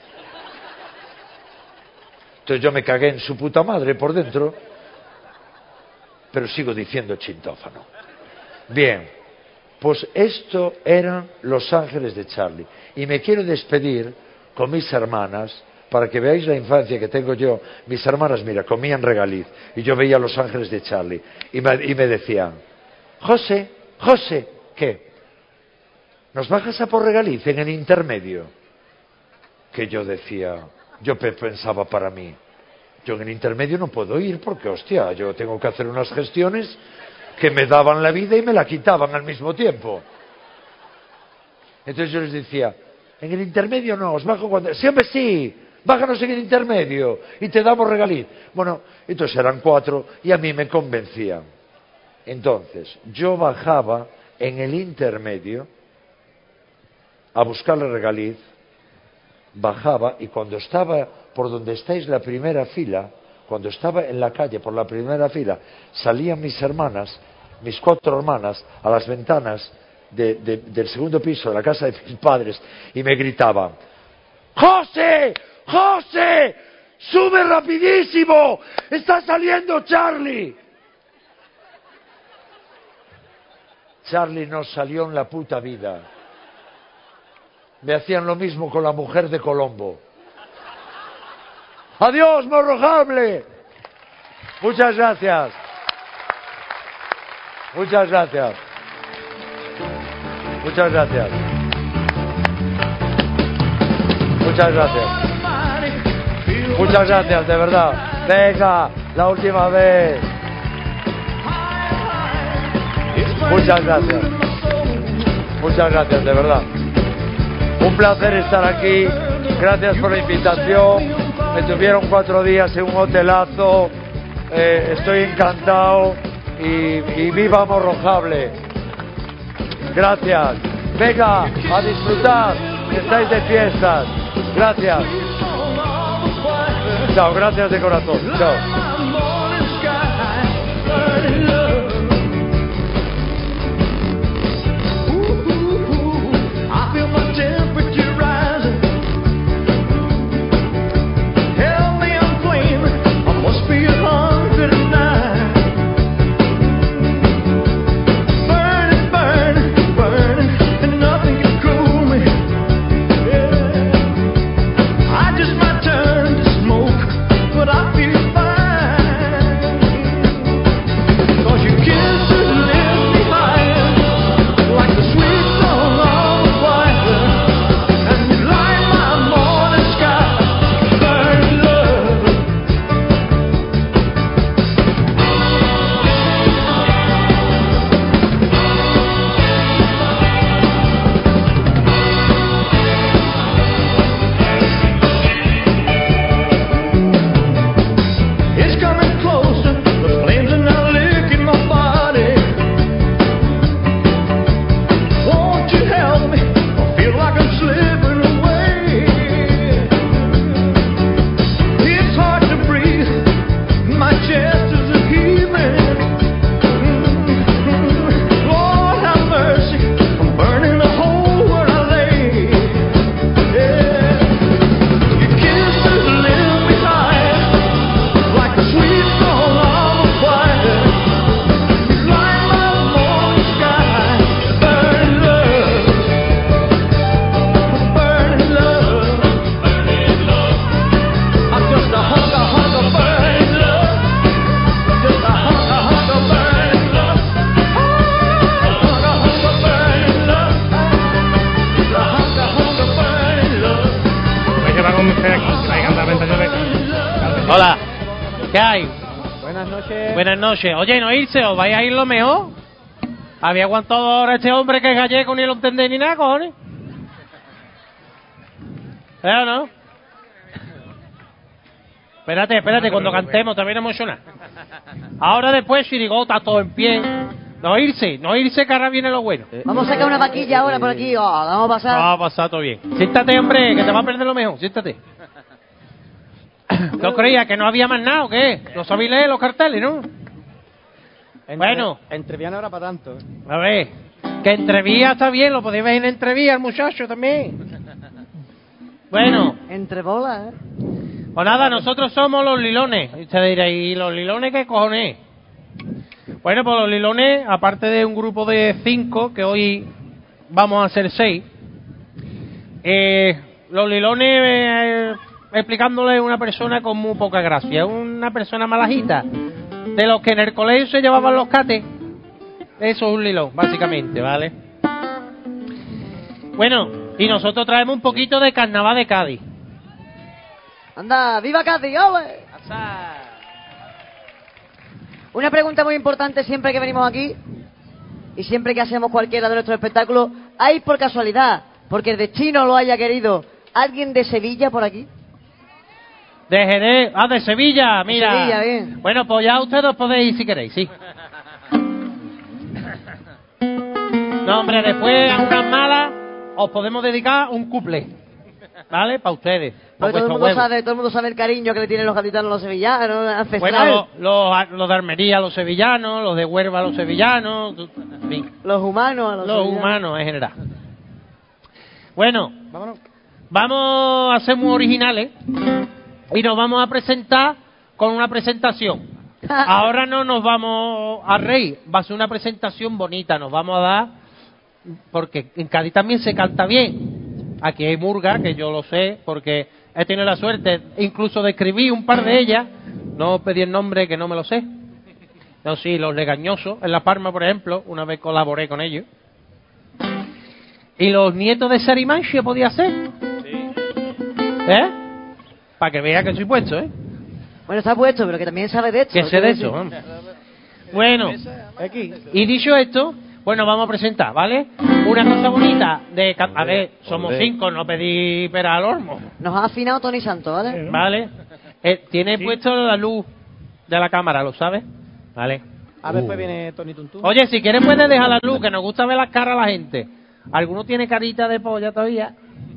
Entonces yo me cagué en su puta madre por dentro, pero sigo diciendo chintófano. Bien, pues esto eran los ángeles de Charlie. Y me quiero despedir con mis hermanas, para que veáis la infancia que tengo yo. Mis hermanas, mira, comían regaliz, y yo veía los ángeles de Charlie, y me decían, José, ¿qué? ¿Nos bajas a por regaliz en el intermedio? Que yo decía, yo pensaba para mí, yo en el intermedio no puedo ir porque, hostia, yo tengo que hacer unas gestiones que me daban la vida y me la quitaban al mismo tiempo. Entonces yo les decía, en el intermedio no, os bajo cuando... Siempre sí, bájanos en el intermedio y te damos regaliz. Bueno, entonces eran 4 y a mí me convencían. Entonces, yo bajaba en el intermedio a buscarle regaliz, bajaba y cuando estaba por donde estáis la primera fila, cuando estaba en la calle por la primera fila, salían mis hermanas, mis 4 hermanas, a las ventanas del segundo piso de la casa de mis padres y me gritaban, ¡José! ¡José! ¡Sube rapidísimo! ¡Está saliendo Charlie! Charlie no salió en la puta vida. Me hacían lo mismo con la mujer de Colombo. ¡Adiós, Morrojable! Muchas gracias. Muchas gracias. Muchas gracias. Muchas gracias. Muchas gracias, de verdad. Venga, la última vez. Muchas gracias. Muchas gracias, de verdad. Un placer estar aquí. Gracias por la invitación. Me tuvieron 4 días en un hotelazo. Estoy encantado. Y viva Morrojable. Gracias. Venga, a disfrutar. Que estáis de fiestas. Gracias. Chao, gracias de corazón. Chao. I just might turn to smoke, but I feel fine. Hola. ¿Qué hay? Buenas noches. Buenas noches. Oye, no irse, os vais a ir lo mejor. Había aguantado ahora este hombre que es gallego ni lo entendéis ni nada, cojones. ¿O no? Espérate, cuando cantemos también emociona. Ahora después, chirigota, todo en pie. No irse, que ahora viene lo bueno. Vamos a sacar una vaquilla ahora por aquí. Vamos a pasar. Va a pasar todo bien. Siéntate, hombre, que te va a perder lo mejor. Siéntate. ¿Qué os creía? ¿Que no había más nada o qué? No sabéis leer los carteles, ¿no? Bueno. Entrevía no era para tanto. A ver, que entrevía está bien, lo podéis ver en entrevía al muchacho también. Bueno. Entre bolas, Pues nada, nosotros somos los Lilones. Y usted dirá, ¿y los Lilones qué cojones? Bueno, pues los Lilones, aparte de un grupo de 5, que hoy vamos a ser 6, los Lilones, explicándole una persona con muy poca gracia, una persona malajita, de los que en el colegio se llevaban los cates. Eso es un Lilón, básicamente, ¿vale? Bueno, y nosotros traemos un poquito de carnaval de Cádiz. Anda, ¡viva Cádiz! ¡Ole! Una pregunta muy importante siempre que venimos aquí y siempre que hacemos cualquiera de nuestros espectáculos. ¿Hay por casualidad, porque el destino lo haya querido, alguien de Sevilla por aquí? De Jerez, de Sevilla, mira. De Sevilla, bien. Bueno, pues ya ustedes podéis ir si queréis, sí. No, hombre, después a unas malas os podemos dedicar un couple, ¿vale? Para ustedes. Porque todo el mundo sabe el cariño que le tienen los gaditanos a los sevillanos, ancestral. Bueno, los de Armería a los sevillanos, los de Huelva a los sevillanos, en fin. Los humanos a los sevillanos. Los humanos en general. Bueno, Vámonos. vamos a ser muy originales y nos vamos a presentar con una presentación. Ahora no nos vamos a reír, va a ser una presentación bonita, nos vamos a dar, porque en Cádiz también se canta bien. Aquí hay murga, que yo lo sé, porque he tenido la suerte incluso de escribir un par de ellas, no pedí el nombre que no me lo sé. No, sí, Los Legañosos, en La Palma, por ejemplo, una vez colaboré con ellos. Y Los Nietos de Sarimanche podía ser. Sí. Para que vea que soy puesto, Bueno, está puesto, pero que también sabe de esto. Que sé de eso, vamos. Bueno, Aquí. y dicho esto, bueno, vamos a presentar, ¿vale? Una cosa bonita de... A ver, somos 5, no pedí pera al horno, Nos ha afinado Tony Santos, ¿vale? ¿vale? Tiene puesto la luz de la cámara, ¿lo sabes? ¿Vale? A ver, después viene Tony Tuntún. Oye, si quieres puedes dejar la luz, que nos gusta ver las caras a la gente. ¿Alguno tiene carita de polla todavía?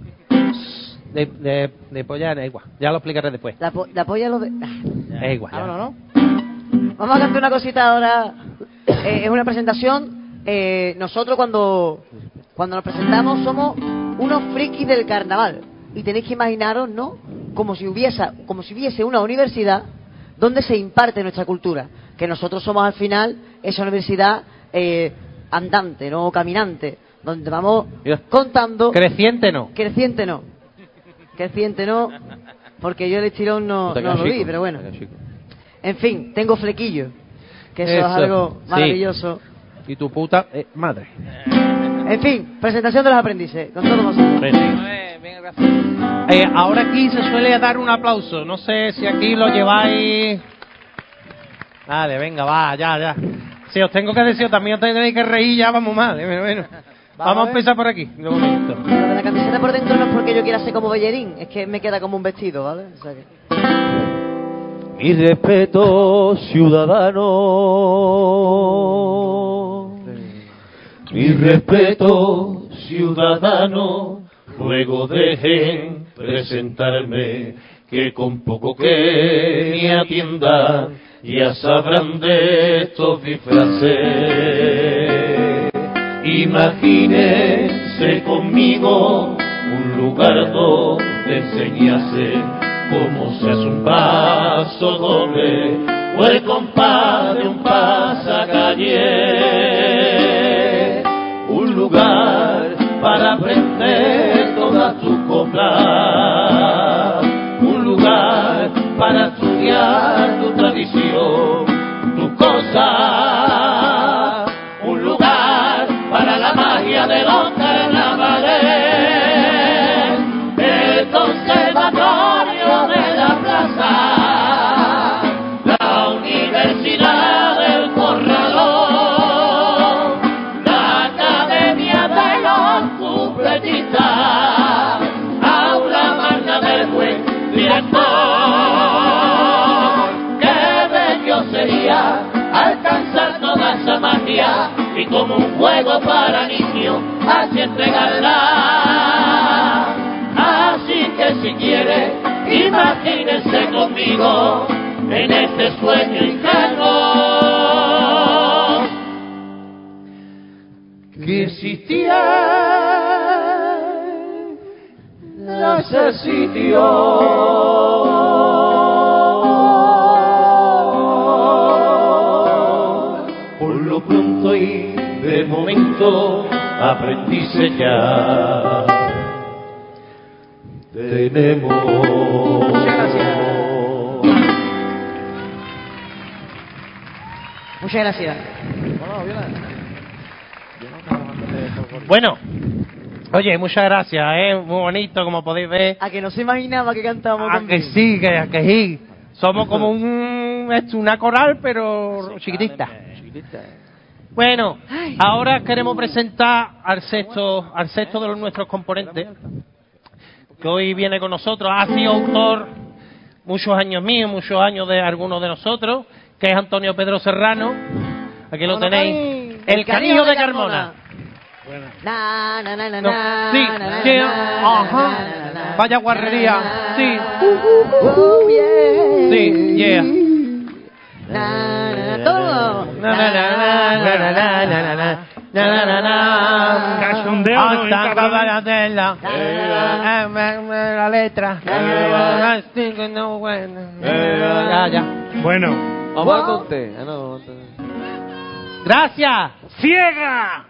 De polla, da igual. Ya lo explicaré después. La polla lo de... Es igual. ya. Vámonos, ¿no? Vamos a cantar una cosita ahora. Es una presentación. Nosotros cuando nos presentamos somos unos frikis del carnaval. Y tenéis que imaginaros, ¿no? Como si hubiese una universidad donde se imparte nuestra cultura. Que nosotros somos al final esa universidad andante, no caminante. Donde vamos contando... Creciente no. Creciente no, porque yo el estirón no lo vi, pero bueno. En fin, tengo flequillo, que eso es algo maravilloso. Sí. Y tu puta madre. En fin, presentación de los aprendices, con todos vosotros. Venga, gracias. Ahora aquí se suele dar un aplauso, no sé si aquí lo lleváis... Vale, venga, va, ya. Si os tengo que decir, también os tenéis que reír, ya vamos mal, bueno. Vamos a empezar por aquí, de momento. Lo de la camiseta por dentro no es porque yo quiera ser como ballerín, es que me queda como un vestido, ¿vale? O sea que... Mi respeto, ciudadano. Mi respeto, ciudadano. Luego dejen presentarme, que con poco que me atienda ya sabrán de estos disfraces. Imagínense conmigo un lugar donde enseñase cómo se hace un paso doble o el compás de un pasacalle. Un lugar para aprender todas tus coplas. Un lugar para estudiar tu tradición, tus cosas. Un lugar para la magia de los carnavales. El conservatorio solo para niños, así entregarla. Así que si quiere, imagínense conmigo en este sueño ingenuo que existía en ese sitio. Por lo pronto y de momento aprendí ya. Tenemos. Muchas gracias. Muchas gracias. Bueno, oye, muchas gracias, muy bonito, como podéis ver. A que no se imaginaba que cantábamos A que sí, que sí. Somos como una coral, pero chiquitita. Bueno, ahora queremos presentar al sexto de nuestros componentes, que hoy viene con nosotros. Ha sido autor muchos años míos, muchos años de algunos de nosotros, que es Antonio Pedro Serrano. Aquí lo tenéis. El Canijo de Carmona. No, sí, sí, ajá. Vaya guarrería. Sí. Sí, yeah. Todo. Cachondeo, la letra. Ya. Bueno, Vamos al conte. Gracias. ¡ciega!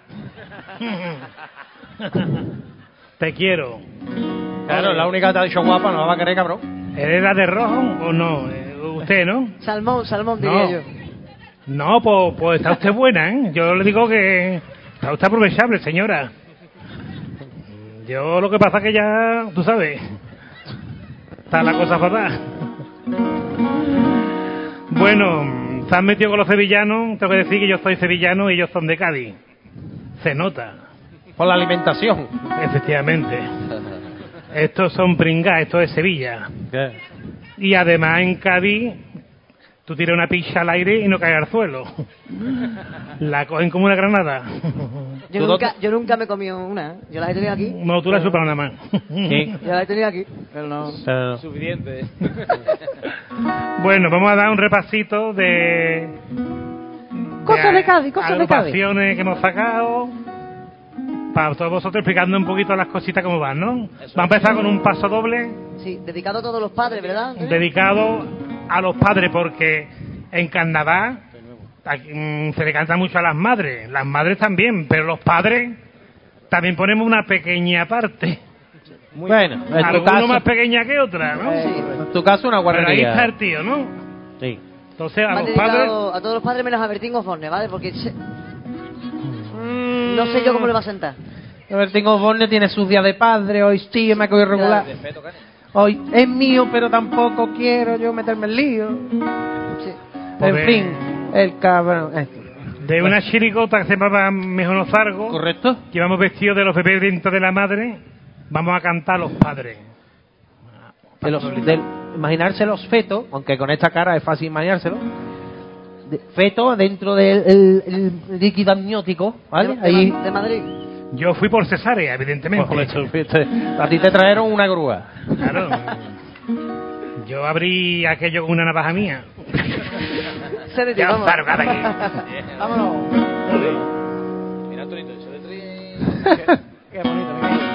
Te quiero. Claro, la única que te ha dicho guapa, no la va a querer, cabrón. ¿Eres la de rojo o no? Usted, ¿no? Salmón, diría No. yo. No, pues está usted buena, ¿eh? Yo le digo que está usted aprovechable, señora. Yo lo que pasa que ya, tú sabes, está la cosa fatal. Bueno, se han metido con los sevillanos. Tengo que decir que yo soy sevillano y ellos son de Cádiz. Se nota. Por la alimentación. Efectivamente. Estos son pringas, esto es Sevilla. ¿Qué? Y además en Cádiz, tú tiras una picha al aire y no cae al suelo. La cogen como una granada. Yo nunca me he comido una. Yo las he tenido aquí. No, tú la chupas nada más. Sí. Yo las he tenido aquí. Pero no. Suficiente. Bueno, vamos a dar un repasito de... Cosas de Cádiz, cosas de Cádiz. agrupaciones que hemos sacado. Para todos vosotros explicando un poquito las cositas cómo van, ¿no? Va a empezar con un paso doble. Sí, dedicado a todos los padres, ¿verdad? Dedicado a los padres, porque en carnaval se le canta mucho a las madres también, pero los padres también ponemos una pequeña parte. Bueno, en tu Alguno caso, más pequeña que otra, ¿no? Sí. en tu caso una Pero ahí guarrería. está el tío, ¿no? Sí. Entonces a Me han los padres... dedicado a todos los padres menos a Bertín Osborne, ¿vale? Porque no sé yo cómo le va a sentar. Bertín Osborne tiene sus días de padre, hoy sí me ha cogido regular. Hoy es mío, pero tampoco quiero yo meterme en lío. Sí. En fin, el cabrón. De una chirigota que se llamaba Mejonozargo, ¿Correcto? que íbamos vestidos de los bebés dentro de la madre, vamos a cantar a los padres. Imaginarse los fetos, aunque con esta cara es fácil imaginárselo. Fetos dentro del el líquido amniótico, ¿vale? Ahí. De Madrid. Yo fui por cesárea, evidentemente. A ti te trajeron una grúa. Claro. Yo abrí aquello con una navaja mía. Ya os salgan de aquí. Vámonos. Mira, Antonito, eso de tri. Qué bonito,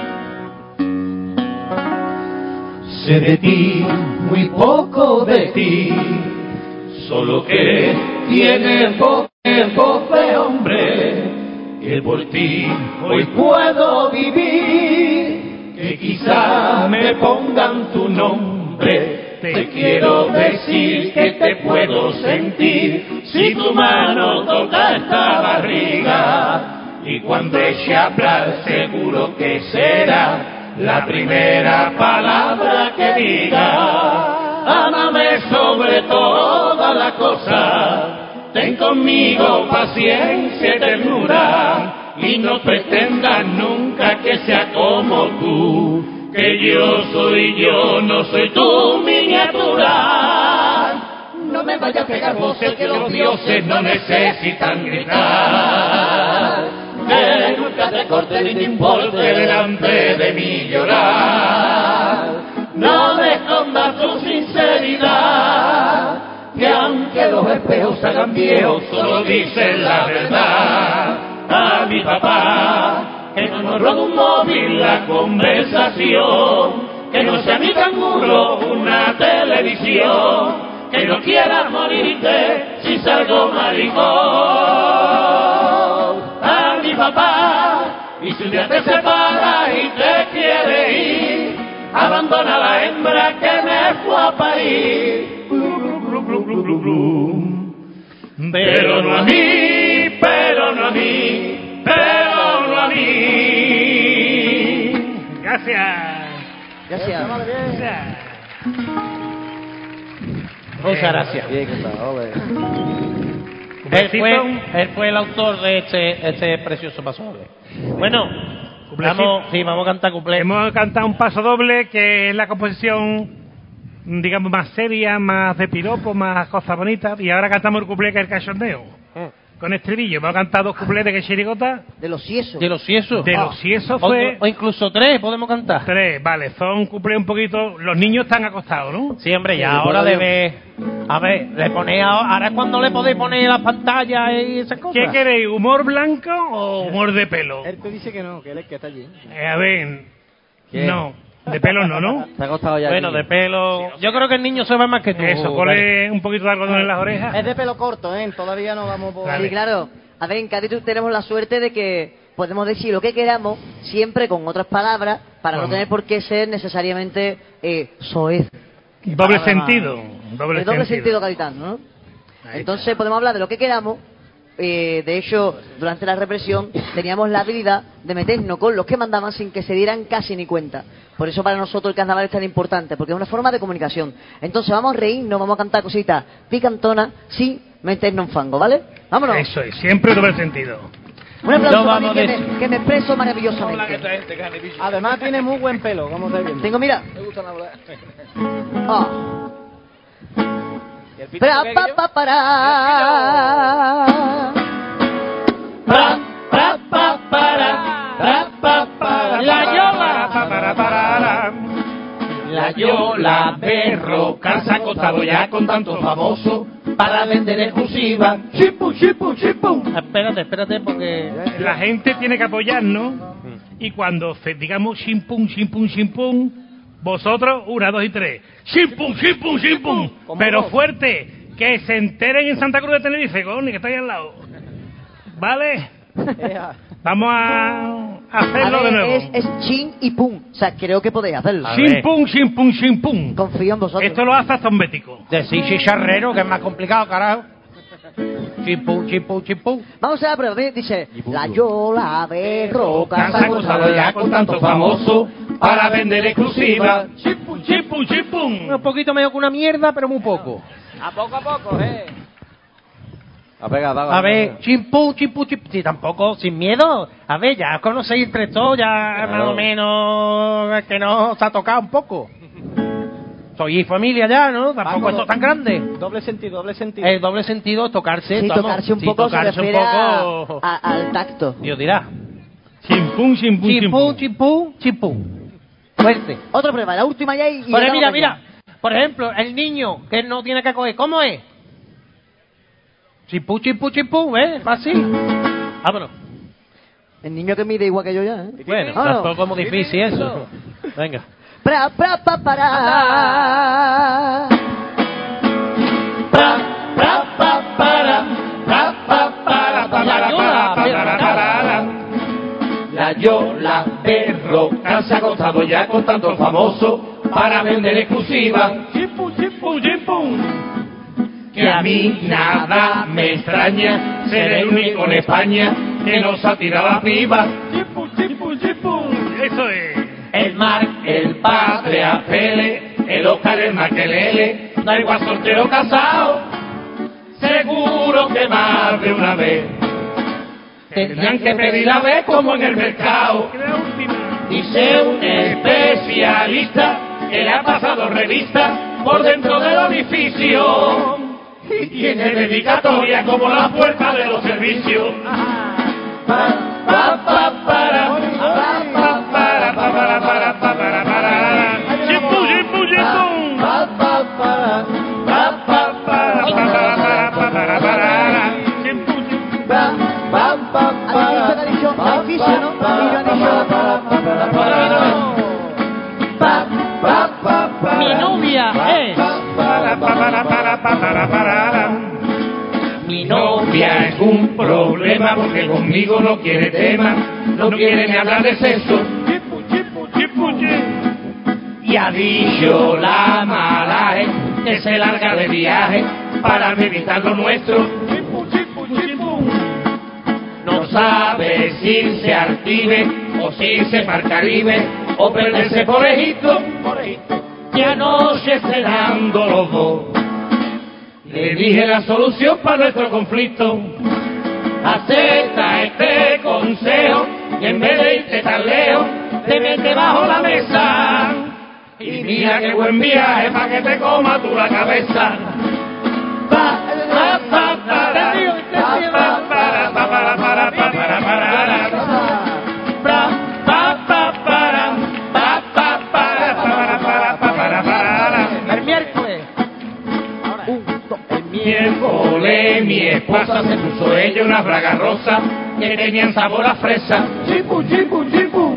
Sé de ti, muy poco de ti, solo que tienes voz de hombre, que por ti hoy puedo vivir, que quizá me pongan tu nombre. Te quiero decir que te puedo sentir si tu mano toca esta barriga, y cuando eche a hablar seguro que será la primera palabra que diga. Ámame sobre toda la cosa, ten conmigo paciencia y ternura, y no pretendas nunca que sea como tú, que yo soy yo, no soy tu miniatura. No me vayas a pegar voces, que los dioses no necesitan gritar. nunca te corte ni te importe delante de mí llorar. No me escondas tu sinceridad, que aunque los espejos se hagan viejos, solo dicen la verdad. A mi papá, que no nos robe un móvil la conversación, que no sea mi canguro una televisión, que no quieras morirte si salgo maricón. A mi papá, y si un día te separas y te quiere ir, abandona la hembra que me fue a parir. Pero no a mí, pero no a mí, pero no a mí. Gracias. Gracias. Muchas gracias. Bien, que está, ole. Él fue el autor de este precioso paso doble. Bueno, vamos a cantar cuplé. Hemos cantado un paso doble que es la composición, digamos, más seria, más de piropo, más cosas bonitas, y ahora cantamos el cuplé que es el cachondeo. Con estribillo. Hemos cantado 2 cuplés de que chirigota. De los siesos. De los siesos. De los siesos fue... O incluso 3 podemos cantar. 3, vale, son cuplés un poquito... Los niños están acostados, ¿no? Sí, hombre, ya ahora debe... A ver, le ponéis ahora es cuando le podéis poner las pantallas y esas cosas. ¿Qué queréis, humor blanco o humor de pelo? Él te dice que no, que él es que está allí. A ver... ¿Qué? No, de pelo no. Está acostado ya. Bueno, aquí. de pelo... Yo creo que el niño se ve más que tú. Eso, ponle un poquito de algodón en las orejas. Es de pelo corto, ¿eh? Todavía no vamos por... Vale. Sí, claro. A ver, en Cádiz tenemos la suerte de que podemos decir lo que queramos, siempre con otras palabras, para no tener por qué ser necesariamente soez. Doble sentido. Doble sentido gaditano, ¿no? Entonces podemos hablar de lo que queramos. De hecho, durante la represión teníamos la habilidad de meternos con los que mandaban sin que se dieran casi ni cuenta. Por eso para nosotros el carnaval es tan importante, porque es una forma de comunicación. Entonces vamos a reírnos, vamos a cantar cositas picantonas sin meternos en fango, ¿vale? Vámonos. Eso es, siempre doble sentido. Un aplauso No para mí vamos que me expreso maravillosamente. Además tiene muy buen pelo, como te viendo. Tengo, mira. Me gustan hablar. Ah. ¿Y el pito Pra, qué, pa, Guillo? pa, para. Pa, pa, pa, para, La yola. La yola de Roca se ha acostado ya con tanto famoso para vender exclusiva. Chipu, chipu, chipu. Espérate, porque... La gente tiene que apoyarnos y cuando digamos chimpum, chimpum, chimpum, vosotros, 1, 2 y 3. Chimpum, chimpum, chimpum. Pero fuerte, que se enteren en Santa Cruz de Tenerife, Goni, que está ahí al lado. ¿Vale? Vamos a hacerlo A ver, de nuevo. es chin y pum. O sea, creo que podéis hacerlo. A ver. Chimpum, chimpum, chimpum. Confío en vosotros. Esto lo hace hasta un bético. Decir chicharrero, que es más complicado, carajo. Chimpum, chimpum, chimpum. Vamos a la prueba. Dice, la yola de Roca Se ha acostado ya con tanto famoso para vender exclusiva. Chimpum, chimpum, chimpum. Un poquito medio que una mierda, pero muy poco. A poco, A ver, chimpum, chimpum, chimpum. Sí, tampoco, sin miedo. A ver, ya conocéis entre todos, ya más o menos que no os ha tocado un poco. Sois familia ya, ¿no? Tampoco esto es tan grande. Doble sentido, doble sentido. El doble sentido, tocarse. Sí, vamos. tocarse un Sí, poco se tocarse un refiere poco. al tacto. Dios dirá. Chimpum, chimpum, Chimpum, chimpum. chimpum, chimpum. Fuerte. Otra prueba, la última ya y Pero ya mira, vamos mira. allá. Por ejemplo, el niño que no tiene que coger, ¿cómo es? Chimpum, chimpum, chimpum, ¿eh? Fácil. Vámonos. El niño que mide igual que yo ya, ¿eh? Bueno, Vámonos. tampoco es muy difícil eso. Venga. Pra, pra, pa, para. Pa, pa, pa, para, pa, pa, para, La yola. La yola de Roca se ha acostado ya con tanto famoso para vender exclusiva. Chimpum, chimpum, chimpum. Que a mí nada me extraña ser el único en España que nos ha tirado a piba. Chimpum, chimpum, chimpum. Eso es. El Marc, el padre Apele, el Oscar, el Maquelele, da igual soltero o casado. Seguro que más de una vez tendrán que pedir la vez como en el mercado. La última. Dice un especialista que le ha pasado revista por dentro del edificio y tiene dedicatoria como la puerta de los servicios. Mi novia es. Mi novia es un problema porque conmigo no quiere tema, no quiere ni hablar de sexo. Y ha dicho la mala que se larga de viaje para evitar lo nuestro. No sabe si irse al Tíbet o si irse para el Caribe o perderse por Egipto. Y anoche cenando los dos le dije la solución para nuestro conflicto. Acepta este consejo y en vez de irte tan lejos te mete bajo la mesa. Y mira qué buen viaje para que te coma tú la cabeza. Miércoles mi esposa se puso ella una braga rosa que tenían sabor a fresa. Chipu, chipu, chipu.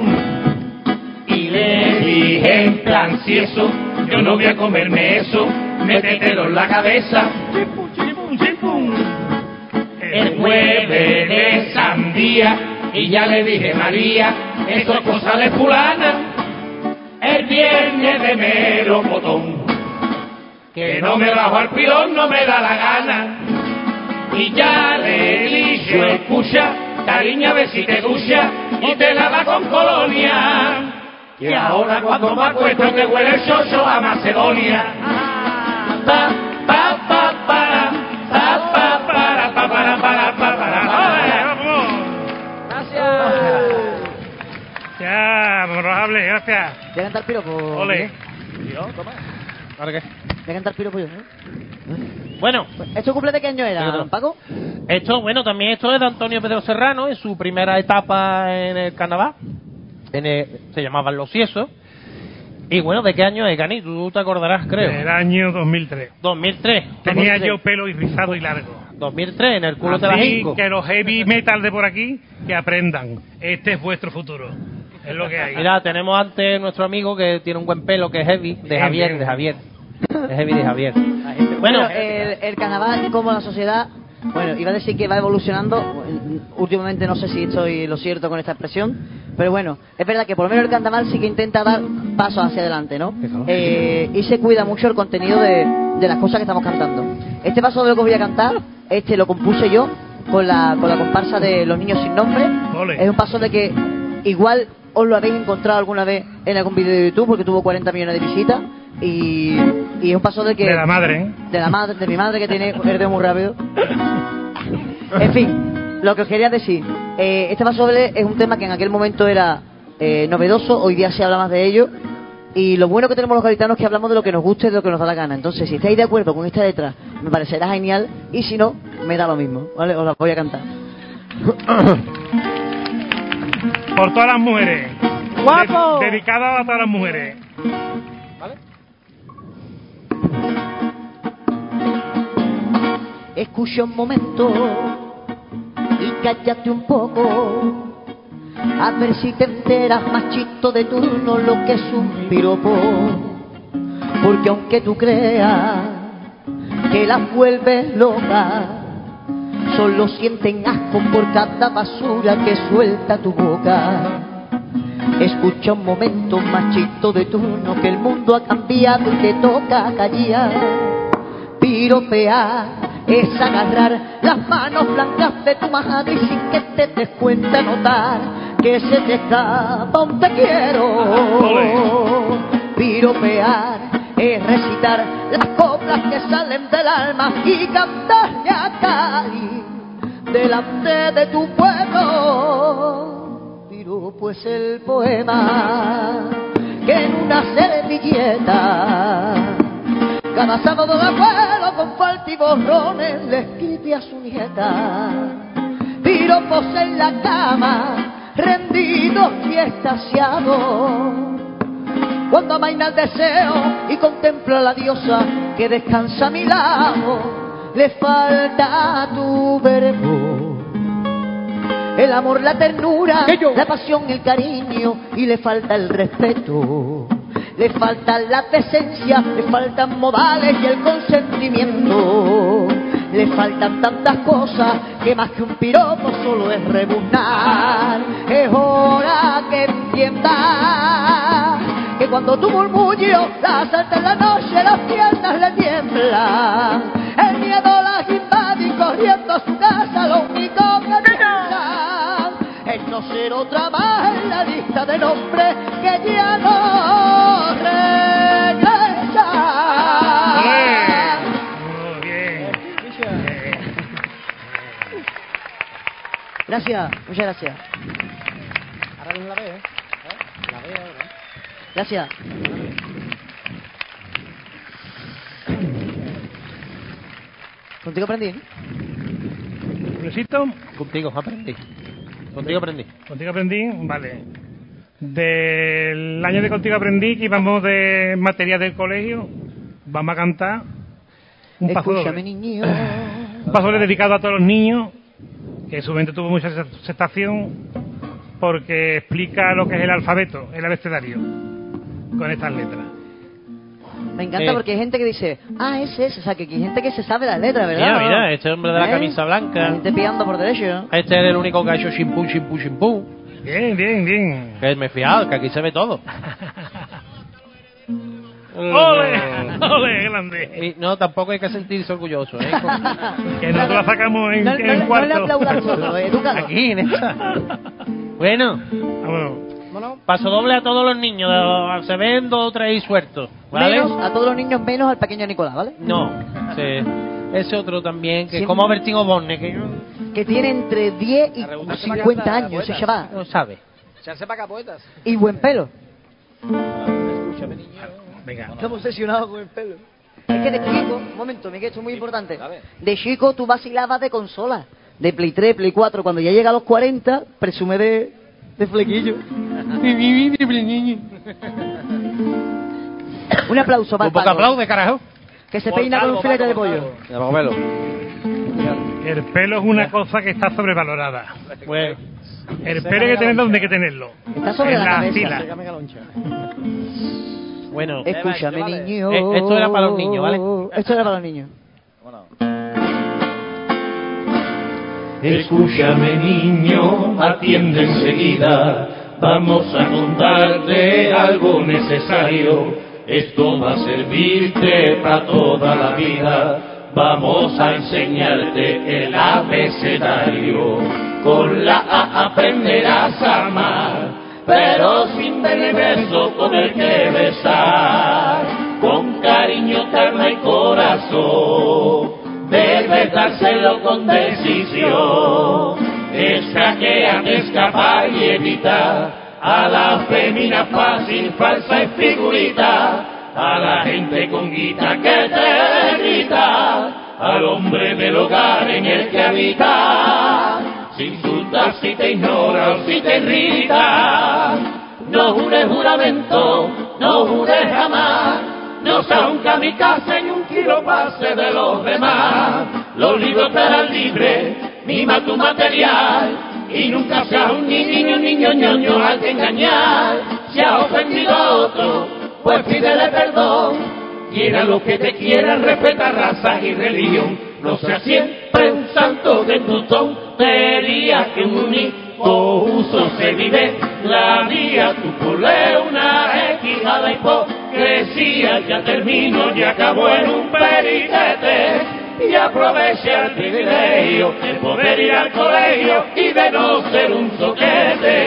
Y le dije en plan, si eso, yo no voy a comerme eso, métetelo en la cabeza. Chipu, chipu, chipu. El jueves de sandía y ya le dije María, eso es cosa de fulana. El viernes de melocotón, que no me bajo al pilón, no me da la gana. Y ya le he dicho, escucha, cariño, a ver si te ducha y te lava con colonia. Y ahora cuando me acuesto te huele el chocho a Macedonia. Pa, pa, pa, para, pa, pa, para, pa, para. Gracias. Ya, memorable, gracias. Voy a cantar piropo. Ole. ¿Ahora qué? Voy a cantar piropo yo, ¿no? Bueno, ¿Esto cumple de qué año era, Pero- Paco? esto, bueno, también esto es de Antonio Pedro Serrano en su primera etapa en el carnaval. Se llamaban Los Ciesos. Y bueno, ¿de qué año es, Cani? Tú te acordarás, creo. El año 2003. 2003. Tenía 2003. yo pelo rizado y largo. 2003, en el culo te Así la jinco. que los heavy metal de por aquí, que aprendan. Este es vuestro futuro. Es lo que hay. Mira, tenemos antes nuestro amigo que tiene un buen pelo, que es Heavy, de Javier. Es Heavy de Javier. Bueno, el carnaval como la sociedad, bueno, iba a decir que va evolucionando. Últimamente no sé si estoy lo cierto con esta expresión, pero bueno, es verdad que por lo menos el carnaval sí que intenta dar pasos hacia adelante, ¿no? Y se cuida mucho el contenido de las cosas que estamos cantando. Este paso de lo que os voy a cantar, lo compuse yo con la comparsa de Los Niños Sin Nombre. Ole. Es un paso de que igual os lo habéis encontrado alguna vez en algún vídeo de YouTube porque tuvo 40 millones de visitas. Y es un paso de que... De la madre, ¿eh? de mi madre, que tiene el dedo muy rápido. En fin, lo que os quería decir, este paso doble es un tema que en aquel momento era novedoso, hoy día se habla más de ello. Y lo bueno que tenemos los gaditanos es que hablamos de lo que nos gusta y de lo que nos da la gana. Entonces, si estáis de acuerdo con esta letra, me parecerá genial. Y si no, me da lo mismo, ¿vale? Os la voy a cantar. Por todas las mujeres. ¡Guapo! Dedicada a todas las mujeres. Escucha un momento y cállate un poco, a ver si te enteras, machito de turno, lo que es un piropo. Porque aunque tú creas que las vuelves locas, solo sienten asco por cada basura que suelta tu boca. Escucha un momento, machito de turno, que el mundo ha cambiado y te toca callar. Piropear es agarrar las manos blancas de tu majada y sin que te des cuenta notar que se te escapa un te quiero. Piropear es recitar las coplas que salen del alma y cantarle a Cali delante de tu pueblo. Piropo es el poema que en una servilleta cada sábado de abuelo con falta y borrones le escribe a su nieta. piropos en la cama, rendidos y extasiados. Cuando amaina el deseo y contemplo a la diosa que descansa a mi lado, le falta tu verbo, el amor, la ternura, la pasión, el cariño, y le falta el respeto. Le falta la decencia, le faltan modales y el consentimiento. Le faltan tantas cosas que más que un piropo solo es rebuznar. Es hora que entienda que cuando tu murmullo la asalta en la noche, las piernas le tiemblan. El miedo las invade y corriendo a su casa lo único que piensan es no ser otra más en la lista de nombres que ya no regresan. Muy bien. Gracias, muchas gracias. Ahora viene la veo, ¿eh? La veo ahora. Gracias. Contigo aprendí, ¿no? ¿Cuplecito? Contigo aprendí. Contigo aprendí. Contigo aprendí, vale. Del año de Contigo aprendí, que íbamos de materia del colegio, vamos a cantar un paso Escúchame, doble. niño. Un paso doble dedicado a todos los niños, que su mente tuvo mucha aceptación, porque explica lo que es el alfabeto, el abecedario, con estas letras. Me encanta porque hay gente que dice, ese, o sea, que hay gente que se sabe las letras, ¿verdad? Mira, este hombre de la camisa La blanca. gente pillando por derecho, ¿no? Este es el único que ha hecho chimpú, chimpú, chimpú. Bien, bien, bien. Que me he fiado, que aquí se ve todo. ¡Ole! ¡Ole, grande! Y no, tampoco hay que sentirse orgulloso, ¿eh? Que nosotros la sacamos en, No, en no, no cuarto. le aplaudan solo, edúcalo. Aquí, en esta. Bueno, Vámonos. Bueno, paso doble a todos los niños. Se ven 2 o 3 sueltos, ¿vale? Menos a todos los niños, menos al pequeño Nicolás, ¿vale? No, sí. Ese otro también, que Siempre- como Bertín Osborne, que Que tiene entre 10 y Arrebusarse 50 para años, ese poetas. chaval. no sabe. Echarse para acá, poetas. Y buen pelo. Escúchame, niño. Venga. Estamos obsesionados con el pelo. Es que de chico, un momento, Miguel, esto es muy importante. A ver. De chico tú vacilabas de consola. De Play 3, Play 4. Cuando ya llega a los 40, presume de flequillo. Un aplauso para Un poco Paco, aplaude, carajo. que se peina con un filete de pollo. El pelo es una cosa que está sobrevalorada. Bueno, El pelo hay que tenerlo donde hay que tenerlo. Está sobre en la la cabeza. axila. pégame galoncha. bueno. Escúchame, Vale. niño. Esto era para los niños, ¿vale? Esto era para los niños. Bueno. Escúchame niño, atiende enseguida, vamos a contarte algo necesario, esto va a servirte para toda la vida, vamos a enseñarte el abecedario, con la A aprenderás a amar, pero sin tener beso con el que besar, con cariño, calma y corazón. Debes dárselo con decisión, escaqueate, escapa y evita a la femina fácil, falsa y figurita, a la gente con guita que te grita, al hombre del hogar en el que habita, si insultas, si te ignora o si te irrita, no jures juramento, no jures jamás. No sea un kamikaze ni un kilo pase de los demás. Los libros te dan libre, mima tu material. Y nunca seas un niño, ñoño al que engañar. Si has ofendido a otro, pues pídele perdón. Quiera lo que te quieran, respeta raza y religión. No seas siempre un santo de tu tontería, que un único uso se vive la vida. Tu ponle una X a la hipocresía. Ya termino, ya acabó en un periquete. Y aprovecha el privilegio de poder ir al colegio y de no ser un soquete.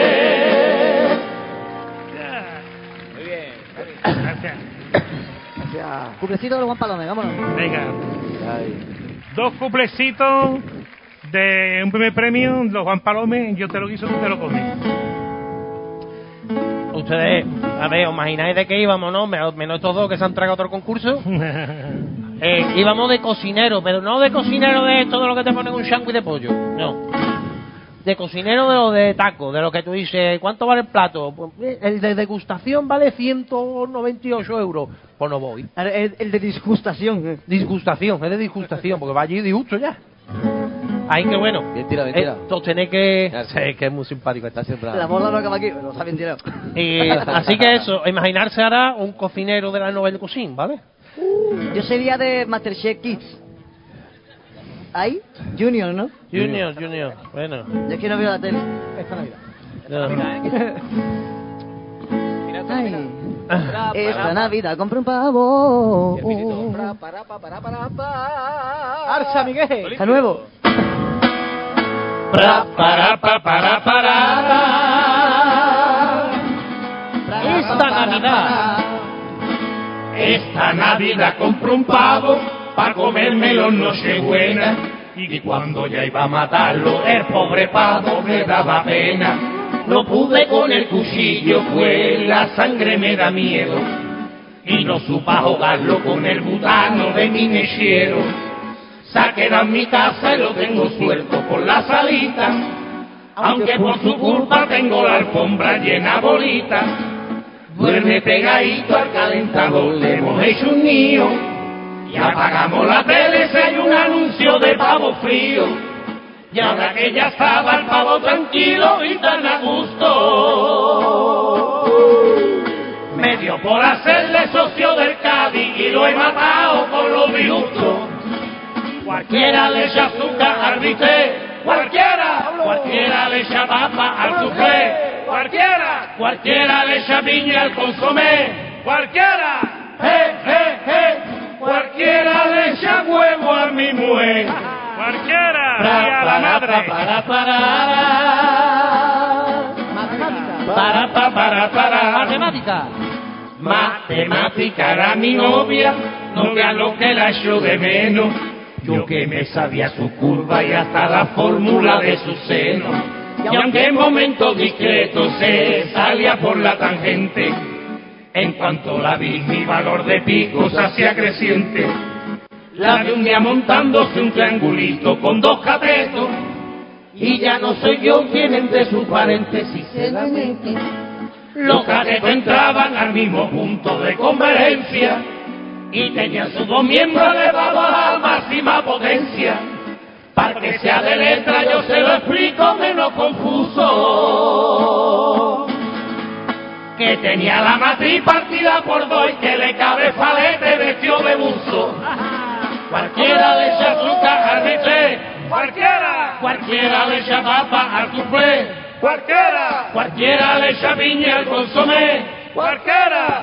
Muy bien. Gracias. Cuplecito de los Juan Palome, vámonos. Venga. 2 cuplecitos de un primer premio, los Juan Palome, yo te lo guiso, tú te lo comes. Ustedes, a ver, ¿os imagináis de qué íbamos, no? Menos estos dos que se han tragado otro concurso. Íbamos de cocinero, pero no de cocinero de todo lo que te ponen un sándwich de pollo. No. de cocinero o de taco, de lo que tú dices, ¿cuánto vale el plato? Pues, el de degustación vale 198 euros. Pues no voy. El de disgustación. Disgustación, es de disgustación, porque va allí disgusto ya. Ahí que bueno. Bien tirado, bien tirado. Esto tiene que... Ya sé. Sí, que es muy simpático, está siempre... La bola no acaba aquí, pero está bien tirado. Así que eso, imaginarse ahora un cocinero de la Nouvelle Cuisine, ¿vale? Yo sería de Masterchef Kids. ¿Ahí? Junior, ¿no? Junior, bueno. Yo es que no veo la tele. Esta Navidad. No. Mira, Ay. mira. Esta Navidad compré un pavo. Arsa, Miguel. Está nuevo. Esta Navidad. Esta Navidad compré un pavo para comérmelo en Nochebuena, y cuando ya iba a matarlo el pobre pavo me daba pena. No pude con el cuchillo, pues la sangre me da miedo, y no supe ahogarlo con el butano de mi mechero. Se ha quedado en mi casa y lo tengo suelto por la salita, aunque por su culpa tengo la alfombra llena de bolitas. Duerme pegadito al calentador, le hemos hecho un nido, y apagamos la tele si hay un anuncio de pavo frío. Y ahora que ya estaba el pavo tranquilo y tan a gusto, me dio por hacerle socio del Cádiz y lo he matado con los disgustos. Cualquiera le echa azúcar al bistec, cualquiera le echa papa al soufflé, cualquiera le echa piña al consomé, cualquiera le echa huevo a mi mujer, Cualquiera, y a la madre. Matemática. Matemática era mi novia, no vean lo que la echo de menos. Yo que me sabía su curva y hasta la fórmula de su seno. Y aunque en momentos discretos se salía por la tangente, en cuanto la vi mi valor de picos hacía creciente. La vi un día montándose un triangulito con dos catetos, y ya no soy yo quien entre sus paréntesis se la mete. Los catetos entraban al mismo punto de convergencia y tenían sus dos miembros elevados a la máxima potencia. Para que sea de letra yo se lo explico menos confuso. Que tenía la matriz partida por dos y que le cabe falete vestido de buzo. Cualquiera le echa azúcar al bistec, cualquiera le echa papa al soufflé, cualquiera le echa piña al consomé, cualquiera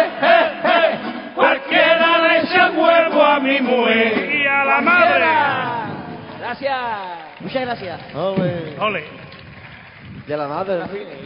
le echa huevo a mi mujer Y a la madre. Gracias. Muchas gracias. Ole. De la madre.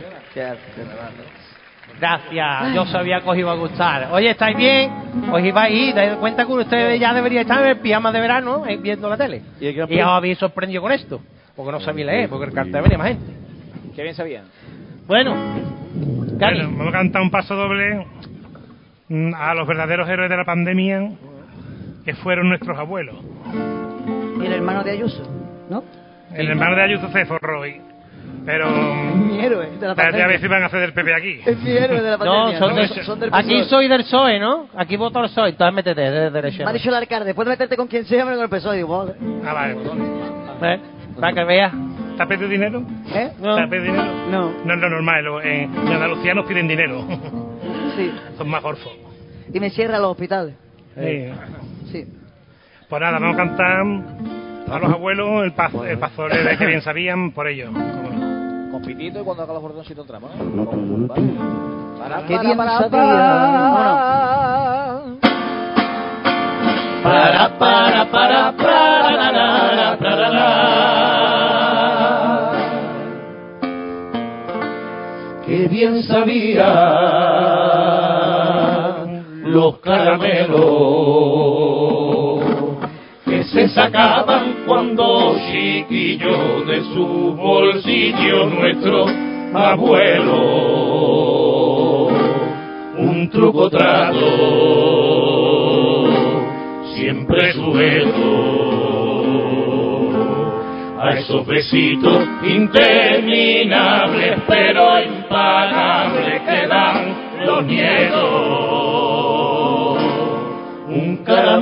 Gracias, yo sabía que os iba a gustar. Oye, ¿estáis bien? Os iba a ir, dad cuenta que ustedes ya deberían estar en el pijama de verano viendo la tele. Y os habéis sorprendido con esto, porque no sabía leer, porque el cartel venía más gente. Qué bien sabían. Bueno, Cari, Bueno, vamos a cantar un paso doble a los verdaderos héroes de la pandemia, que fueron nuestros abuelos. Y el hermano de Ayuso, ¿no? El hermano de Ayuso se forró hoy. Pero Mi héroe de la espérate a ver pandemia. si van a hacer del PP aquí. Es mi héroe de la no, pandemia. son del aquí PSOE. soy del PSOE, ¿no? Aquí voto al PSOE, entonces métete de derecha. Me ha dicho el alcalde, puedes meterte con quien sea, menos con el PSOE. Digo, vale. Ah, vale. Para que veas. ¿Te has pedido dinero? ¿Eh? No. ¿Te has pedido dinero? No. No es lo normal. En Andalucía nos piden dinero. Sí. Son más gorfos. Y me cierra los hospitales. Sí. Sí. Pues nada, vamos a cantar a los abuelos el pazole de que bien sabían por ellos. Con pitito y cuando haga los bordoncitos entramos, ¿no? Qué bien sabía. Qué bien sabía los caramelos que se sacaban cuando chiquillos de su bolsillo nuestro abuelo. Un truco trato siempre sujeto a a esos besitos interminables pero impagables que dan los nietos. Un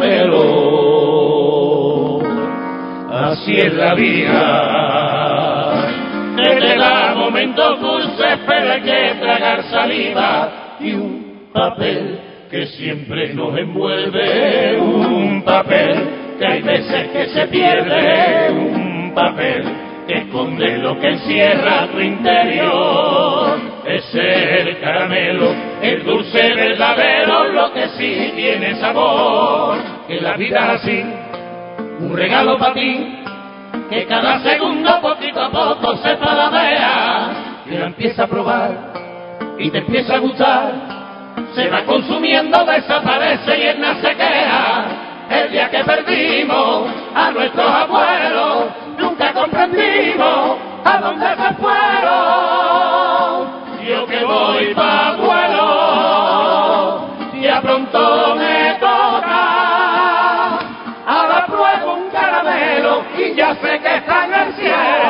caramelo, así es la vida, que te da momentos dulces pero hay que tragar saliva, y un papel que siempre nos envuelve, un papel que hay veces que se pierde, un papel que esconde lo que encierra tu interior. Es el caramelo, el dulce verdadero, lo que sí tiene sabor. Que la vida es así, un regalo para ti, que cada segundo poquito a poco se paladea, que la empieza a probar y te empieza a gustar, se va consumiendo, desaparece y en nada se queda. El día que perdimos a nuestros abuelos, nunca comprendimos a dónde se fueron. Yo que voy pa' duelo, ya pronto me toca. Ahora pruebo un caramelo y ya sé que está en el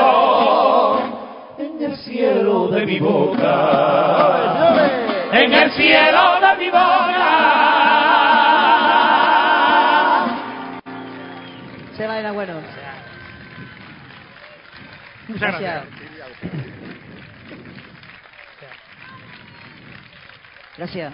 cielo de mi boca, en el cielo de mi boca. Se va, era bueno. Muchas Gracias. Gracias.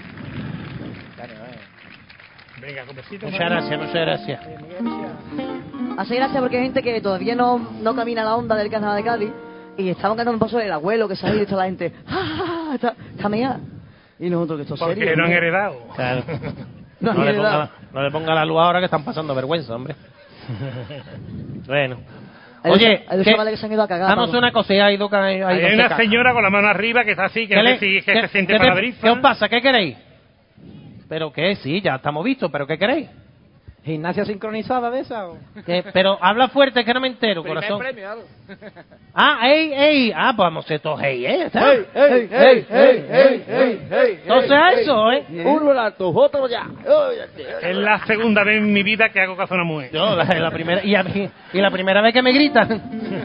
Venga, con besitos. Muchas gracias, muchas gracias. Hace gracia porque hay gente que todavía no camina la onda del Carnaval de Cádiz y estamos cantando un paso del abuelo que se ha ido y está la gente está meada. Y nosotros que esto es serio. Porque no han heredado. Claro. No han heredado. No le ponga la luz ahora que están pasando vergüenza, hombre. Bueno. Hay Oye, dos chavales que se han ido a cagar. vamos a una cosa, ya ha ido Hay una señora con la mano arriba que está así, que no sé si es que se siente palaberiza. ¿Qué os pasa? ¿Qué queréis? ¿Pero qué? Sí, ya estamos vistos, ¿pero qué queréis? ¿Gimnasia sincronizada de esa? ¿O? Pero habla fuerte, que no me entero, corazón. Premio, algo. ¡Ey! Ah, pues vamos a ser todos ¡ey! ¿Está? ¡Ey! Entonces eso, Uno alto, otro ya. Es la segunda vez en mi vida que hago caso a una mujer. Yo, la primera, y la primera vez que me gritan.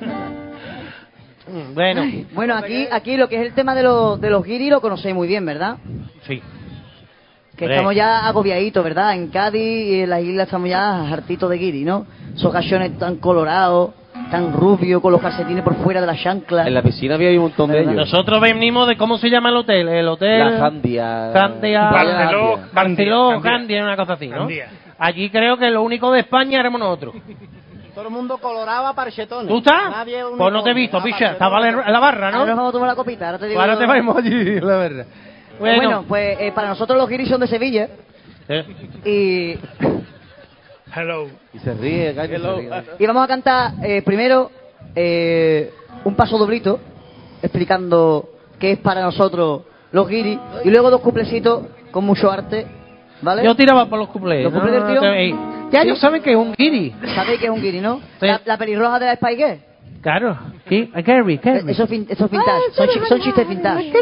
Bueno, aquí lo que es el tema de los guiris lo conocéis muy bien, ¿verdad? Sí. Que estamos ya agobiaditos, ¿verdad? En Cádiz y en las islas estamos ya hartitos de guiri, ¿no? Esos gallones tan colorados, tan rubios, con los calcetines por fuera de la chancla. En la piscina había un montón de ellos. Nosotros venimos de, ¿cómo se llama el hotel? El hotel... La Jandia. Barceló, Gandia, una cosa así, ¿no? Gandia. Allí creo que lo único de España éramos nosotros. Todo el mundo coloraba parchetones. ¿Tú estás? Nadie Pues no te he visto, picha. Estaba en la barra, ¿no? Ahora nos vamos a tomar la copita, ahora te digo. Ahora te vamos allí, la verdad. Bueno, pues para nosotros los guiris son de Sevilla. Y Hello. Y se ríe, Gaño, se ríe. y vamos a cantar primero un paso doblito, explicando qué es para nosotros los guiris, y luego dos cuplecitos con mucho arte, ¿vale? Yo tiraba por los cuplés. ¿Los cuplés del tío? Ya ¿Sí? ellos saben que es un guiri. ¿Sabéis que es un guiri, no? Sí. La pelirroja de la Spy Girl. Claro. ¿Qué? Gary. Eso es vintage, son chistes vintage.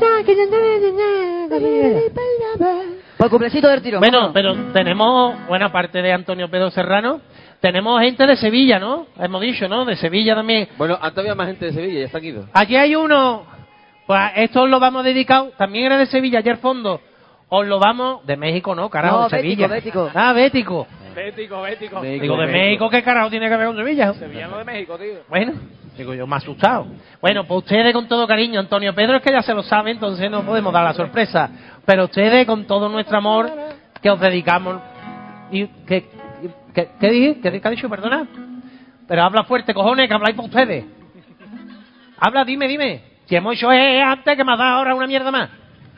Pues cumplecito del tiro. Bueno, vámonos. pero tenemos, bueno, aparte de Antonio Pedro Serrano, tenemos gente de Sevilla, ¿no? Hemos dicho, ¿no? De Sevilla también. Bueno, antes había más gente de Sevilla, ya está aquí. Aquí hay uno, pues esto lo vamos dedicado, también era de Sevilla, ayer fondo. Os lo vamos, de México, ¿no? Carajo, No, de Sevilla. Bético. Ah, Bético. Bético. Digo, de México, ¿qué carajo tiene que ver con Sevilla? Sevillano de México, tío. Bueno, digo yo, me ha asustado. Bueno, pues ustedes con todo cariño, Antonio Pedro es que ya se lo sabe, entonces no podemos dar la sorpresa. Pero ustedes con todo nuestro amor que os dedicamos. ¿Y qué dije? ¿Qué ha dicho? Perdona. Pero habla fuerte, cojones, que habláis para ustedes. Habla, dime. Si hemos hecho antes, que me has dado ahora una mierda más.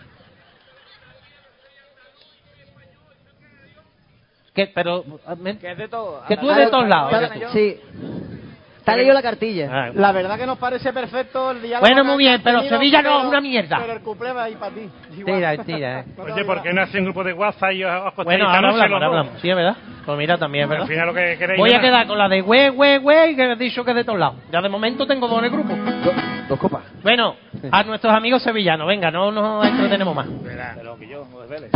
Pero Que es de todo. que tú eres de todos lados. Sí. Está leído la cartilla. Ah, La verdad que nos parece perfecto el diálogo. bueno, que muy bien, han pero tenido, Sevilla no es una mierda. Pero el cuplé va ahí para ti. Igual. Tira. Oye, ¿por qué no hacen un grupo de WhatsApp y os acostáis Bueno, esta ahora noche los dos? hablamos. Sí, es verdad. Pues mira, también es Pero verdad. al final lo que queréis. Voy a ¿verdad? quedar con la de güey, que he dicho que es de todos lados. Ya de momento tengo dos en el grupo. Dos copas. Bueno, a nuestros amigos sevillanos, venga, no nos entretenemos más. De lo que yo, no desveles.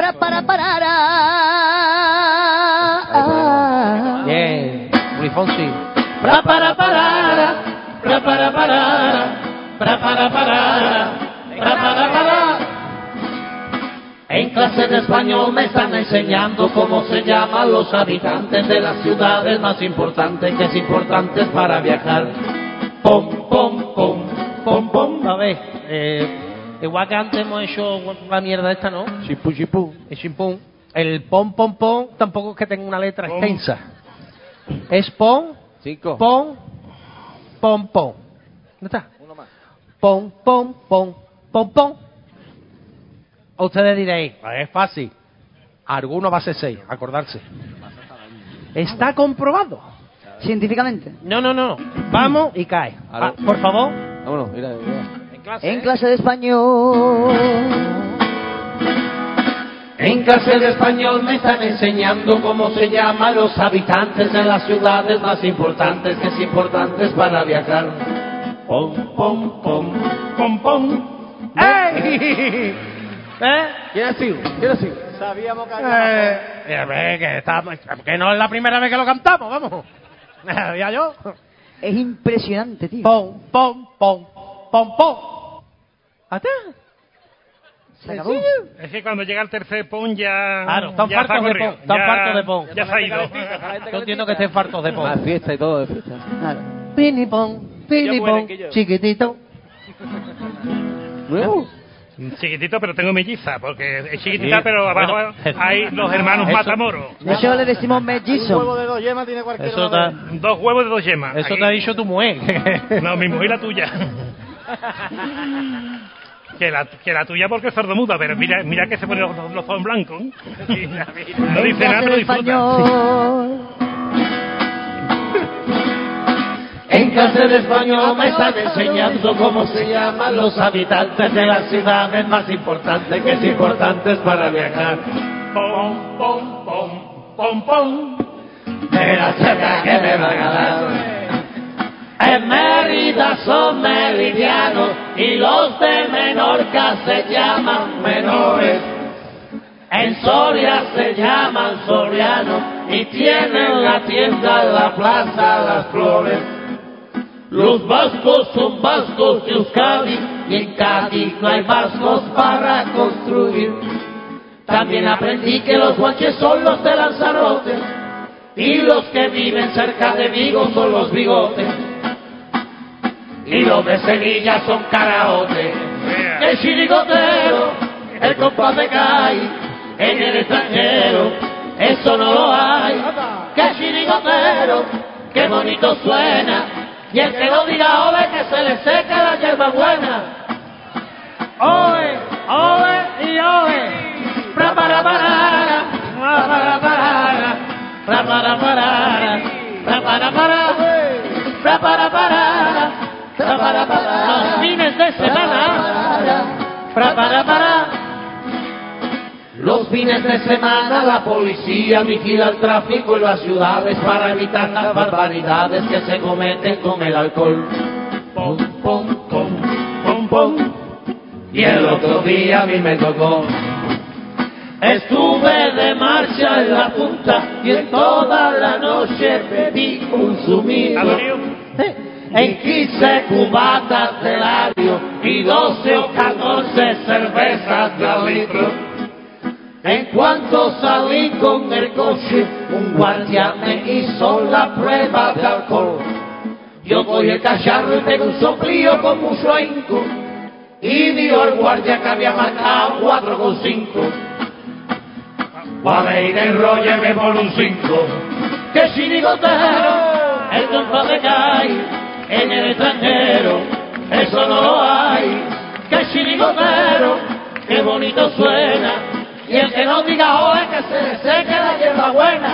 Bien, Luis Fonsi. Para. pra para para, pra para para, pra para para. En clase de español me están enseñando cómo se llaman los habitantes de las ciudades más importantes, que es importantes para viajar. Pom, pom, pom, pom, pom. A ver, igual que antes hemos hecho la mierda esta, ¿no? Chimpú, chimpú. El chimpún. El pom, pom, pom tampoco es que tenga una letra extensa. Es pom, 5. pom, pom, pom. ¿Dónde está? Uno más. Pom, pom, pom, pom, pom. Ustedes diréis, es fácil. Alguno va a ser 6, acordarse. Está comprobado. Científicamente. No. Vamos y cae. Ah, por favor. Vámonos, mira. En clase de español. En clase de español me están enseñando cómo se llaman los habitantes de las ciudades más importantes, que es importantes para viajar. Pom, pom, pom, pom, pom. ¡Ey! ¿Quién ha sido? Sabíamos que había que no es la primera vez que lo cantamos, vamos. ¿Ya yo? Es impresionante, tío. Pom, pom, pom, pom, pom. ¿Hasta? Se acabó. Es que cuando llega el tercer pon ya... Claro, están ya fartos de corrido. pon. Están fartos de pon. Ya se ha ido. Yo entiendo que estén fartos de pon. Más fiesta y todo de fiesta. Claro. Pini pon, chiquitito. ¿Nuevo? Chiquitito, pero tengo melliza, porque es chiquitita, Sí, pero abajo bueno, hay los hermanos eso- Matamoros. De hecho le decimos un mellizo. huevo de 2 yemas tiene cualquier Eso uno de- te, 2 huevos de 2 yemas. eso Aquí- te ha dicho tu mujer. No, mi mujer y la tuya. que la tuya porque es sordomuda, pero mira que se pone los ojos en blanco. Mira, no En dice nada, clase pero de disfruta. español. En clase de español me están enseñando cómo se llaman los habitantes de las ciudades más importantes, que es importantes para viajar. Pom, pom, pom, pom, pom. De la chata que me va a ganar. En Mérida son meridianos y los de Menorca se llaman menores. En Soria se llaman sorianos y tienen la tienda en la Plaza Las Flores. Los vascos son vascos de Euskadi y en Cádiz no hay vascos para construir. También aprendí que los guanches son los de Lanzarote y los que viven cerca de Vigo son los bigotes. Y los de Sevilla son caraote. El chirigotero, el compás de Cádiz, en el extranjero, eso no lo hay. Que chirigotero, qué bonito suena. Y el que no diga ole, que se le seca la hierba buena. Oe, oe y oe. Pra para para, pra para para, pra para para, pra para para, pra para para, pra para para. Los fines de semana. Pra para para. Los fines de semana la policía vigila el tráfico en las ciudades para evitar las barbaridades que se cometen con el alcohol. Pom, pom, pom, pom, pom. Y el otro día a mí me tocó. Estuve de marcha en la punta y en toda la noche bebí consumido. En 15 cubatas de labio y 12 o 14 cervezas de al litro. En cuanto salí con el coche, un guardia me hizo la prueba de alcohol. Yo cogí el cacharro y pegué un soplío con mucho ahínco y dio al guardia que había marcado 4,5. Guave y de enrolleme por un 5. Que chirigotero, el compás de Cádiz, en el extranjero, eso no lo hay. Que chirigotero, qué bonito suena. Y el que no diga ole, que se le seque la hierba buena.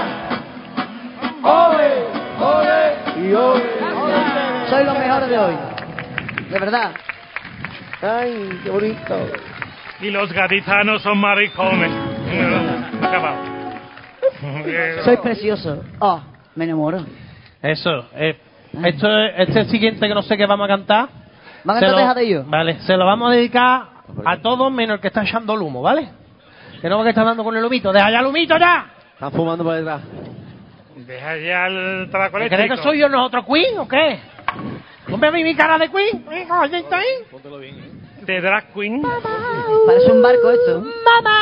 Ole, ole y ole. Soy los mejores de hoy. De verdad. Ay, qué bonito. Y los gaditanos son maricones. Acabado. Soy precioso. Oh, me enamoro. Eso. Este siguiente que no sé qué vamos a cantar. ¿Van a se cantar lo- Deja de ello? Vale, se lo vamos a dedicar a todos menos el que está echando el humo, ¿vale? Que no, que está dando con el humito. ¡Deja ya el humito ya! Están fumando por detrás. Deja ya el tabaco ¿Crees eléctrico. que soy yo nosotros Queen o qué? Hombre, mi cara de Queen. Oye, está ahí. Póntelo bien, De drag queen. Parece un barco esto. Mamá.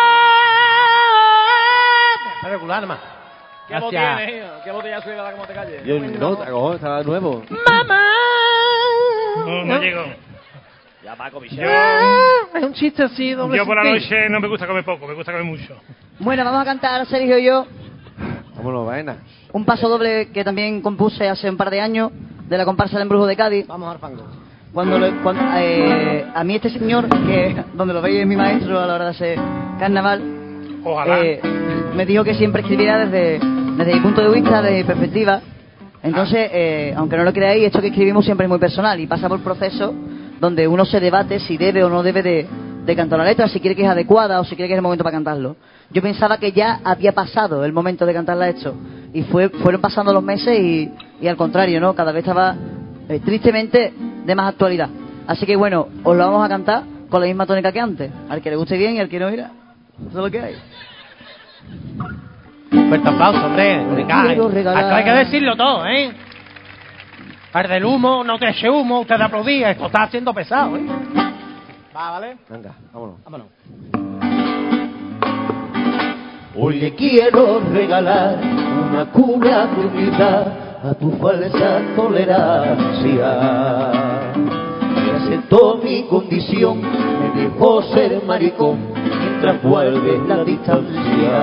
Está regular, más. ¿Qué voz Gracias. tienes, hijo? ¿Qué botellazo iba a dar como te calles? Yo no, estaba nuevo. Mamá. No llego. Ya, Paco, bicho. Es un chiste así, doble Yo por la sentido. noche no me gusta comer poco, me gusta comer mucho. Bueno, vamos a cantar Sergio y yo Vámonos, vaina. un paso doble que también compuse hace un par de años de la comparsa del Embrujo de Cádiz. Vamos al fango. A mí este señor, que donde lo veis es mi maestro a la hora de hacer carnaval, Ojalá. me dijo que siempre escribiera desde mi punto de vista, desde mi perspectiva. Entonces, aunque no lo creáis, esto que escribimos siempre es muy personal y pasa por procesos donde uno se debate si debe o no debe de cantar la letra, si quiere que es adecuada o si quiere que es el momento para cantarlo. Yo pensaba que ya había pasado el momento de cantarla esto y fueron pasando los meses y al contrario, ¿no? Cada vez estaba tristemente de más actualidad. Así que bueno, os lo vamos a cantar con la misma tónica que antes. Al que le guste bien y al que no, mira, eso es lo que hay. Fuerte aplauso, hombre. Venga, quiero regalar. acá hay que decirlo todo, ¿eh? Al del humo, no te eche humo, usted aplaudía. Esto está haciendo pesado, ¿eh? Va, ¿vale? Venga, vámonos. Vámonos. Hoy le quiero regalar una cura de humildad a tu falsa tolerancia. Que aceptó mi condición, me dejó ser maricón mientras guardes la distancia.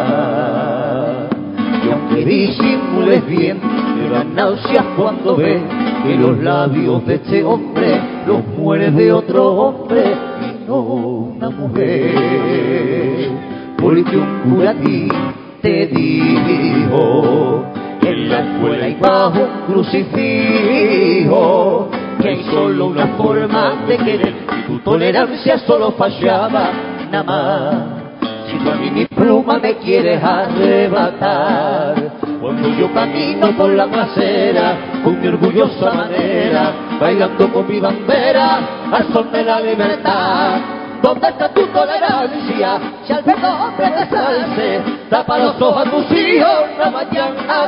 Y aunque disimules bien, te dan náuseas cuando ves que los labios de este hombre los muerde otro hombre y no una mujer. Porque un cura a ti te dijo en la escuela y bajo un crucifijo que hay solo una forma de querer y tu tolerancia solo fallaba nada más. Si tú a mí mi pluma me quieres arrebatar, cuando yo camino por la acera con mi orgullosa manera, bailando con mi bandera al son de la libertad. ¿Dónde está tu tolerancia? Si al ver hombre de salse, tapa los ojos a tus hijos, no vayan a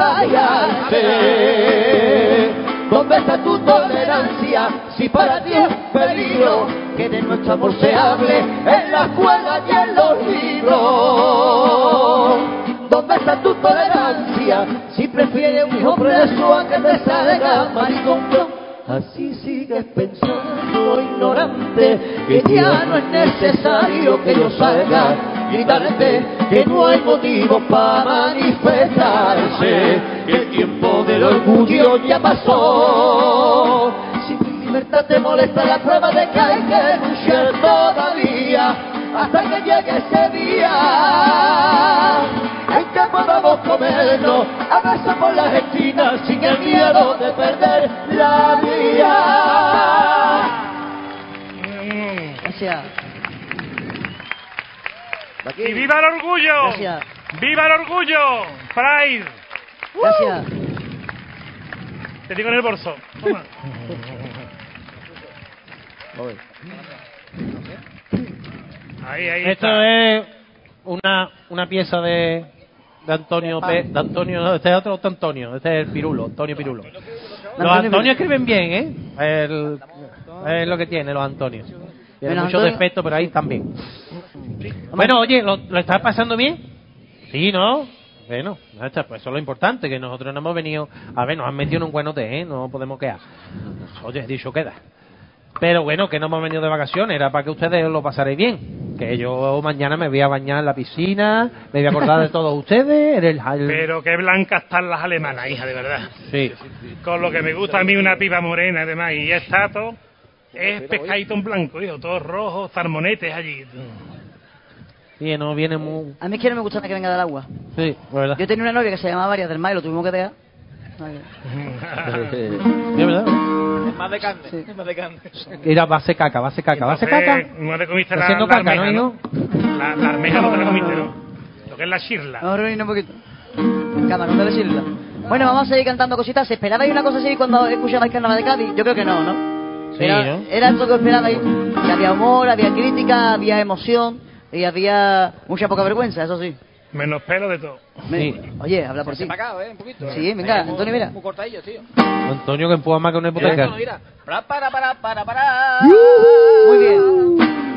contagiarse. ¿Dónde está tu tolerancia? Si para ti es peligro que de nuestro amor se hable en la escuela y en los libros. ¿Dónde está tu tolerancia? Si prefieres un hijo preso a que te salga maricón. Así sigues pensando, ignorante, que ya no es necesario que yo salga gritarte que no hay motivo para manifestarse, que el tiempo del orgullo ya pasó. Si mi libertad te molesta, la prueba de que hay que luchar todavía hasta que llegue ese día en que podamos comernos a besos por las esquinas sin el miedo de perder la vida. Gracias. ¡Y viva el orgullo! Gracias. ¡Viva el orgullo! ¡Pride! Gracias. Te digo en el bolso. Toma. Ahí Esto está. es una pieza de Antonio de Antonio, no, este es otro Antonio, este es el Pirulo, Antonio Pirulo. Los Antonios escriben bien, ¿eh? Es lo que tiene los Antonios. Tienen Bueno, muchos Antonio- defectos, pero ahí también. Bueno, oye, ¿lo estás pasando bien? Sí, ¿no? Bueno, ya está, pues eso es lo importante, que nosotros no hemos venido... A ver, nos han metido en un buen hotel, ¿eh? No podemos quedar. Oye, dicho queda. Pero bueno, que no hemos venido de vacaciones, era para que ustedes lo pasaréis bien. Que yo mañana me voy a bañar en la piscina, me voy a acordar de todos ustedes. Pero qué blancas están las alemanas, hija, de verdad. Sí. Con lo que me gusta a mí una piba morena, además, y está todo... Es pescadito en blanco, hijo, todos rojos, zarmonetes allí. Sí, no viene muy... A mí es que no me gusta nada que venga del agua. Sí, verdad. Yo tenía una novia que se llamaba María del Mar y lo tuvimos que dejar. Sí, verdad. Es más de carne, es más de carne. Mira, va a ser caca, va a ser caca, va a ser caca. No te comiste Está la, haciendo la caca, almeja, ¿no, La almeja no te la comiste, ¿no? Lo que es la shirla. Vamos a reunirnos un poquito. Cámara, no debe decirlo. Bueno, vamos a seguir cantando cositas. ¿Esperabais una cosa así cuando escuchabais Carnaval de Cádiz? Yo creo que no, ¿no? Sí, Era, ¿no? era esto que esperabais. Que había humor, había crítica, había emoción y había mucha poca vergüenza, eso sí. Menos pelo de todo. Sí. Oye, habla por Se ti. ha pagado, un poquito. Sí, venga, Muy- Antonio, mira. Muy cortadillo, tío. Antonio, que empuja más que una hipoteca. No, mira. Para. Muy bien.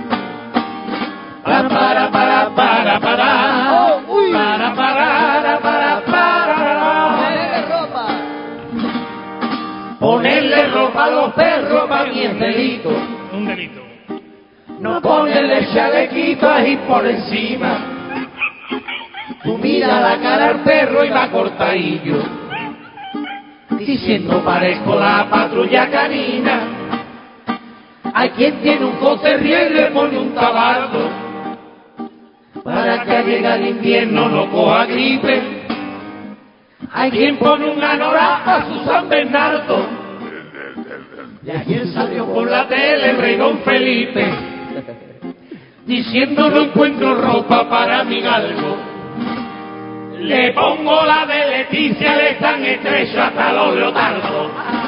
Ponerle ropa. Ponerle ropa a los perros para mí es delito. Un delito. No ponerle chalequito ahí por encima. Tú mira la cara al perro y va cortadillo, diciendo parezco la patrulla canina. Hay quien tiene un coterrier y le pone un tabardo para que al llegar el invierno no coja gripe. Hay quien pone un anorak a su San Bernardo. Y ayer salió por la tele el rey Don Felipe diciendo no encuentro ropa para mi galgo. Le pongo la de Leticia, le están estrechos hasta los leotardos.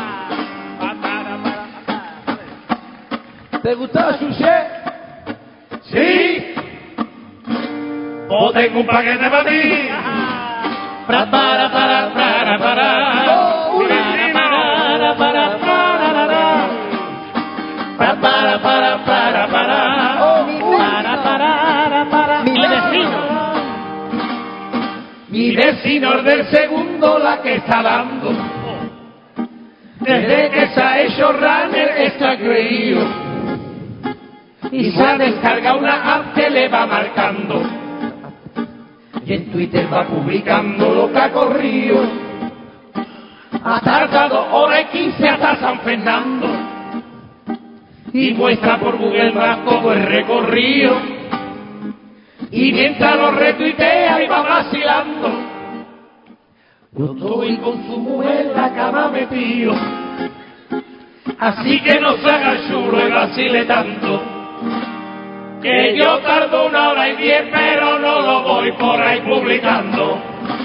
¿Te gustaba Suchet? Sí. O tengo un paquete para ti. Mi vecino es del segundo la que está dando. Desde que se ha hecho runner está creído. Y se ha descargado una app que le va marcando. Y en Twitter va publicando lo que ha corrido. Ha tardado hora y 15 hasta San Fernando. Y muestra por Google Maps todo el recorrido. Y mientras lo retuitea y va vacilando, yo estoy con su mujer en la cama metido. Así que no se haga el chulo y vacile tanto, que yo tardo 1 hora y 10, pero no lo voy por ahí publicando.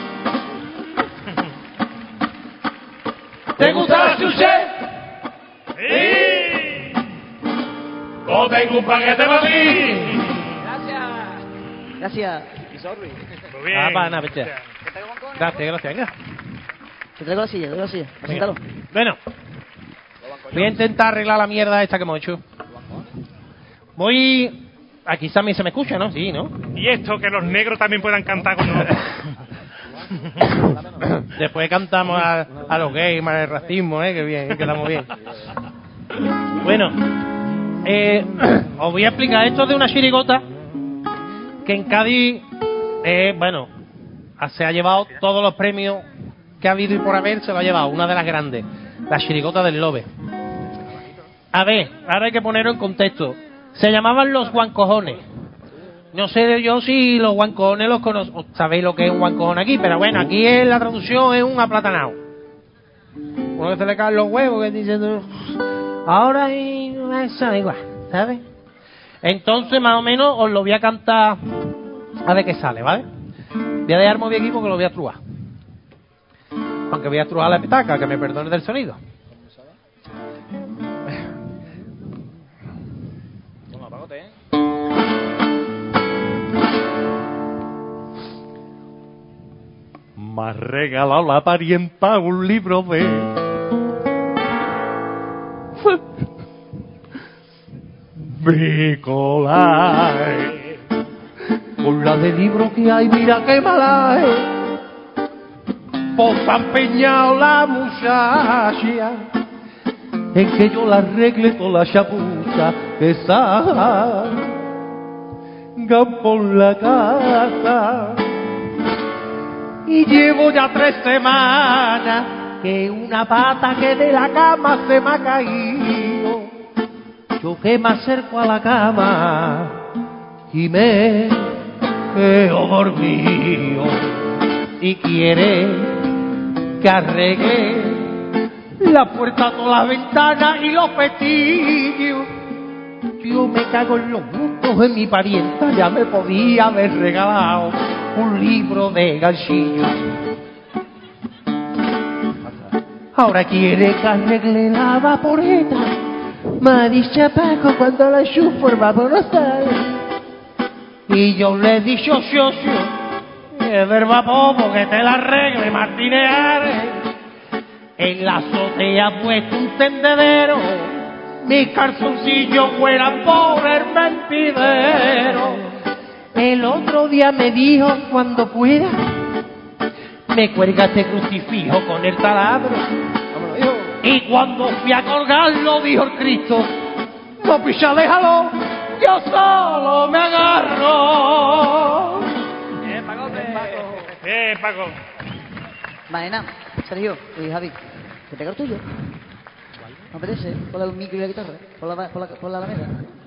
¿Te gusta la Suchet? Sí. O tengo un paquete para ti. Gracias. Muy bien. Ah, para nada, vete. Gracias, venga. Te traigo la silla, Preséntalo. Bueno, voy a intentar arreglar la mierda esta que hemos hecho. Aquí también se me escucha, ¿no? Sí, ¿no? Y esto, que los negros también puedan cantar con nosotros. Después cantamos a los gays, más el racismo, que bien, quedamos bien. Bueno, os voy a explicar esto de una chirigota que en Cádiz, se ha llevado todos los premios que ha habido y por haber, se lo ha llevado, una de las grandes, la chirigota del Lobe. A ver, ahora hay que ponerlo en contexto. Se llamaban los guancojones. No sé yo si los guancojones los sabéis lo que es un guancojón aquí, pero bueno, aquí la traducción es un aplatanado. Uno que se le caen los huevos, que dice, ahora y eso igual, ¿sabes? Entonces, más o menos, os lo voy a cantar a ver qué sale, ¿vale? Voy a dejarme bien aquí porque lo voy a truar. Aunque voy a truar la petaca, que me perdone del sonido. Toma, pagote, Me ha regalado la parienta un libro de Nicolai. Con la de libro que hay, mira qué mala es. Pues ha empeñado la muchacha en que yo la arregle toda la chapuza que salga por la casa. Y llevo ya 3 semanas que una pata que de la cama se me ha caído. Yo que me acerco a la cama y me quedo dormido. Y quiere que arregle la puerta, todas las ventanas y los pestillos. Yo me cago en los gustos de mi parienta, ya me podía haber regalado un libro de ganchillo. Ahora quiere que arregle la vaporeta. Me ha dicho Paco cuando la enchufo el vapor no sale. Y yo le he dicho, es del vapor que te la arregle Martínez Ares. En la azotea puesto un tendedero, mis calzoncillos fueran por el mentidero. El otro día me dijo, cuando pueda, me cuelga este crucifijo con el taladro. Y cuando fui a colgarlo, dijo el Cristo, no picha, déjalo, yo solo me agarro. Bien, Paco. Paco. Maena, Sergio y Javi, ¿te pega el tuyo? ¿No apetece? Por el micro y la guitarra, por la alameda.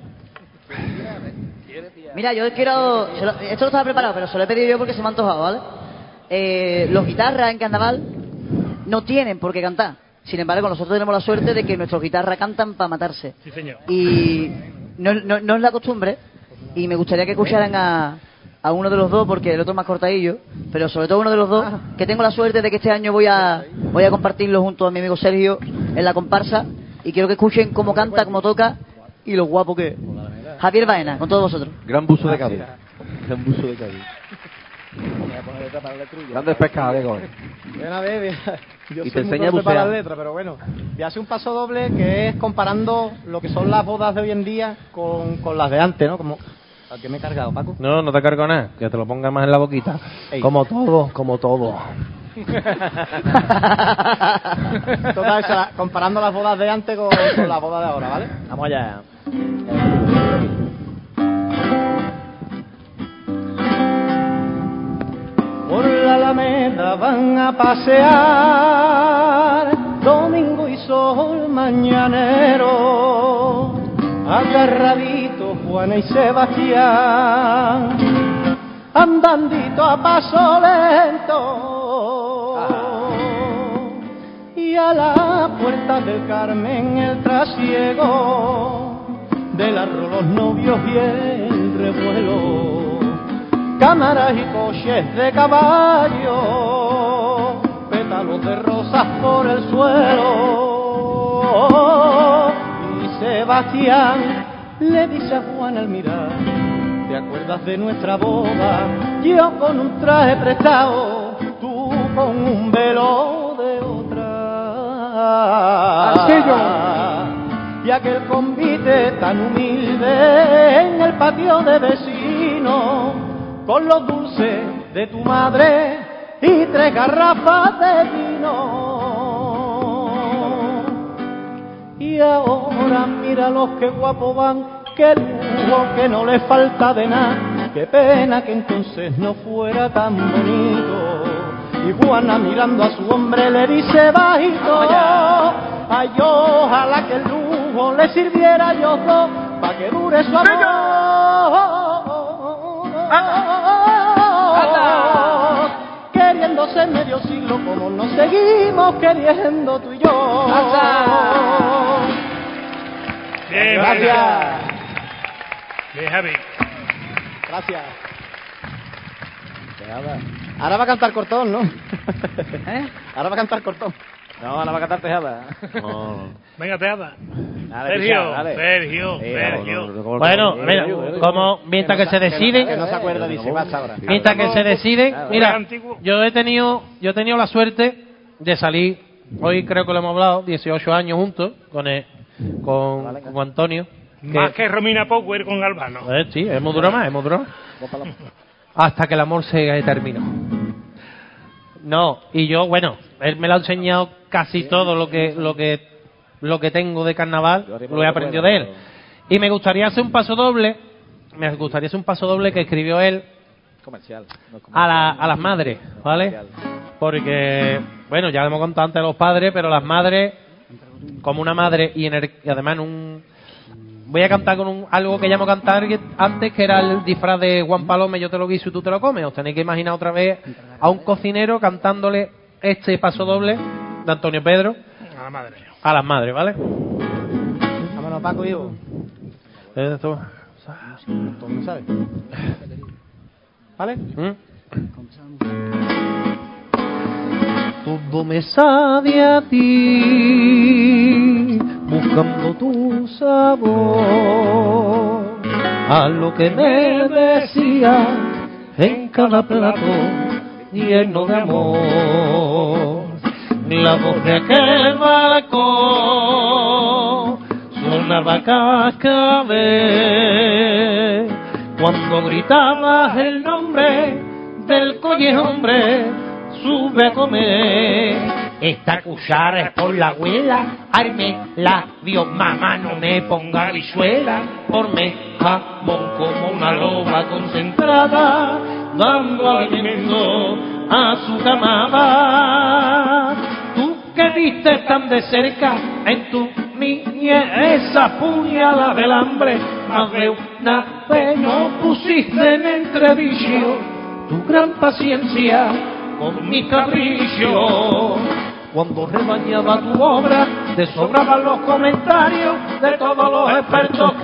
Mira, yo quiero... esto no estaba preparado, pero se lo he pedido yo porque se me ha antojado, ¿vale? Los guitarras en carnaval no tienen por qué cantar. Sin embargo, nosotros tenemos la suerte de que nuestros guitarras cantan para matarse. Sí, señor. Y no es la costumbre, y me gustaría que escucharan a uno de los dos, porque el otro es más cortadillo, pero sobre todo uno de los dos, que tengo la suerte de que este año voy a compartirlo junto a mi amigo Sergio en la comparsa, y quiero que escuchen cómo canta, cómo toca y lo guapo que es. Javier Baena, con todos vosotros. Gran buzo de Cádiz. Gran buzo de Cádiz. Grandes pescados, Diego. Ven a ver, yo Y soy te muy enseña a torpe para bucear. las letras, pero bueno, voy a hacer un paso doble que es comparando lo que son las bodas de hoy en día con las de antes, ¿no? Como... ¿A qué me he cargado, Paco? No, no te cargo nada, que te lo ponga más en la boquita. Ey. Como todo. Total, comparando las bodas de antes con las bodas de ahora, ¿vale? Vamos allá. Por la Alameda van a pasear, domingo y sol mañanero, agarraditos Juana y Sebastián, andandito a paso lento. Y a la puerta del Carmen el trasiego, del arroz los novios y el revuelo, cámaras y coches de caballo, pétalos de rosas por el suelo. Y Sebastián le dice a Juan al mirar, ¿te acuerdas de nuestra boda? Yo con un traje prestado, tú con un velo de otra. Y aquel convite tan humilde en el patio de vecinos, con los dulces de tu madre y 3 garrafas de vino. Y ahora míralos qué guapos van, qué lujo, que no les falta de nada. Qué pena que entonces no fuera tan bonito. Y Juana mirando a su hombre le dice bajito, ay, ojalá que el lujo le sirviera a ellos dos pa' que dure su amor. Queriéndose medio siglo como nos seguimos queriendo tú y yo. Bien, Gracias. Bien, Javi. Gracias. Ahora va a cantar Cortón, ¿no? Ahora va a cantar Cortón. No, ahora va a cantar Tejada. Venga, Teada. Dale, Sergio, Pichá, dale. Sergio. Bueno, mira, como mientras que se deciden, Que no se acuerda, dice, basta ahora. mientras que se deciden, mira, Antiguo. yo he tenido la suerte de salir, hoy creo que lo hemos hablado, 18 años juntos con Antonio. Más que Romina Power con Albano. Sí, hemos durado más. Hasta que el amor se terminó. No, y yo, bueno, él me lo ha enseñado casi todo lo que tengo de carnaval, lo he aprendido de él. Y me gustaría hacer un paso doble que escribió él Comercial. a las madres, ¿vale? Porque, bueno, ya lo hemos contado antes de los padres, pero las madres, como una madre, y además voy a cantar con algo que ya hemos cantado antes, que era el disfraz de Juan Palome, yo te lo guiso y tú te lo comes. Os tenéis que imaginar otra vez a un cocinero cantándole este paso doble de Antonio Pedro A la madre. a las madres, ¿vale? Vámonos, Paco, hijo. Esto. Tú no sabes. ¿Vale? Todo me sabe a ti, buscando tu sabor, a lo que me decía en cada plato lleno de amor. La voz de aquel balcón sonaba cascabel cuando gritabas el nombre del collejombre. Sube a comer. Esta cuchara es por la abuela, arme la Dios, mamá, no me ponga habichuela, ponme jamón como una loba concentrada, dando alimento a su camada. Tú que viste tan de cerca en tu niñez esa puñalada del hambre, más de una vez no pusiste en entredicho tu gran paciencia con mi capricho. Cuando rebañaba tu obra, te sobraban los comentarios de todos los expertos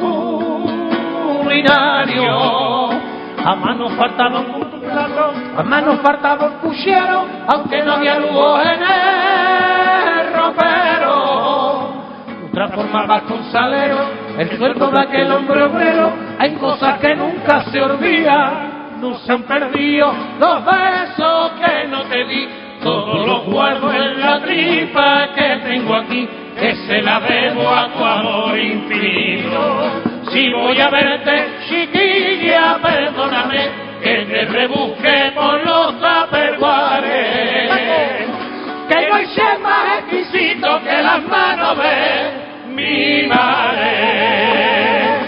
culinarios. A mano faltaba un plato, a mano faltaba un puchero, aunque no había luz en el ropero. Tú transformabas con salero el sueldo de aquel hombre obrero. Hay cosas que nunca se olvidan. No se han perdido los besos que no te di, todos los guardo en la tripa que tengo aquí, que se la debo a tu amor infinito. Si voy a verte, chiquilla, perdóname, que te rebusque por los tupperwares, que no hay ser más exquisito que las manos de mi madre.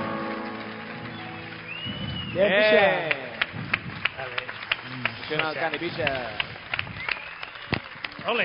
Ole.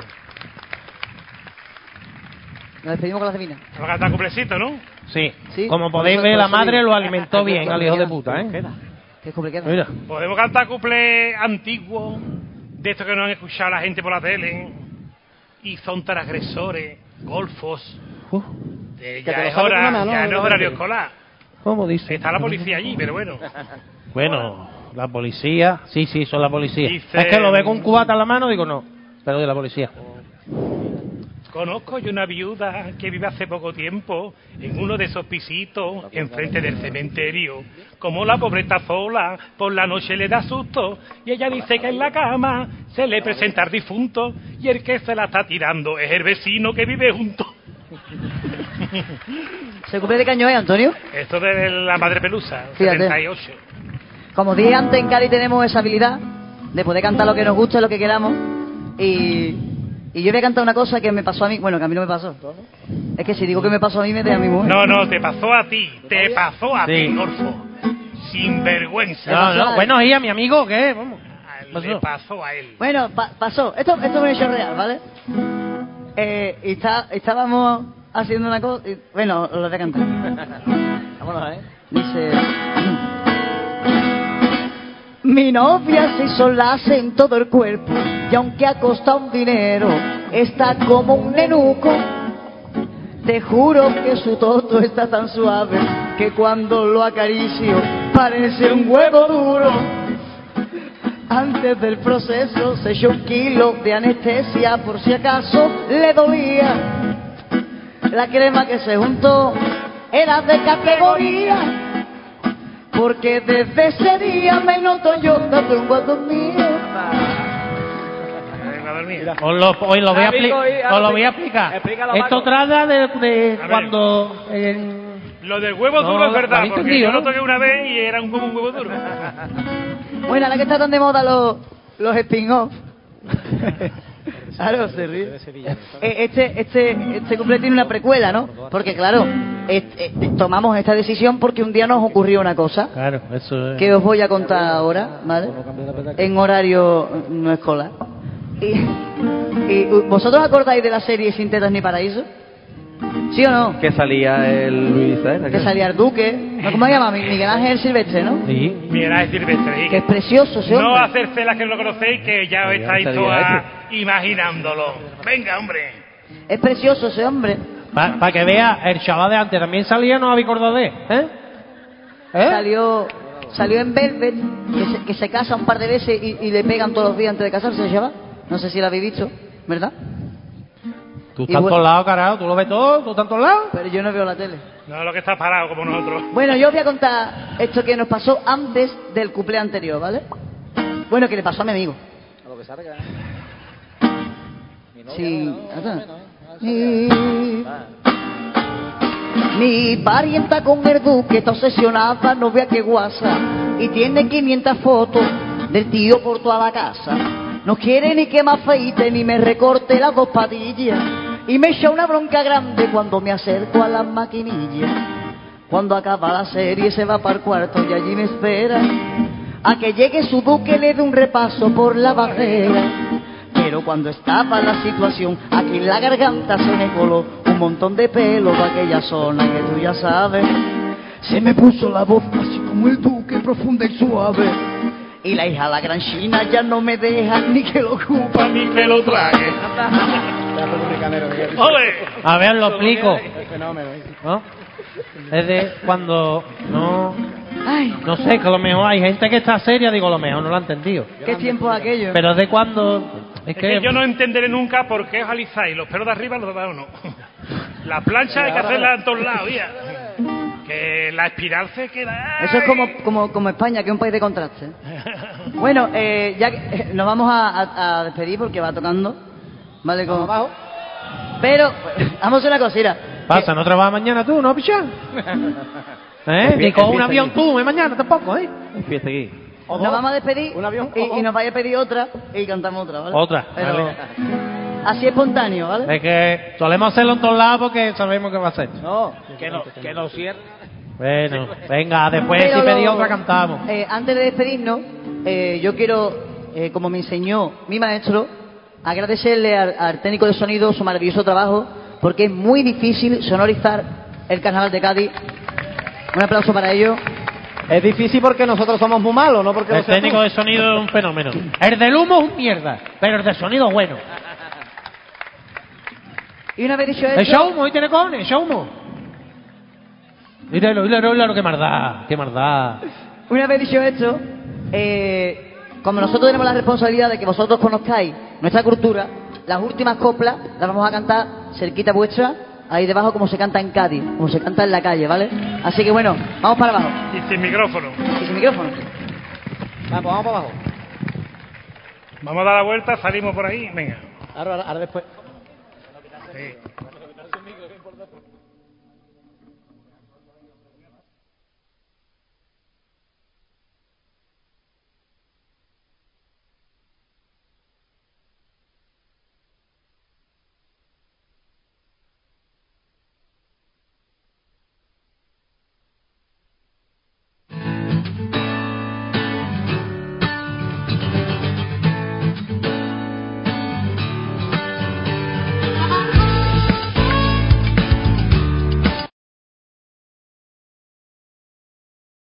Nos despedimos con la cebina. Se va a cantar cuplecito, ¿no? Sí. Sí. Como podéis ver, la madre lo alimentó bien al hijo de puta, ¿eh? ¿Qué complicado? Mira. Podemos cantar cuplé antiguo, de estos que no han escuchado la gente por la tele, y son transgresores, golfos. Ya es hora, ya no es horario escolar. ¿Cómo dice? Está la policía allí, pero bueno. Bueno, la policía. Sí, son la policía. Dice- Es que lo ve con un cubata en la mano, digo no. Pero de la policía. Conozco yo una viuda que vive hace poco tiempo en uno de esos pisitos enfrente del cementerio. Como la pobre está sola, por la noche le da susto y ella dice que en la cama se le presenta el difunto y el que se la está tirando es el vecino que vive junto. ¿Se cumple de qué año es, Antonio? Esto de la madre pelusa, Fíjate. 78. Como dije antes, en Cali tenemos esa habilidad de poder cantar lo que nos guste, lo que queramos. Y yo voy a cantar una cosa que me pasó a mí. Bueno, que a mí no me pasó. Es que si digo que me pasó a mí, me deja a mi mujer. No, te pasó a ti, Sí. Orfo. Sin vergüenza. No. Bueno, y a mi amigo, ¿qué? Vamos. Le pasó a él. Bueno, pasó. Esto es un hecho real, ¿vale? Estábamos haciendo una cosa. Bueno, lo voy a cantar. Vámonos, ¿eh? Dice: mi novia se hizo lazo en todo el cuerpo y aunque ha costado un dinero, está como un nenuco. Te juro que su toto está tan suave que cuando lo acaricio parece un huevo duro. Antes del proceso se echó 1 kilo de anestesia por si acaso le dolía. La crema que se juntó era de categoría, porque desde ese día me noto yo dando un guato mío. Os lo voy a explicar. Explícalo, Esto Paco. trata de ver. cuando... Lo del huevo No, duro es verdad, ¿habéis porque entendido, yo lo no? toqué una vez y era como un huevo duro. Bueno, ahora que están tan de moda los spin-off. Claro, se ríe. Este cumple tiene una precuela, ¿no? Porque claro, tomamos esta decisión porque un día nos ocurrió una cosa Claro, eso es... que os voy a contar ahora, ¿vale? En horario no escolar. Y ¿vosotros acordáis de la serie Sin tetas ni paraíso? ¿Sí o no? Que salía el Luis, ¿sabes? Que salía el Duque, ¿no? ¿Cómo se llama? Miguel Ángel Silvestre, ¿no? Sí. Mira, es Silvestre. Que es precioso ese No hombre. hacerse las que no lo conocéis, que ya estáis sabía todas imaginándolo. Venga, hombre. Es precioso ese hombre. Para que vea, el chaval de antes también salía, no habéis acordado de él, ¿eh? Salió en Velvet, que se casa un par de veces y le pegan todos los días antes de casarse, el chaval. No sé si lo habéis visto, ¿verdad? Tú estás en todos lados, carajo. Tú lo ves todo. Tú estás en todos lados. Pero yo no veo la tele. No, lo que está parado como nosotros. Bueno, yo os voy a contar esto que nos pasó antes del cumpleaños anterior, ¿vale? Bueno, que le pasó a mi amigo. A lo que salga. Mi novia, Sí. no, Mi parienta con el duque está obsesionada, no vea que guasa, y tiene 500 fotos del tío por toda la casa. No quiere ni que me afeite ni me recorte las dos patillas, y me echa una bronca grande cuando me acerco a las maquinillas. Cuando acaba la serie se va para el cuarto y allí me espera a que llegue su duque, le dé un repaso por la barrera. Pero cuando estaba la situación, aquí en la garganta se me coló un montón de pelo de aquella zona que tú ya sabes. Se me puso la voz así como el duque, profunda y suave. Y la hija, la gran china, ya no me deja ni que lo ocupa ni que lo trague. ¡Ole! A ver, lo explico. El fenómeno. ¿No? Es de cuando no... Ay, No sé, que a lo mejor hay gente que está seria, digo, a lo mejor no lo ha entendido. qué tiempo aquello. Pero es de cuando... Es que yo no entenderé nunca por qué os alizáis los pelos de arriba y los de abajo no. La plancha hay que hacerla en todos lados, ya. Que la espiral se queda... Eso es como España, que es un país de contraste. Bueno, ya que, nos vamos a despedir porque va tocando. ¿Vale? Con... abajo. Pero, vamos a hacer una cosita. Pasa, ¿no trabajas mañana tú, no, picha? Ni con un avión tú, mañana tampoco, ¿eh? Empieza aquí. Nos vamos a despedir Un avión, y nos vaya a pedir otra y cantamos otra, ¿vale? Otra, Pero vale. así espontáneo, ¿vale? Es que solemos hacerlo en todos lados porque sabemos que va a ser. No. que no cierre. Bueno, venga, después Pero si pedís otra cantamos. Antes de despedirnos, yo quiero, como me enseñó mi maestro, agradecerle al técnico de sonido su maravilloso trabajo, porque es muy difícil sonorizar el Carnaval de Cádiz. Un aplauso para ello. Es difícil porque nosotros somos muy malos, no porque El lo seas técnico tú. de sonido es un fenómeno. El del humo es un mierda, pero el de sonido es bueno. Y una vez dicho El esto, showmo, ¿y tiene cojones? El showmo. Míralo, qué maldad, qué maldad. una vez dicho esto, como nosotros tenemos la responsabilidad de que vosotros conozcáis nuestra cultura, las últimas coplas las vamos a cantar cerquita vuestra, ahí debajo, como se canta en Cádiz, como se canta en la calle, ¿vale? Así que bueno, vamos para abajo. Y sin micrófono. Y sin micrófono. Vamos, vamos para abajo. Vamos a dar la vuelta, salimos por ahí, venga. Ahora después. Sí.